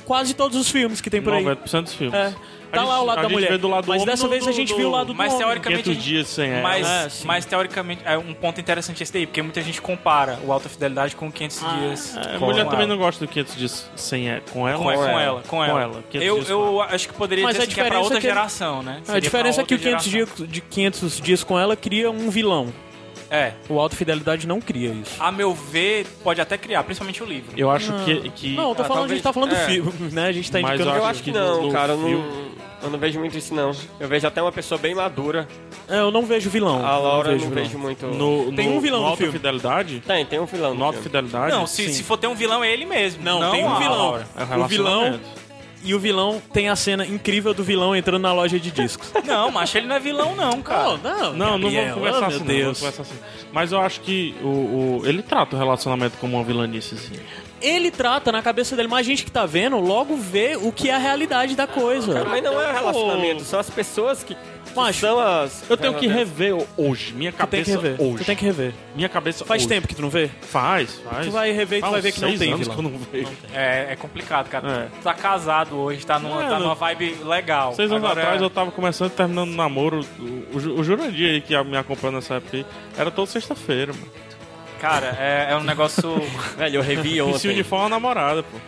quase todos os filmes que tem por aí.
noventa por cento dos filmes.
É. Tá
A
lá
gente-
o lado
a
da
gente
mulher.
vê do lado do
Mas
homem
dessa
no-
vez a
do-
gente
do-
viu o lado do
Mas
homem.
teoricamente.
quinhentos dias sem ela.
Mas,
É, sim.
mas teoricamente é um ponto interessante esse daí, porque muita gente compara o Alta Fidelidade com quinhentos dias.
A
com
mulher
ela.
também não gosta do quinhentos dias sem ela. Com ela?
Com, com ela, com ela.
ela. quinhentos
Eu,
dias com
eu acho que poderia
Mas
dizer
a
assim, que é pra
diferença
outra
é que ele-
geração, né?
A
Seria
diferença
pra
é que o
outra
quinhentos
geração.
dias, de quinhentos dias com ela cria um vilão.
É.
O Alta Fidelidade não cria isso.
A meu ver, pode até criar, principalmente o livro.
Eu acho que, que...
Não, eu tô
Ah,
falando, a gente tá falando
talvez-
do filme, né? A gente tá
Mas
indicando.
eu
Eu
acho
acho que
que
não,
no
cara. Eu não,
filme-
eu não vejo muito isso, não. Eu vejo até uma pessoa bem madura.
É, eu não vejo vilão.
A Laura eu
não
não
vilão.
vejo muito...
No,
Tem
no-
um vilão
no
no
Alta
filme.
Fidelidade?
Tem, tem um vilão no
No Alta
filme.
Fidelidade?
Não, se,
sim.
se for ter um vilão, é ele mesmo.
Não, tem um
a
vilão.
Laura.
É o
O vilão
relacionamento.
e o vilão tem a cena incrível do vilão entrando na loja de discos.
Não, macho, ele não é vilão, não, cara.
não,
Não, não
Gabriel,
vamos conversar
oh,
assim,
meu
não,
Deus.
vamos conversar assim. Mas eu acho que o, o- ele trata o relacionamento como uma vilanicezinha.
Ele trata na cabeça dele, mas a gente que tá vendo logo vê o que é a realidade da coisa.
Mas não é relacionamento, são as pessoas que, que
Macho,
são as...
Eu tenho que rever hoje, minha
Tu tem que
cabeça
rever.
hoje.
Tu tem que rever.
Minha cabeça
Faz
hoje.
tempo que tu não vê?
Faz, faz.
Tu vai rever e tu
Faz
vai ver
uns
que não
seis
tem
anos
vilão.
que eu não vejo.
É, é complicado, cara.
É.
Tu tá casado hoje, tá numa,
É,
tá
não-
numa vibe legal.
Seis anos
Agora
atrás
é-
eu tava começando e terminando o namoro. O, o, o Jurandir aí que me acompanha nessa época aí, era toda sexta-feira, mano.
Cara, é, é um negócio...
Velho, eu revi
E se
ontem.
uniforme uma namorada, pô.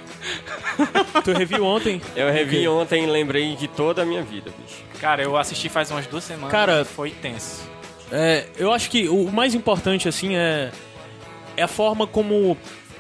Tu reviu ontem?
Eu revi ontem e lembrei de toda a minha vida, bicho.
Cara, eu assisti faz umas duas semanas.
Cara,
e foi tenso.
É, eu acho que o mais importante, assim, é, é a forma como...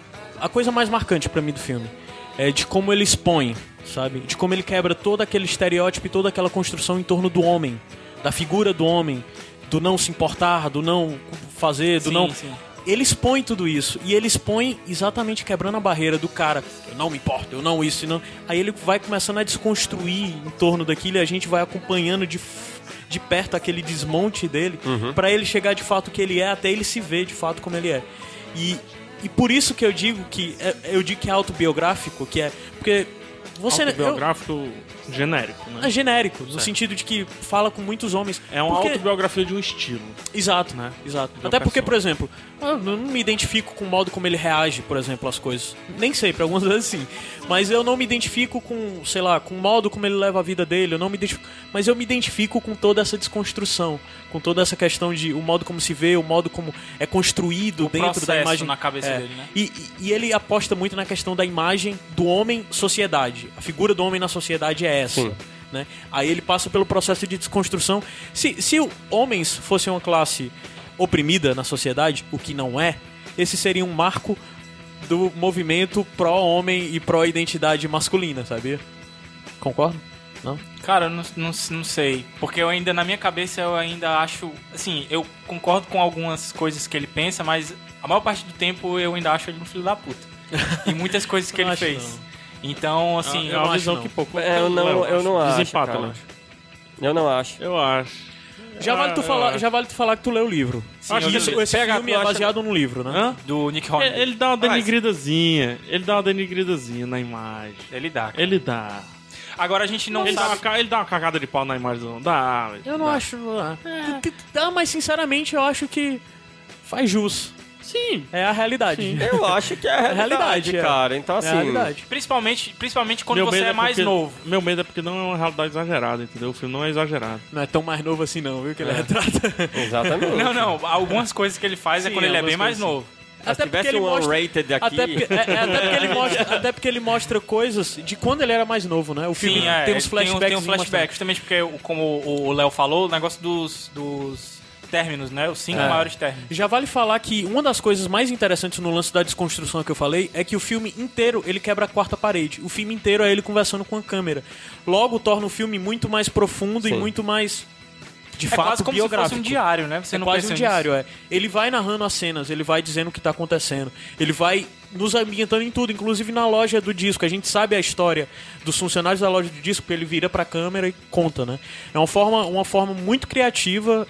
A coisa mais marcante pra mim do filme é de como ele expõe, sabe? De como ele quebra todo aquele estereótipo e toda aquela construção em torno do homem, da figura do homem, do não se importar, do não fazer, do
Sim,
não...
sim.
Ele expõe tudo isso, e ele expõe exatamente quebrando a barreira do cara. Eu não me importo, eu não isso, não. Aí ele vai começando a desconstruir em torno daquilo e a gente vai acompanhando de, f- de perto aquele desmonte dele, pra ele chegar de fato o que ele é, até ele se ver de fato como ele é. E, e por isso que eu digo que é, eu digo que é autobiográfico, que é porque você eu-
Autobiográfico genérico, né?
é genérico, no sentido de que fala com muitos homens.
É uma
Porque-
autobiografia de um estilo.
Exato, né? Exato. Até porque, por exemplo, eu não me identifico com o modo como ele reage, por exemplo, às coisas. Nem sempre, algumas vezes sim. Mas eu não me identifico com, sei lá, com o modo como ele leva a vida dele, eu não me identifico. Mas eu me identifico com toda essa desconstrução, com toda essa questão de o modo como se vê, o modo como é construído
O
dentro da
processo
imagem.
na cabeça
É.
dele, né?
E, e- e ele aposta muito na questão da imagem do homem-sociedade. A figura do homem na sociedade é essa.
Sim.
Né? Aí ele passa pelo processo de desconstrução. Se, se o- homens fossem uma classe oprimida na sociedade, o que não é, esse seria um marco do movimento pró-homem e pró-identidade masculina, sabia? Concorda? Não?
Cara, eu não, não, não sei. Porque eu ainda, na minha cabeça, eu ainda acho... Assim, eu concordo com algumas coisas que ele pensa, mas a maior parte do tempo eu ainda acho ele um filho da puta. E muitas coisas que
Eu
ele
acho
fez.
não.
Então, assim...
é
eu
uma
não
visão
acho
que
não.
pouco.
É, eu não,
Léo,
eu não acho,
Desempata,
cara.
Léo.
Eu não acho.
Eu acho.
Já vale, tu
Ah,
falar,
eu
já vale tu falar que tu leu o livro.
Sim,
Acho
eu
que isso,
li.
esse
Pega,
filme
tu
é
acha-
baseado num livro, né?
Hã?
Do Nick Hornby.
É, Ele dá uma denigridazinha. Ele dá uma denigridazinha na imagem.
Ele dá.
Ele dá.
Agora a gente não
Ele dá, uma,
sabe...
ca- ele dá uma cagada de pau na imagem, não dá. velho.
Eu não
Dá.
acho... ah, t- t- Dá, mas sinceramente eu acho que faz jus.
Sim.
É a realidade.
Eu acho que é a realidade,
realidade, é.
cara. Então,
É
assim...
a realidade.
Principalmente, principalmente quando
Meu
você
medo
é mais
porque-
novo.
Meu medo é porque não é uma realidade exagerada, entendeu? O filme não é exagerado.
Não é tão mais novo assim não, viu? Que ele retrata.
Exatamente.
Não, não. Algumas coisas que ele faz é
Sim,
quando ele é bem
algumas
mais
coisas,
novo.
Se tivesse um unrated aqui...
Até porque, é, é, até, porque ele mostra, até porque ele mostra coisas de quando ele era mais novo, né? O filme
Sim, é.
tem uns flashbacks.
Tem um flashback, justamente porque, o- como o Léo falou, o negócio dos, dos términos, né? Os cinco
É.
maiores términos.
Já vale falar que uma das coisas mais interessantes no lance da desconstrução que eu falei é que o filme inteiro ele quebra a quarta parede. O filme inteiro é ele conversando com a câmera. Logo torna o filme muito mais profundo e
Sim.
muito mais de
É
fato
quase como
biográfico.
se fosse um diário, né? Você
É
não
quase
pensa
um
nisso.
diário, é. Ele vai narrando as cenas, ele vai dizendo o que tá acontecendo. Ele vai nos ambientando em tudo, inclusive na loja do disco. A gente sabe a história dos funcionários da loja do disco, porque ele vira pra câmera e conta, né? É uma forma, uma forma muito criativa.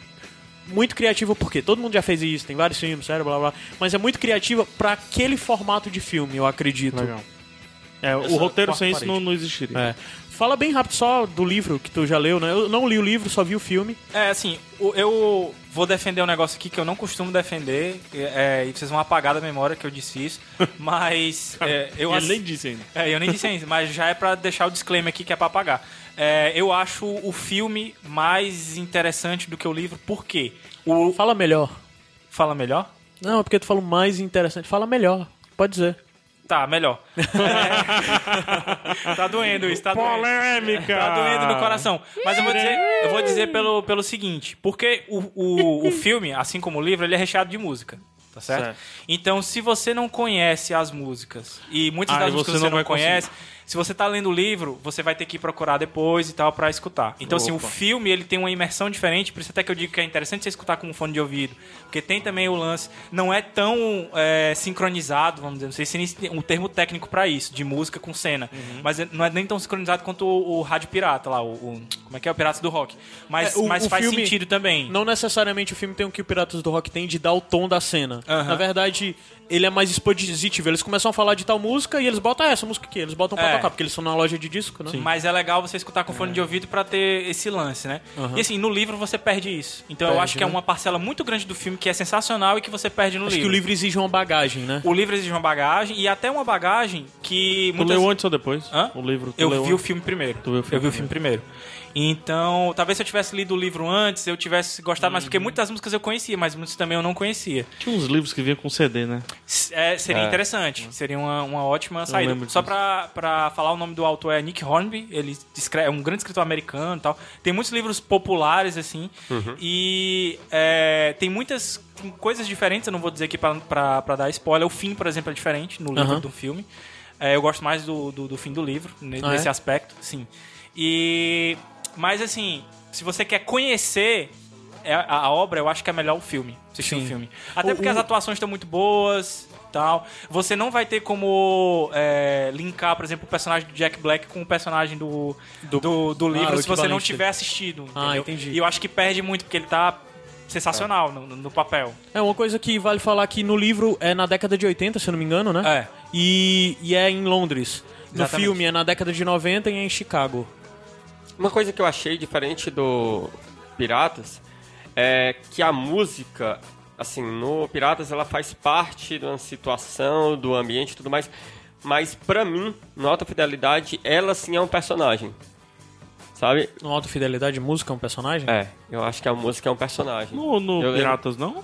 Muito criativa porque todo mundo já fez isso, tem vários filmes, sério, blá blá. Mas é muito criativa pra aquele formato de filme, eu acredito.
Legal. É, o
Essa
roteiro
quarta
sem isso
parede.
não, não existiria.
É. fala bem rápido só do livro que tu já leu, né? Eu não li o livro, só vi o filme.
É, assim, o- eu vou defender um negócio aqui que eu não costumo defender, é, e vocês vão apagar da memória que eu disse isso, mas é, eu
Ele
ass-
nem disse ainda.
É, eu nem disse ainda, mas já é pra deixar o disclaimer aqui que é pra apagar. É, eu acho o filme mais interessante do que o livro, por quê? O...
Fala melhor.
Fala melhor?
Não, é porque tu falou mais interessante. Fala melhor, pode dizer.
Tá, melhor. É... tá doendo isso, tá doendo.
Polêmica!
Tá doendo no coração. Mas eu vou dizer, eu vou dizer pelo, pelo seguinte, porque o, o, o filme, assim como o livro, ele é recheado de música. Tá certo?
Certo.
Então, se você não conhece as músicas, e muitas
Ah,
das
e
músicas
você
você
não
não,
vai
conhece, se você tá lendo o livro, você vai ter que procurar depois e tal pra escutar. Então, assim, o
Opa.
filme, ele tem uma imersão diferente, por isso até que eu digo que é interessante você escutar com um fone de ouvido, porque tem também o lance, não é tão é, sincronizado, vamos dizer, não sei se existe um termo técnico pra isso, de música com cena,
Uhum.
mas é- não é nem tão sincronizado quanto o, o Rádio Pirata lá, o, o- como é que é, o Piratas do Rock. Mas,
É, o-
mas
o
faz
filme-
sentido também.
Não necessariamente o filme tem o que o Piratas do Rock tem de dar o tom da cena.
Aham.
Na verdade, ele é mais expositivo. Eles começam a falar de tal música e eles botam ah, essa música aqui. Eles botam pra
É.
tocar, porque eles são na loja de disco, né?
Mas é legal você escutar com fone de ouvido pra ter esse lance, né? E assim, no livro você perde isso. Então eu
Perde,
acho que é
né?
uma parcela muito grande do filme que é sensacional e que você perde no
Acho
livro.
que o livro exige uma bagagem, né?
O livro exige uma bagagem e até uma bagagem que
Tu
muitas...
leu antes ou depois?
Hã?
O livro tu
Eu
leu
vi o
antes?
filme primeiro.
Tu viu o filme
eu vi o filme primeiro. Então, talvez se eu tivesse lido o livro antes, eu tivesse gostado mais, porque muitas músicas eu conhecia, mas muitas também eu não conhecia.
Tinha uns livros que vinham com C D, né?
S- é, seria interessante, seria uma, uma ótima saída.
lembro
Só
disso.
pra, pra falar, o nome do autor é Nick Hornby, ele escreve, é um grande escritor americano e tal. Tem muitos livros populares, assim, e é, tem muitas tem coisas diferentes, eu não vou dizer aqui pra, pra, pra dar spoiler. O fim, por exemplo, é diferente no livro
Aham.
do filme. É, eu gosto mais do, do, do fim do livro, ne-
Ah,
nesse
é?
aspecto, sim. E, mas, assim, se você quer conhecer é, a, a obra, eu acho que é melhor o filme, assistir o
Sim.
filme. Até
O-
porque
o-
as atuações estão muito boas, tal. Você não vai ter como é, linkar, por exemplo, o personagem do Jack Black com o personagem do, do, do, livro
Ah, o
se você não
equivalente
tiver assistido,
Ah,
entendeu?
entendi.
E eu acho que perde muito, porque ele tá sensacional no, no papel.
É uma coisa que vale falar que no livro é na década de oitenta, se eu não me engano, né?
É.
E, e é em Londres. No
Exatamente.
filme é na década de noventa e é em Chicago.
Uma coisa que eu achei diferente do Piratas é que a música, assim, no Piratas ela faz parte de uma situação, do ambiente e tudo mais, mas pra mim, no Alta Fidelidade, ela sim é um personagem. Sabe?
No Alta Fidelidade, música é um personagem?
É, eu acho que a música é um personagem.
No, no
Eu lembro-
Piratas, não?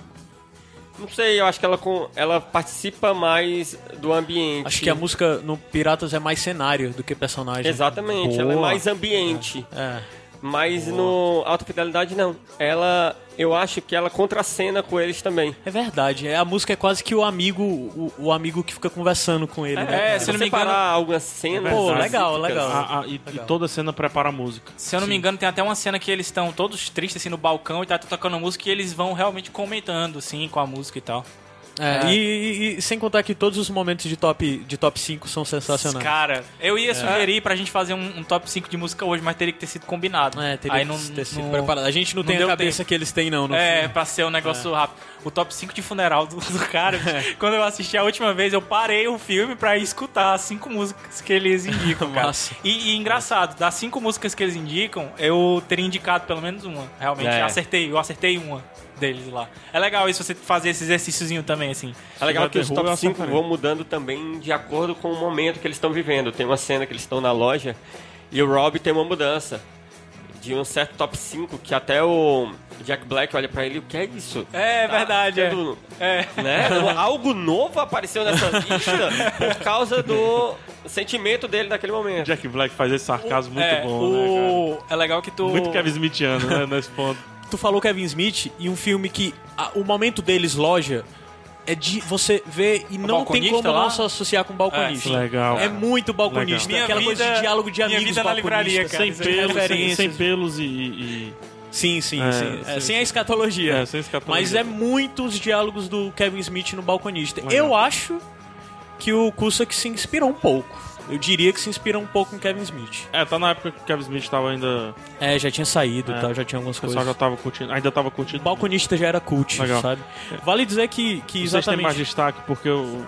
Não sei, eu acho que ela, com, ela participa mais do ambiente.
Acho que a música no Piratas é mais cenário do que personagem.
Exatamente, ela é
Boa.
mais ambiente.
É.
Mas no Alta Fidelidade, não. Ela, eu acho que ela contracena com eles também.
É verdade. É, a música é quase que o amigo, o, o amigo que fica conversando com ele, né?
É, se eu não me
separar
engano,
algumas cenas...
Pô,
específicas.
legal, legal.
A- a- e, e toda cena prepara a música.
se eu não me engano, tem até uma cena que eles estão todos tristes assim no balcão e tá tocando música e eles vão realmente comentando assim com a música e tal.
É, E, e- e sem contar que todos os momentos de top, de top cinco são sensacionais.
Cara, eu ia sugerir pra gente fazer um, um top cinco de música hoje, mas teria que ter sido combinado.
É, teria
Aí
que
não,
ter sido
não-
preparado. A gente não,
não
tem a
deu
cabeça
tempo.
que eles têm, não. No
É,
filme.
pra ser um negócio rápido. O top cinco de funeral do, do cara, quando eu assisti a última vez, eu parei o filme pra ir escutar as cinco músicas que eles indicam, cara.
Massa.
E, e engraçado, das cinco músicas que eles indicam, eu teria indicado pelo menos uma. Realmente,
É.
acertei, eu acertei uma deles lá. É legal isso, você fazer esse exercíciozinho também, assim.
É legal que os
Derruba,
top
eu
cinco
acertarei.
vão mudando também de acordo com o momento que eles estão vivendo. Tem uma cena que eles estão na loja e o Rob tem uma mudança de um certo top cinco que até o Jack Black olha pra ele, o que é isso?
É verdade, é.
Tendo,
É.
né? Algo novo apareceu nessa lista por causa do sentimento dele naquele momento.
Jack Black faz esse sarcasmo muito
é,
bom, né,
o... É legal que tu...
cara? Muito Kevin Smithiano, né, nesse ponto.
Tu falou Kevin Smith e um filme que a- o momento deles, loja, é de você ver e não tem
balconista
como
lá?
não se associar com balconista.
É, legal.
É muito balconista.
Legal.
Aquela
Minha
coisa
vida-
de diálogo de
minha
amigos
vida na livraria,
balconistas,
cara.
Sem
Isso é
pelos, sem,
referências.
sem pelos e... e-
Sim, sim,
É,
sim. É,
sim,
sem a
sim.
escatologia.
É, sem escatologia.
Mas é muitos diálogos do Kevin Smith no balconista.
Legal.
Eu acho que o Cusack se inspirou um pouco. Eu diria que se inspirou um pouco em Kevin Smith.
É, tá na época que o Kevin Smith tava ainda...
É, já tinha saído e
É.
tal, já tinha algumas
O pessoal
coisas.
já tava curtindo, ainda tava
O
curtindo.
balconista já era cult,
Legal.
sabe? Vale dizer que, que
Vocês têm mais
exatamente...
destaque porque o,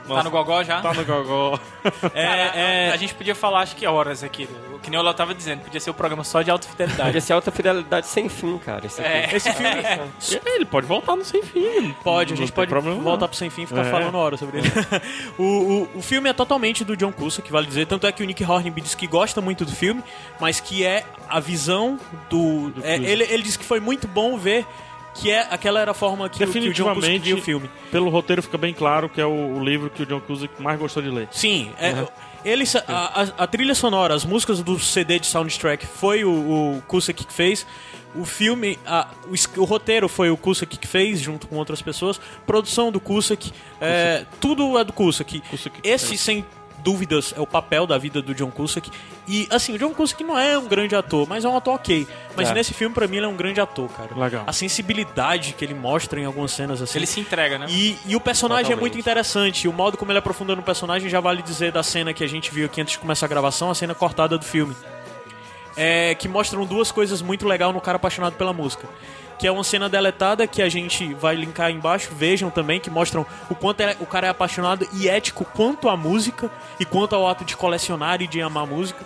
Tá no gogó já?
Tá no gogó.
É,
Cara,
é,
A gente podia falar, acho que horas aqui. Que nem o Léo tava dizendo. Podia ser o programa só de alta fidelidade.
Podia ser alta fidelidade sem fim, cara. Isso aqui.
É.
esse filme
Ele pode voltar no sem fim.
pode, a
Não
gente
tem
pode
problema,
voltar
não.
pro Sem Fim e ficar
É.
falando hora sobre ele. o, o, o filme é totalmente do John Cusack, vale dizer. Tanto é que o Nick Hornby diz que gosta muito do filme, mas que é a visão do... é,
Cusack.
ele, ele disse que foi muito bom ver que é, aquela era a forma que, o- que o John Cusack
Definitivamente,
via o filme.
pelo roteiro fica bem claro que é o, o livro que o John Cusack mais gostou de ler.
Sim, é, ele, a, a- a trilha sonora, as músicas do C D de soundtrack foi o, o Cusack que fez. O filme, a- o, es- o roteiro foi o Cusack que fez, junto com outras pessoas. Produção do Cusack, é, tudo é do Cusack.
Cusack
Esse,
fez.
sem dúvidas, é o papel da vida do John Cusack. E, assim, o John Cusack não é um grande ator, mas é um ator ok. Mas
É.
nesse filme, pra mim, ele é um grande ator, cara.
Legal.
A sensibilidade que ele mostra em algumas cenas, assim.
Ele se entrega, né?
E, e o personagem é
Totalmente.
muito interessante. O modo como ele aprofunda no personagem já vale dizer da cena que a gente viu aqui antes de começar a gravação, a cena cortada do filme. É, que mostram duas coisas muito legais no cara apaixonado pela música. Que é uma cena deletada que a gente vai linkar aí embaixo, vejam também, que mostram o quanto é- o cara é apaixonado e ético quanto à música e quanto ao ato de colecionar e de amar música.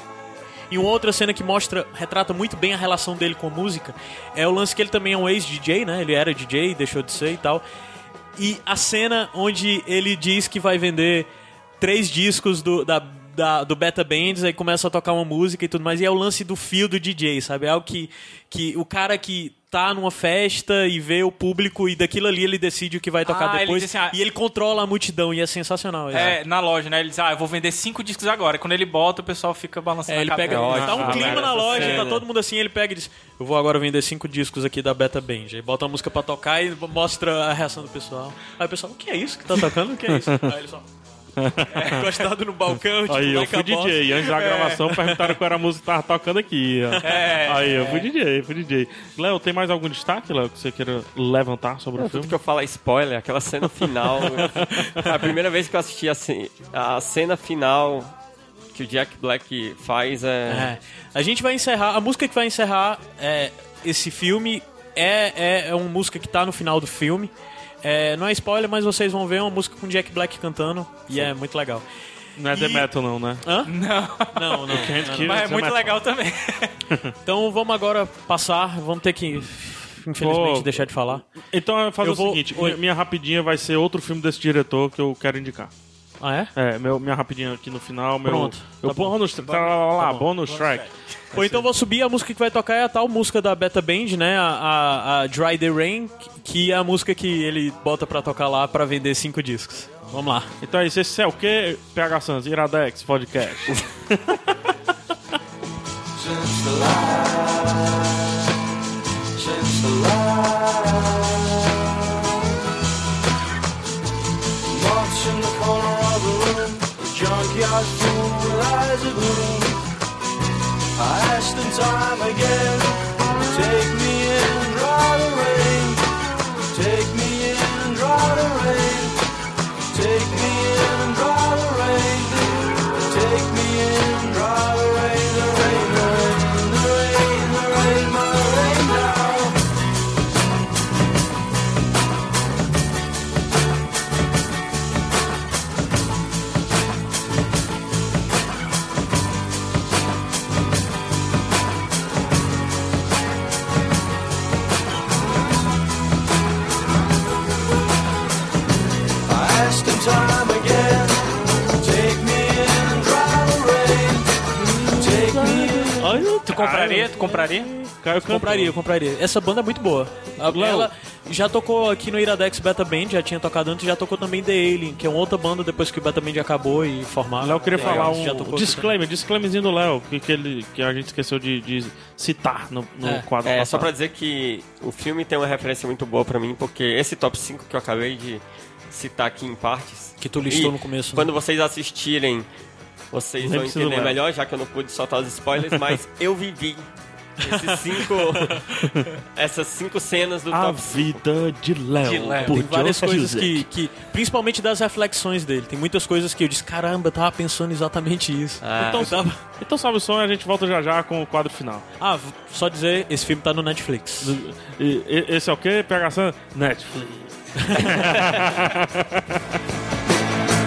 E uma outra cena que mostra, retrata muito bem a relação dele com a música, é o lance que ele também é um ex-D J, né? Ele era D J, deixou de ser e tal. E a cena onde ele diz que vai vender três discos do, da, da- do Beta Bands, aí começa a tocar uma música e tudo mais, e é o lance do fio do D J, sabe? É algo que, que o cara que tá numa festa e vê o público e daquilo ali ele decide o que vai tocar
Ah, ele
depois,
diz assim, ah,
e ele controla a multidão, e é sensacional.
É, na loja, né? Ele diz, ah, eu vou vender cinco discos agora. Quando ele bota, o pessoal fica balançando
É, ele
a cabeça.
pega,
ótimo.
tá um
Ah,
clima
cara,
na
essa
loja,
cena.
tá todo mundo assim, ele pega e diz, eu vou agora vender cinco discos aqui da Beta Band. Aí bota a música pra tocar e mostra a reação do pessoal. Aí o pessoal, o que é isso que tá tocando? O que é isso? Aí ele só... É, encostado no balcão, tipo,
Aí eu
like
fui
a boss.
D J, antes da gravação perguntaram qual era a música que tava tocando aqui. ó.
É,
Aí eu fui D J, fui D J. Léo, tem mais algum destaque, Léo, que você queira levantar sobre o
Tudo
filme?
que eu falo é spoiler, aquela cena final. A primeira vez que eu assisti a, ce- a cena final que o Jack Black faz é.
É. A gente vai encerrar, a música que vai encerrar é, esse filme é, é, é uma música que tá no final do filme. É, não é spoiler, mas vocês vão ver uma música com Jack Black cantando e é muito legal.
Não é The
E-
Metal, não, né?
Hã?
Não,
Não, não.
Can't
não,
Kill
mas é
The
muito
Metal.
legal também.
Então vamos agora passar, vamos ter que, infelizmente,
Pô,
deixar de falar.
Então faz
Eu
o
vou-
seguinte,
Oi.
minha, minha rapidinha vai ser outro filme desse diretor que eu quero indicar.
Ah, é?
É, meu, minha rapidinha aqui no final, meu...
Pronto,
Meu
tá bom.
bônus, tá lá, lá,
Tá bom.
bônus track.
Ou então vou subir, a música que vai tocar é a tal música da Beta Band, né? A, a, a Dry the Rain, que é a música que ele bota pra tocar lá pra vender cinco discos. Vamos lá.
Então é isso, esse é o quê? P H Santos, Iradex, podcast.
Since the light, since the light, marks in the corner of the room, the junkyard fool with eyes of gloom. I asked him time again, take me in, dry the rain, take me in, dry the rain, take me in, dry the rain, take me in, dry the rain, the rain, the rain, the rain, the rain, my rain now. I asked him time again, take me in, dry the rain, take me in.
Olha,
Tu compraria? Tu compraria?
Caio cantou.
Compraria, compraria. Essa banda é muito boa. A-
Léo.
Ela já tocou aqui no Iradex Beta Band, já tinha tocado antes, já tocou também The Alien, que é uma outra banda depois que o Beta Band acabou e formaram.
Léo queria
Legal,
falar
já
um
tocou aqui
disclaimer, disclaimerzinho do Léo, que, que, ele, que a gente esqueceu de, de citar no, no
É.
quadro
É,
passado.
só pra dizer que o filme tem uma referência muito boa pra mim, porque esse top cinco que eu acabei de citar aqui em partes.
Que tu listou
e
no começo, né?
Quando vocês assistirem, vocês vão
Lembre-se do
entender
Léo.
melhor, já que eu não pude soltar os spoilers, mas eu vivi esses cinco. essas cinco cenas do
A
top cinco.
vida de Léo.
De Léo.
por
Tem várias
John
coisas
Cusack.
que, que. Principalmente das reflexões dele. Tem muitas coisas que eu disse, caramba, eu tava pensando exatamente isso.
Ah.
então, tava...
Então salve o som e a gente volta já já com o quadro final.
ah, v- só dizer, esse filme tá no Netflix.
E- e- esse é o quê? P H Santos? Netflix.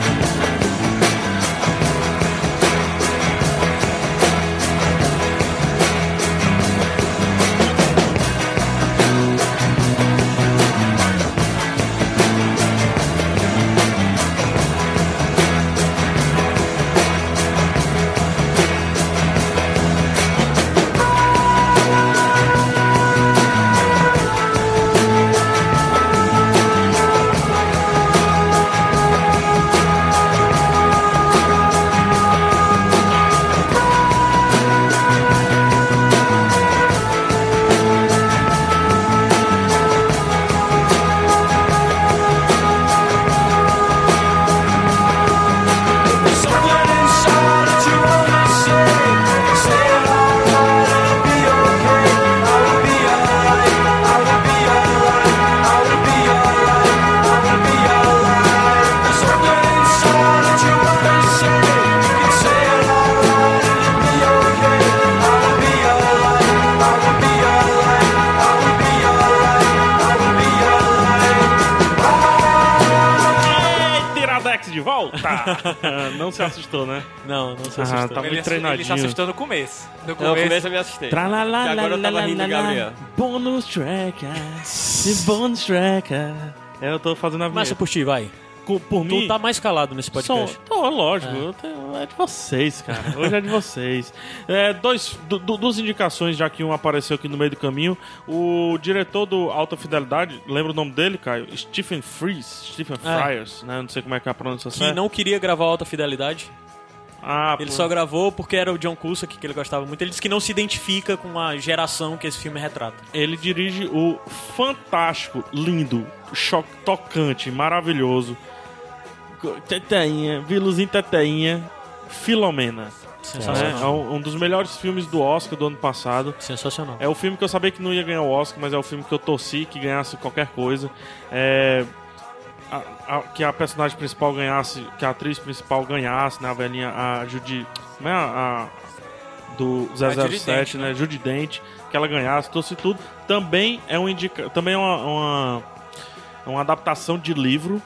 Iradex de volta! Não se assustou, né?
Não, não se
Ah,
assustou.
tá
Ele,
muito
assu- ele
treinadinho.
se assustou no começo. No
Não, no
começo.
começo eu me assustei.
Tralalá,
E agora eu tava rindo do Gabriel.
Bônus track, the bonus track. É, eu tô fazendo a
Começa
vinheta.
por ti, vai.
Co- Por mim,
Tu tá mais calado nesse podcast.
Sou, tô, lógico, eu tenho- é de vocês, cara. Hoje é de vocês. É, dois, du, du- duas indicações, já que um apareceu aqui no meio do caminho. O diretor do Alta Fidelidade, lembra o nome dele, Caio? Stephen Frears, Stephen
É.
Frears, né? Não sei como é que é a pronúncia
Que
certa.
não queria gravar Alta Fidelidade.
Ah,
Ele
pô.
só gravou porque era o John Cusack, que ele gostava muito. Ele disse que não se identifica com a geração que esse filme retrata.
Ele dirige o fantástico, lindo, choque, tocante, maravilhoso. Teteinha, Viluzinho Teteinha, Filomena.
Sensacional.
É, é um, um dos melhores filmes do Oscar do ano passado.
Sensacional.
É o filme que eu sabia que não ia ganhar o Oscar, mas é o filme que eu torci que ganhasse qualquer coisa. É, a- a- que a personagem principal ganhasse, que a atriz principal ganhasse, né? A velhinha, a Judy. Como é a. a do zero zero
Judy
sete,
Dench,
né? Judy Dent, que ela ganhasse, torci tudo. Também é um indica, também é uma, uma, uma adaptação de livro,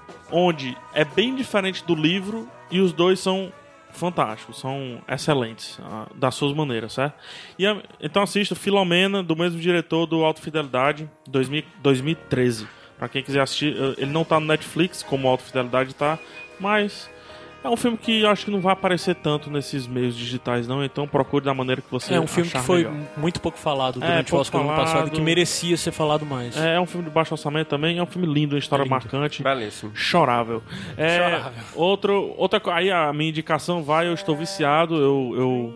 onde é bem diferente do livro e os dois são fantásticos, são excelentes, ah, das suas maneiras, certo? E, a- então assista Filomena, do mesmo diretor do Alta Fidelidade, dois mil, dois mil e treze. Pra quem quiser assistir, eh, ele não tá no Netflix, como o Alta Fidelidade tá, mas é um filme que eu acho que não vai aparecer tanto nesses meios digitais, não, então procure da maneira que você
É um filme que
achar
foi
melhor.
muito pouco falado
É,
durante o
pouco
Oscar do ano
falado.
passado, que merecia ser falado mais.
É, é um filme de baixo orçamento também, é um filme lindo, uma história
É lindo.
marcante.
Belíssimo.
Chorável. É,
Chorável.
Outro, outra co- aí a minha indicação vai, eu estou viciado, eu, eu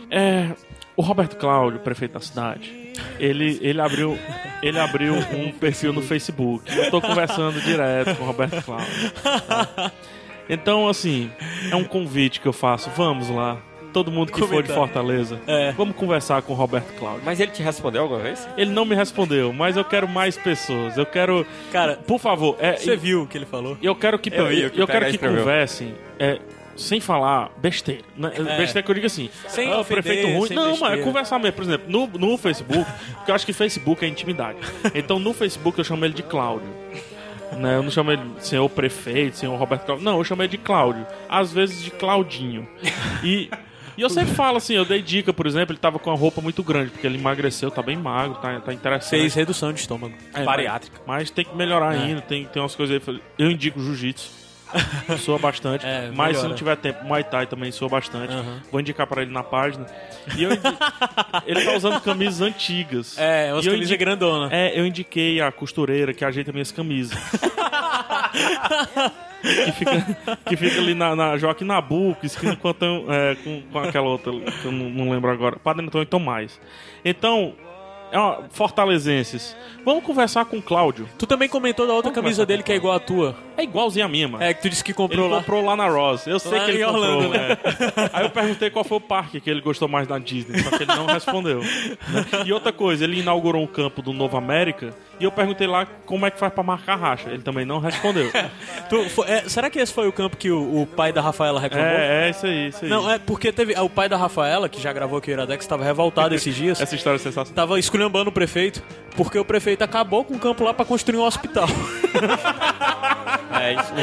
é o Roberto Cláudio, prefeito da cidade. Ele, ele abriu ele abriu um perfil no Facebook. Eu tô conversando direto com o Roberto Cláudio. Tá? Então, assim, é um convite que eu faço. Vamos lá. Todo mundo que for de
Comentar.
Fortaleza,
É.
vamos conversar com o Roberto Cláudio.
Mas ele te respondeu alguma vez?
Ele não me respondeu, mas eu quero mais pessoas. Eu quero,
Cara,
por favor, é,
você viu o que ele falou?
eu quero que
Eu vi o que
eu
o
quero
P H
que
escreveu.
conversem é, sem falar besteira. Né? Besteira que eu digo assim,
Sem
ah, o
ofender,
prefeito ruim.
sem
Não,
besteira.
mas é conversar mesmo. Por exemplo, no, no Facebook, porque eu acho que Facebook é intimidade. Então no Facebook eu chamo ele de Cláudio. Né? Eu não chamo ele de senhor prefeito, senhor Roberto Cláudio. Não, eu chamo ele de Cláudio. Às vezes de Claudinho. E, e eu sempre falo assim, eu dei dica, por exemplo, ele tava com uma roupa muito grande, porque ele emagreceu, tá bem magro, tá, tá interessante.
Fez redução de estômago.
É,
Bariátrica.
Mas, mas tem que melhorar
É.
ainda, tem, tem umas coisas aí. Eu indico jiu-jitsu. Soa bastante.
É,
mas se
melhora.
não tiver tempo, Muay Thai também soa bastante.
Aham.
Vou indicar pra ele na página. E eu indi- ele tá usando camisas antigas.
É, umas
E eu
camisas
indi-
grandona.
É, eu indiquei a costureira que ajeita minhas camisas. que, fica, que fica ali na, na Joaquim Nabuco, esquina com, é, com, com aquela outra que eu não, não lembro agora. Padre Antônio Tomás. Então, é uma, fortalezenses, vamos conversar com o Cláudio.
Tu também comentou da outra camisa dele que é igual à tua.
É igualzinha a minha, mano.
É, que tu disse que
Ele
comprou lá.
comprou lá na Ross. Eu sei
Lá
que ele
em
comprou,
Orlando, né?
né? Aí eu perguntei qual foi o parque que ele gostou mais da Disney, só que ele não respondeu. Né? E outra coisa, ele inaugurou um campo do Novo América e eu perguntei lá como é que faz pra marcar racha. Ele também não respondeu.
Tu, foi- é, será que esse foi o campo que o, o pai da Rafaela reclamou?
É, é isso aí, isso aí.
Não, é porque teve. O pai da Rafaela, que já gravou aqui o Iradex, estava revoltado esses dias.
Essa história é sensacional.
Tava esculhambando o prefeito, porque o prefeito acabou com o campo lá pra construir um hospital.
É isso.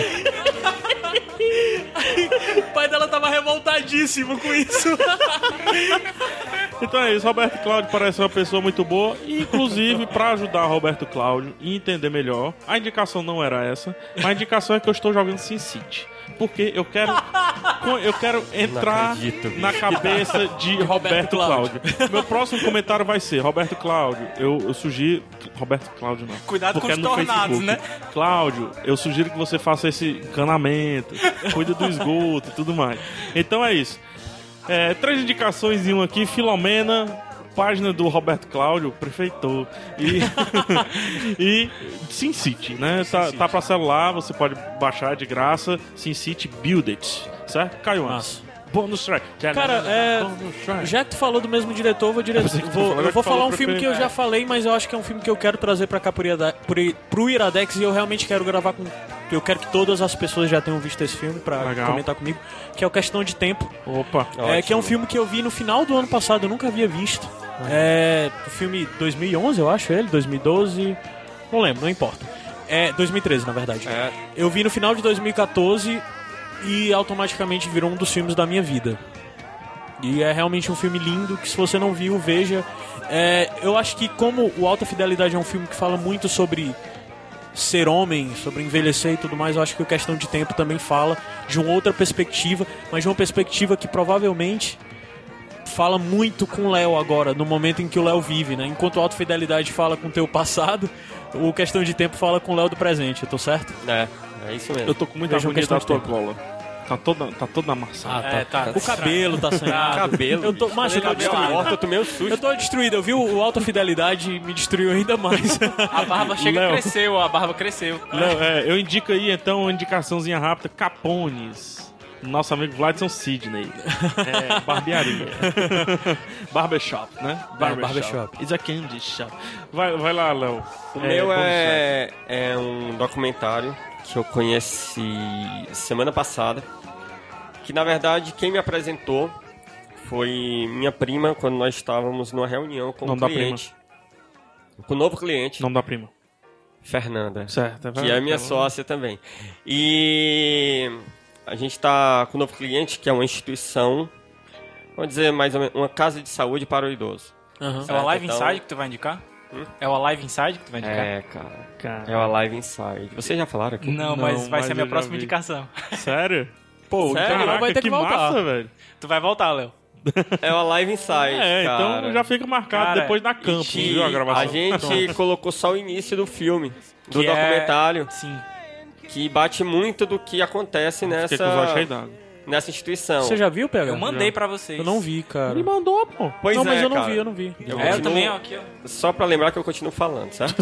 O pai dela tava revoltadíssimo com isso.
Então é isso, Roberto Cláudio parece uma pessoa muito boa. E, inclusive, pra ajudar Roberto Cláudio e entender melhor, a indicação não era essa, mas a indicação é que eu estou jogando Sin City. Porque eu quero, eu quero entrar
acredito, bicho.
na cabeça de Roberto
Cláudio.
Cláudio. Meu próximo comentário vai ser: Roberto Cláudio, eu, eu sugiro. Roberto Cláudio não.
Cuidado
Porque
com
é
os
no
tornados,
Facebook.
né?
Cláudio, eu sugiro que você faça esse encanamento, cuida do esgoto e tudo mais. Então é isso. É, três indicações em um aqui: Filomena, página do Roberto Cláudio, prefeitor, e, e Sin City, né? Tá, tá pra celular, você pode baixar de graça. Sin City Build It, certo? Caiu antes. Bônus track.
Cara, é,
Bônus track.
já que tu falou do mesmo diretor, vou, dire...
pensei que tu
vou,
falou
eu
que
vou
falou
falar um
pro
filme que eu
prefeito.
já falei, mas eu acho que é um filme que eu quero trazer pra cá pro, Irada... pro I- pro Iradex e eu realmente quero gravar com... Eu quero que todas as pessoas já tenham visto esse filme pra
Legal.
comentar comigo, que é o Questão de Tempo.
Opa.
É, que é um filme que eu vi no final do ano passado, eu nunca havia visto. É o filme dois mil e onze, eu acho, ele, dois mil e doze, não lembro, não importa. É, dois mil e treze, na verdade.
É.
Eu vi no final de dois mil e quatorze e automaticamente virou um dos filmes da minha vida. E é realmente um filme lindo que, se você não viu, veja. É, eu acho que, como o Alta Fidelidade é um filme que fala muito sobre ser homem, sobre envelhecer e tudo mais, eu acho que o Questão de Tempo também fala de uma outra perspectiva, mas de uma perspectiva que provavelmente fala muito com o Léo agora, no momento em que o Léo vive, né? Enquanto o Alta Fidelidade fala com o teu passado, o Questão de Tempo fala com o Léo do presente, eu tô certo?
É, é isso mesmo.
Eu tô com muita
Vejam
agonia
Questão
da
de
tua
Tempo.
gola. Tá toda, tá toda amassada.
Ah,
É, tá.
O cabelo tá sem ar.
Cabelo.
Eu tô, macho, eu tô
Cabelo
destruído.
morto, eu tomei um susto.
Eu tô destruído, eu vi o Alta Fidelidade me destruiu ainda mais.
A barba chega
Léo.
cresceu, a barba cresceu.
Léo, é, eu indico aí, então, uma indicaçãozinha rápida. Capones. Nosso amigo Vladson Sidney. É, barbearia. Barbershop, né?
barbershop.
It's a candy shop. Vai, vai lá, Léo.
O meu é, é um documentário que eu conheci semana passada, que na verdade quem me apresentou foi minha prima quando nós estávamos numa reunião com
Nome
um
da
cliente. Com um novo cliente,
Nome da prima.
Fernanda,
Certo.
que é minha sócia também. E a gente está com um novo cliente, que é uma instituição, vamos dizer mais ou menos, uma casa de saúde para o idoso.
Uhum.
É o Alive
Então-
Inside que tu vai indicar?
Hum?
É o Alive Inside que tu vai indicar?
É, cara.
Cara.
É o Alive Inside. Vocês já falaram aqui?
Não,
Não,
mas vai
mas
ser a minha
eu já
próxima
vi.
indicação.
Sério? Pô,
Sério?
caraca,
Ela vai ter que voltar.
massa, velho.
Tu vai voltar, Léo.
É o Alive Inside,
É,
cara.
então já fica marcado
Cara,
depois da campus,
Que
viu, a gravação.
a gente colocou só o início do filme, do
Que é-
documentário,
Sim.
que bate muito do que acontece
Fiquei com os olhos cheios
nessa,
d'água.
nessa instituição.
Você já viu, P H?
Eu mandei pra vocês.
Eu não vi, cara.
Ele mandou, pô.
Pois
não, mas
é,
eu não
cara.
vi, eu não vi.
Eu
É, eu
continuo-
também, ó, aqui, ó.
Só pra lembrar que eu continuo falando, certo?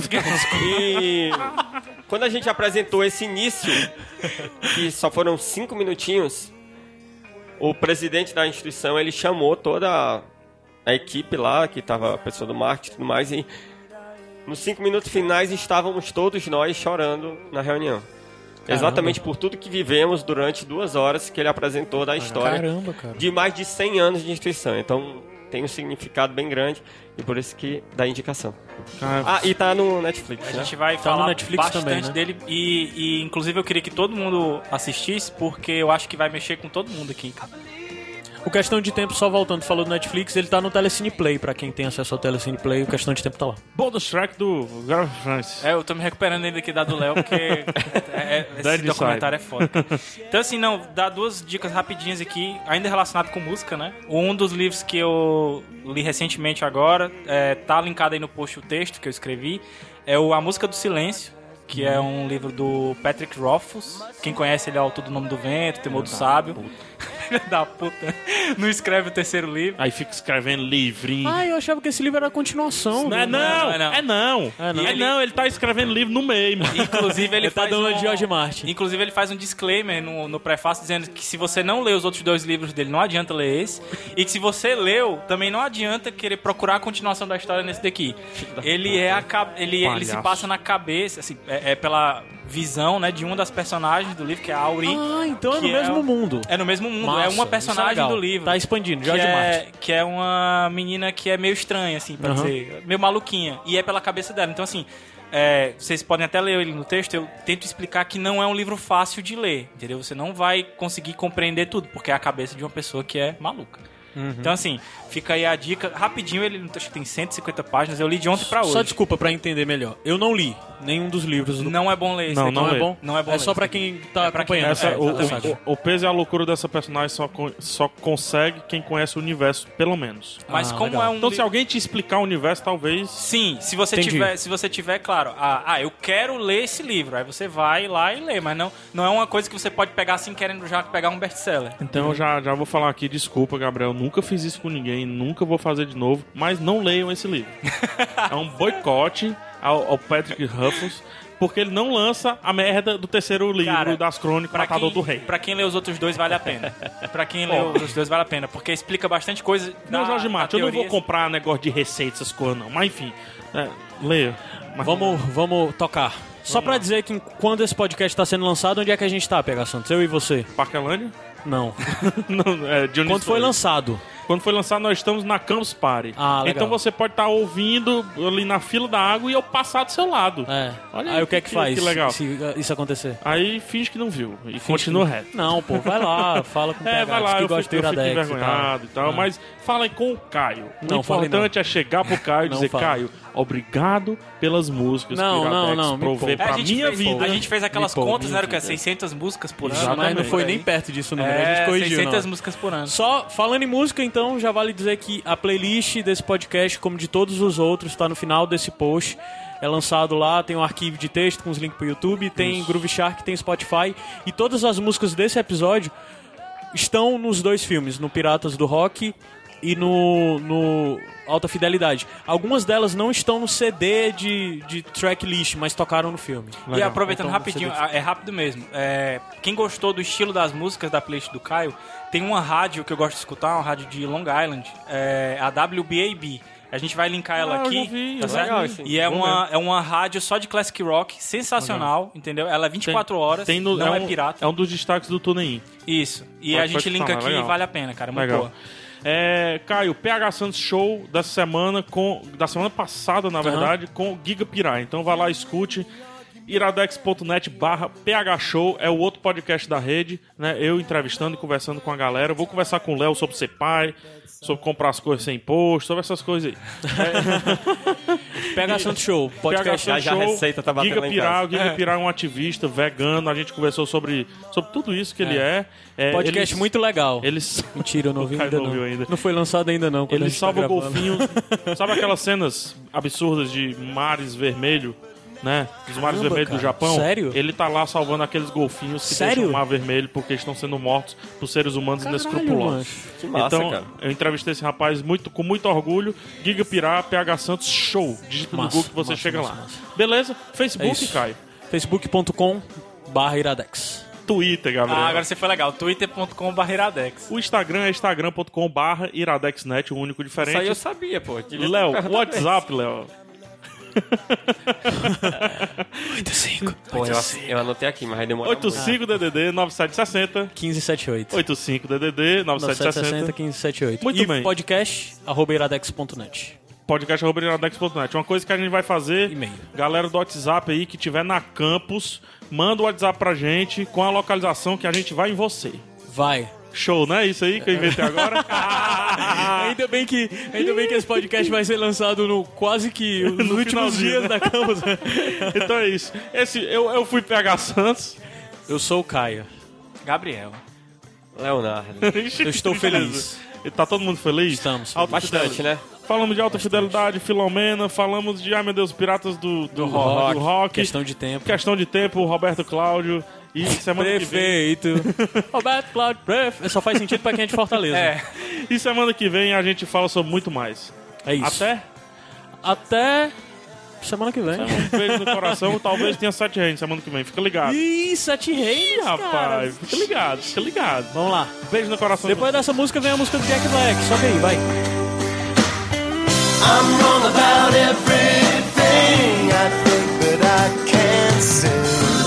E quando a gente apresentou esse início, que só foram cinco minutinhos, o presidente da instituição, ele chamou toda a, a equipe lá, que tava a pessoa do marketing e tudo mais, e nos cinco minutos finais estávamos todos nós chorando na reunião. Exatamente por tudo que vivemos durante duas horas que ele apresentou da história
Caramba, cara.
de mais de cem anos de instituição. Então tem um significado bem grande e por isso que dá indicação.
Cara,
Ah, e tá no Netflix,
A
né?
gente vai
Tá
falar
no Netflix
bastante
também, né?
dele e, e, inclusive, eu queria que todo mundo assistisse, porque eu acho que vai mexer com todo mundo aqui, cara.
O Questão de Tempo, só voltando, falou do Netflix, ele tá no Telecine Play, pra quem tem acesso ao Telecine Play, o Questão de Tempo tá lá.
bonus track do Gareth France.
É, eu tô me recuperando ainda aqui da do Léo, porque é, é, esse
Dead
documentário é foda. cara. Então, assim, não, dá duas dicas rapidinhas aqui, ainda relacionado com música, né? Um dos livros que eu li recentemente agora, é, tá linkado aí no post o texto que eu escrevi, é o A Música do Silêncio, que é um livro do Patrick Rothfuss. Quem conhece, ele é autor do Nome do Vento, Temor do Sábio. Filho da puta. Não escreve o terceiro livro.
Aí fica escrevendo livrinho.
Ah, eu achava que esse livro era a continuação.
Não é
do-
não,
não, não.
é não.
É não.
É não, ele tá escrevendo livro no meio, mano.
Inclusive, ele
Ele tá
faz
dando
um...
de George Martin.
Inclusive, ele faz um disclaimer no, no prefácio dizendo que se você não lê os outros dois livros dele, não adianta ler esse. E que se você leu, também não adianta querer procurar a continuação da história nesse daqui. Ele é a ca- ele, ele se
Palhaço.
passa na cabeça, assim, é, é pela visão, né, de uma das personagens do livro, que é a Auri.
Ah, então é no
que
mesmo
o-
mundo.
É no mesmo mundo,
Massa,
é uma
isso
personagem
legal.
do livro.
Tá expandindo,
que
George
é,
Martin.
que é uma menina que é meio estranha, assim, pra
Aham.
dizer. Meio maluquinha. E é pela cabeça dela. Então, assim, é, vocês podem até ler ele no texto. Eu tento explicar que não é um livro fácil de ler, entendeu? Você não vai conseguir compreender tudo, porque é a cabeça de uma pessoa que é maluca.
Uhum.
Então, assim, fica aí a dica. Rapidinho, ele acho que tem cento e cinquenta páginas. Eu li de ontem pra hoje.
Só desculpa pra entender melhor. Eu não li nenhum dos livros do...
Não é bom ler esse
Não,
daqui.
não
é
lê.
bom?
Não é bom
É
ler
só
esse
pra
daqui.
quem tá
É pra quem-
acompanhando.
Essa,
É,
o,
exatamente.
o, o peso e a loucura dessa personagem só, con- só consegue quem conhece o universo, pelo menos.
Mas
Ah,
como
legal.
é um
Então,
li-
se alguém te explicar o universo, talvez.
Sim, se você
Entendi.
tiver, se você tiver, claro, ah, ah, eu quero ler esse livro, aí você vai lá e lê, mas não, não é uma coisa que você pode pegar assim querendo já pegar um best-seller.
Então, eu já, já vou falar aqui, desculpa, Gabriel, nunca fiz isso com ninguém, nunca vou fazer de novo, mas não leiam esse livro. É um boicote ao, ao Patrick Ruffles, porque ele não lança a merda do terceiro livro
Cara,
das Crônicas,
Pra
Matador
quem,
do Rei.
pra quem lê os outros dois, vale a pena. Pra quem lê os outros dois, vale a pena, porque explica bastante coisa.
Não,
da-
Jorge
da
Martin, eu não vou
teoria.
comprar negócio de receita, essas coisas, não. Mas enfim, é, leia. Mas-
Vamos, vamos tocar. Só pra dizer que quando esse podcast tá sendo lançado, onde é que a gente tá, P H Santos? Eu e você?
Parquelândia?
Não.
Não, é Dionísio
Quando foi
Soares.
lançado.
Quando foi lançado, nós estamos na Campus Party.
Ah, legal.
Então você pode estar ouvindo ali na fila da água e eu passar do seu lado.
É.
Olha
aí,
aí
o que é que,
que-
faz
que legal.
se isso acontecer?
Aí finge que não viu e continua reto.
Não, pô, vai lá, fala com o
É,
P H,
vai lá,
que
eu
gosta
fico,
do
eu fico
Iradex e tal.
envergonhado e tal,
Ah.
mas falem com o Caio. O
Não, fale
importante é chegar pro Caio e
Não
dizer,
fale.
Caio, obrigado pelas músicas
Não,
que o
não,
Iradex
não, me
provê
poupe.
pra
É, a gente
minha
fez,
vida.
A gente fez aquelas
Me poupe,
contas, né?
minha
Que é
vida.
seiscentas músicas por ano.
Exatamente.
Mas não foi
Por aí.
nem perto disso, não. A gente
É,
corrigiu,
seiscentas
não.
músicas por ano.
Só falando em música, então, já vale dizer que a playlist desse podcast, como de todos os outros, está no final desse post. É lançado lá, tem um arquivo de texto com os links pro YouTube, tem Groove Shark, tem Spotify. E todas as músicas desse episódio estão nos dois filmes, no Piratas do Rock e no, no Alta Fidelidade. Algumas delas não estão no C D de, de tracklist, mas tocaram no filme.
E aproveitando
Então,
rapidinho,
C D.
é rápido mesmo. É, quem gostou do estilo das músicas da playlist do Caio, tem uma rádio que eu gosto de escutar, uma rádio de Long Island, é a W B A B. A gente vai linkar ela
Ah, eu
aqui,
já vi,
tá
eu
certo?
legal, sim.
E é
Vou
uma, é uma rádio só de classic rock, sensacional, entendeu? Ela é vinte e quatro horas,
Tem no-
não é,
um,
pirata.
É um dos destaques do TuneIn.
Isso. E
Pode-
a gente
pode
linka
falar,
aqui
legal.
e vale a pena, cara. Muito
Legal.
boa.
É, Caio, P H Santos Show dessa semana, com, da semana passada, na verdade, com o Giga Pirai. Então vai lá, escute. iradex.net barra PH Show é o outro podcast da rede, né? Eu entrevistando e conversando com a galera. Eu vou conversar com o Léo sobre ser pai, sobre comprar as coisas sem imposto, sobre essas coisas aí.
P H Santos Show,
P H
podcast.
Já-
Santos
já a
Show,
receita tá batendo
Giga
lá em
Pirai,
casa.
o Giga Pirai é um ativista vegano. A gente conversou sobre, sobre tudo isso que ele é. É,
Podcast
eles-
muito legal.
Eles...
Mentira, eu não ouvi
O Caio
ainda
não
não.
ouviu ainda.
Não foi lançado ainda não. quando a
Ele
gente tá
salva
gravando.
golfinhos. Sabe aquelas cenas absurdas de mares vermelho, né? Os mares
Caramba,
vermelhos do
cara.
Japão.
Sério?
Ele tá lá salvando aqueles golfinhos que
Sério?
deixam o mar vermelho porque estão sendo mortos por seres humanos
Caralho,
inescrupulosos.
mano.
Que massa,
então,
cara.
eu entrevistei esse rapaz muito, com muito orgulho. Giga Pirá, P H Santos Show. Digita no
Massa,
Google que você
massa,
chega
massa,
lá.
massa.
Beleza?
É
Facebook,
isso.
Caio.
facebook ponto com barra iradex.
Twitter, Gabriel.
Ah, agora você foi legal. twitter ponto com barra iradex.
O Instagram é instagram ponto com barra iradexnet, o único
Isso aí
diferente.
eu sabia, pô. Devia ter
Léo,
perguntado
WhatsApp, Léo.
oito cinco
Pô, eu, eu anotei aqui, mas aí demorou
oito cinco D D D nove sete seis zero.
quinze setenta e oito.
oito cinco D D D nove sete seis zero.
quinze setenta e oito.
Muito
e
bem.
podcast arroba iradex ponto net.
podcast arroba iradex ponto net. Uma coisa que a gente vai fazer,
E-mail.
galera do WhatsApp aí que tiver na campus, manda o WhatsApp pra gente com a localização que a gente vai em você.
Vai.
Show, né? Isso aí que eu inventei agora.
ainda, bem que, ainda bem que esse podcast vai ser lançado no quase que nos
No
últimos
finalzinho,
dias da campus.
Então é isso. Esse, eu, eu fui P H Santos.
Eu sou o Caio.
Gabriel.
Leonardo.
Eu estou feliz.
E tá todo mundo feliz?
Estamos
Alta
Bastante,
fidelidade.
né?
Falamos de Alta Fidelidade, Filomena, falamos de, ai meu Deus, Piratas do, do,
rock.
do rock.
Questão de tempo.
Questão de tempo, Roberto Cláudio. E semana que vem.
Prefeito. Roberto Cláudio Prefeito. Só faz sentido pra quem é de Fortaleza.
É.
E semana que vem a gente fala sobre muito mais.
É isso.
Até
Até semana que vem.
um beijo no coração. Talvez tenha sete reis semana que vem. Fica ligado.
Ih, Sete Reis,
Ih, rapaz. Fica ligado, fica ligado.
Vamos lá.
Beijo no coração.
Depois dessa música vem a música do Jack Black. Sobe aí, vai.
I'm wrong about everything I think that I can sing.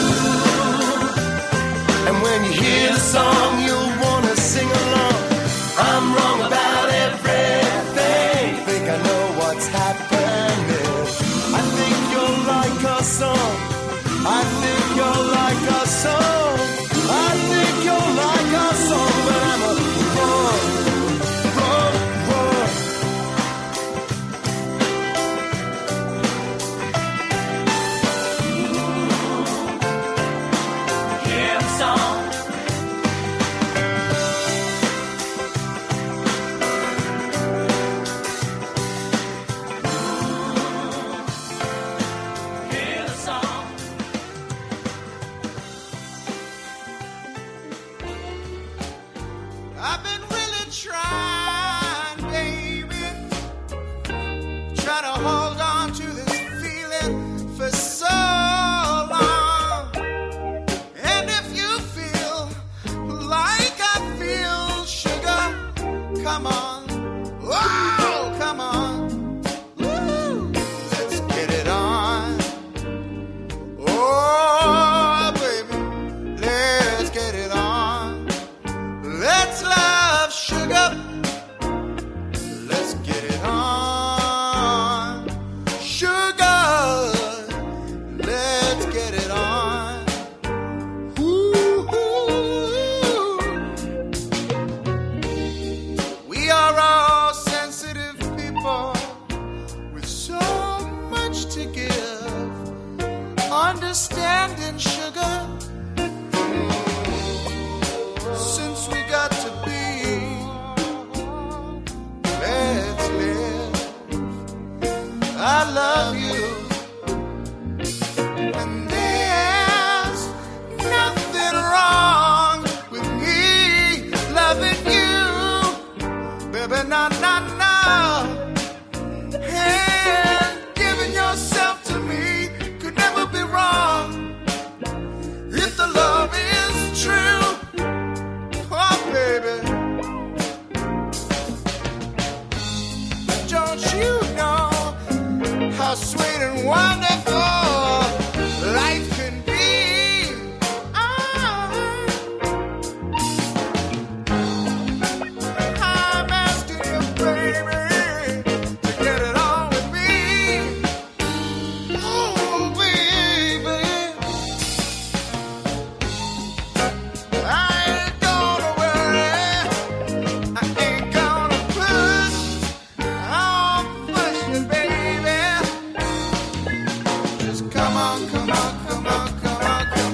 And when you hear the song, you'll wanna sing along. I'm wrong about everything. Think I know what's happening. I think you'll like our song. I think you'll like our song. I think you'll like our song. But I'm a wrong, wrong, wrong.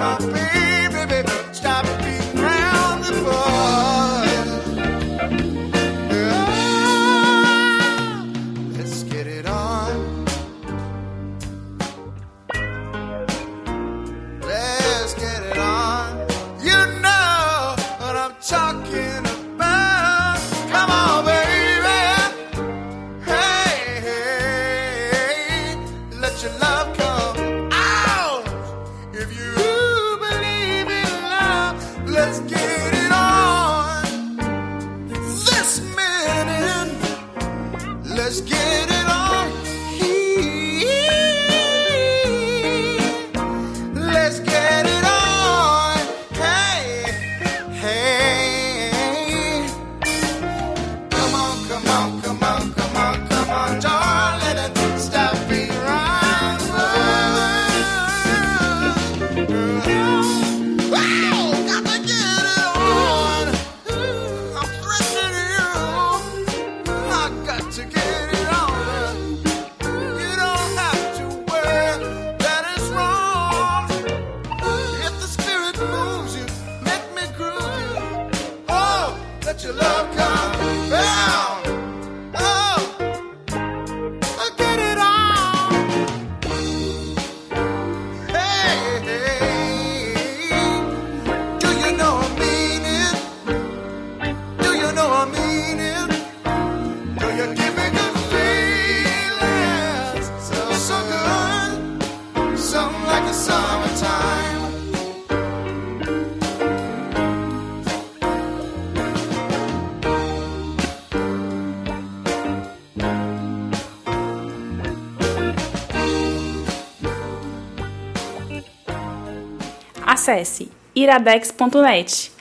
on, baby, baby, stop beating around the bush. Yeah, let's get it on. Let's get it on. You know what I'm talking about. Come on, baby. Hey, hey, let your love come out. If you believe in love, let's get it on. This minute, let's get it on. Let's get it on. Hey, hey. Come on, come on, come on, come on, come on, darling, and stop being around the world. Wow, got to get it on. I'm threatening you. I got to get it on. You don't have to worry that it's wrong. If the spirit moves you, let me groove you. Oh, let your love come down. Oh, get it on. Hey, hey, do you know I mean it? Do you know I mean it? Do you give me good feelings? So, so good, something like the summertime.
Acesse iradex ponto net.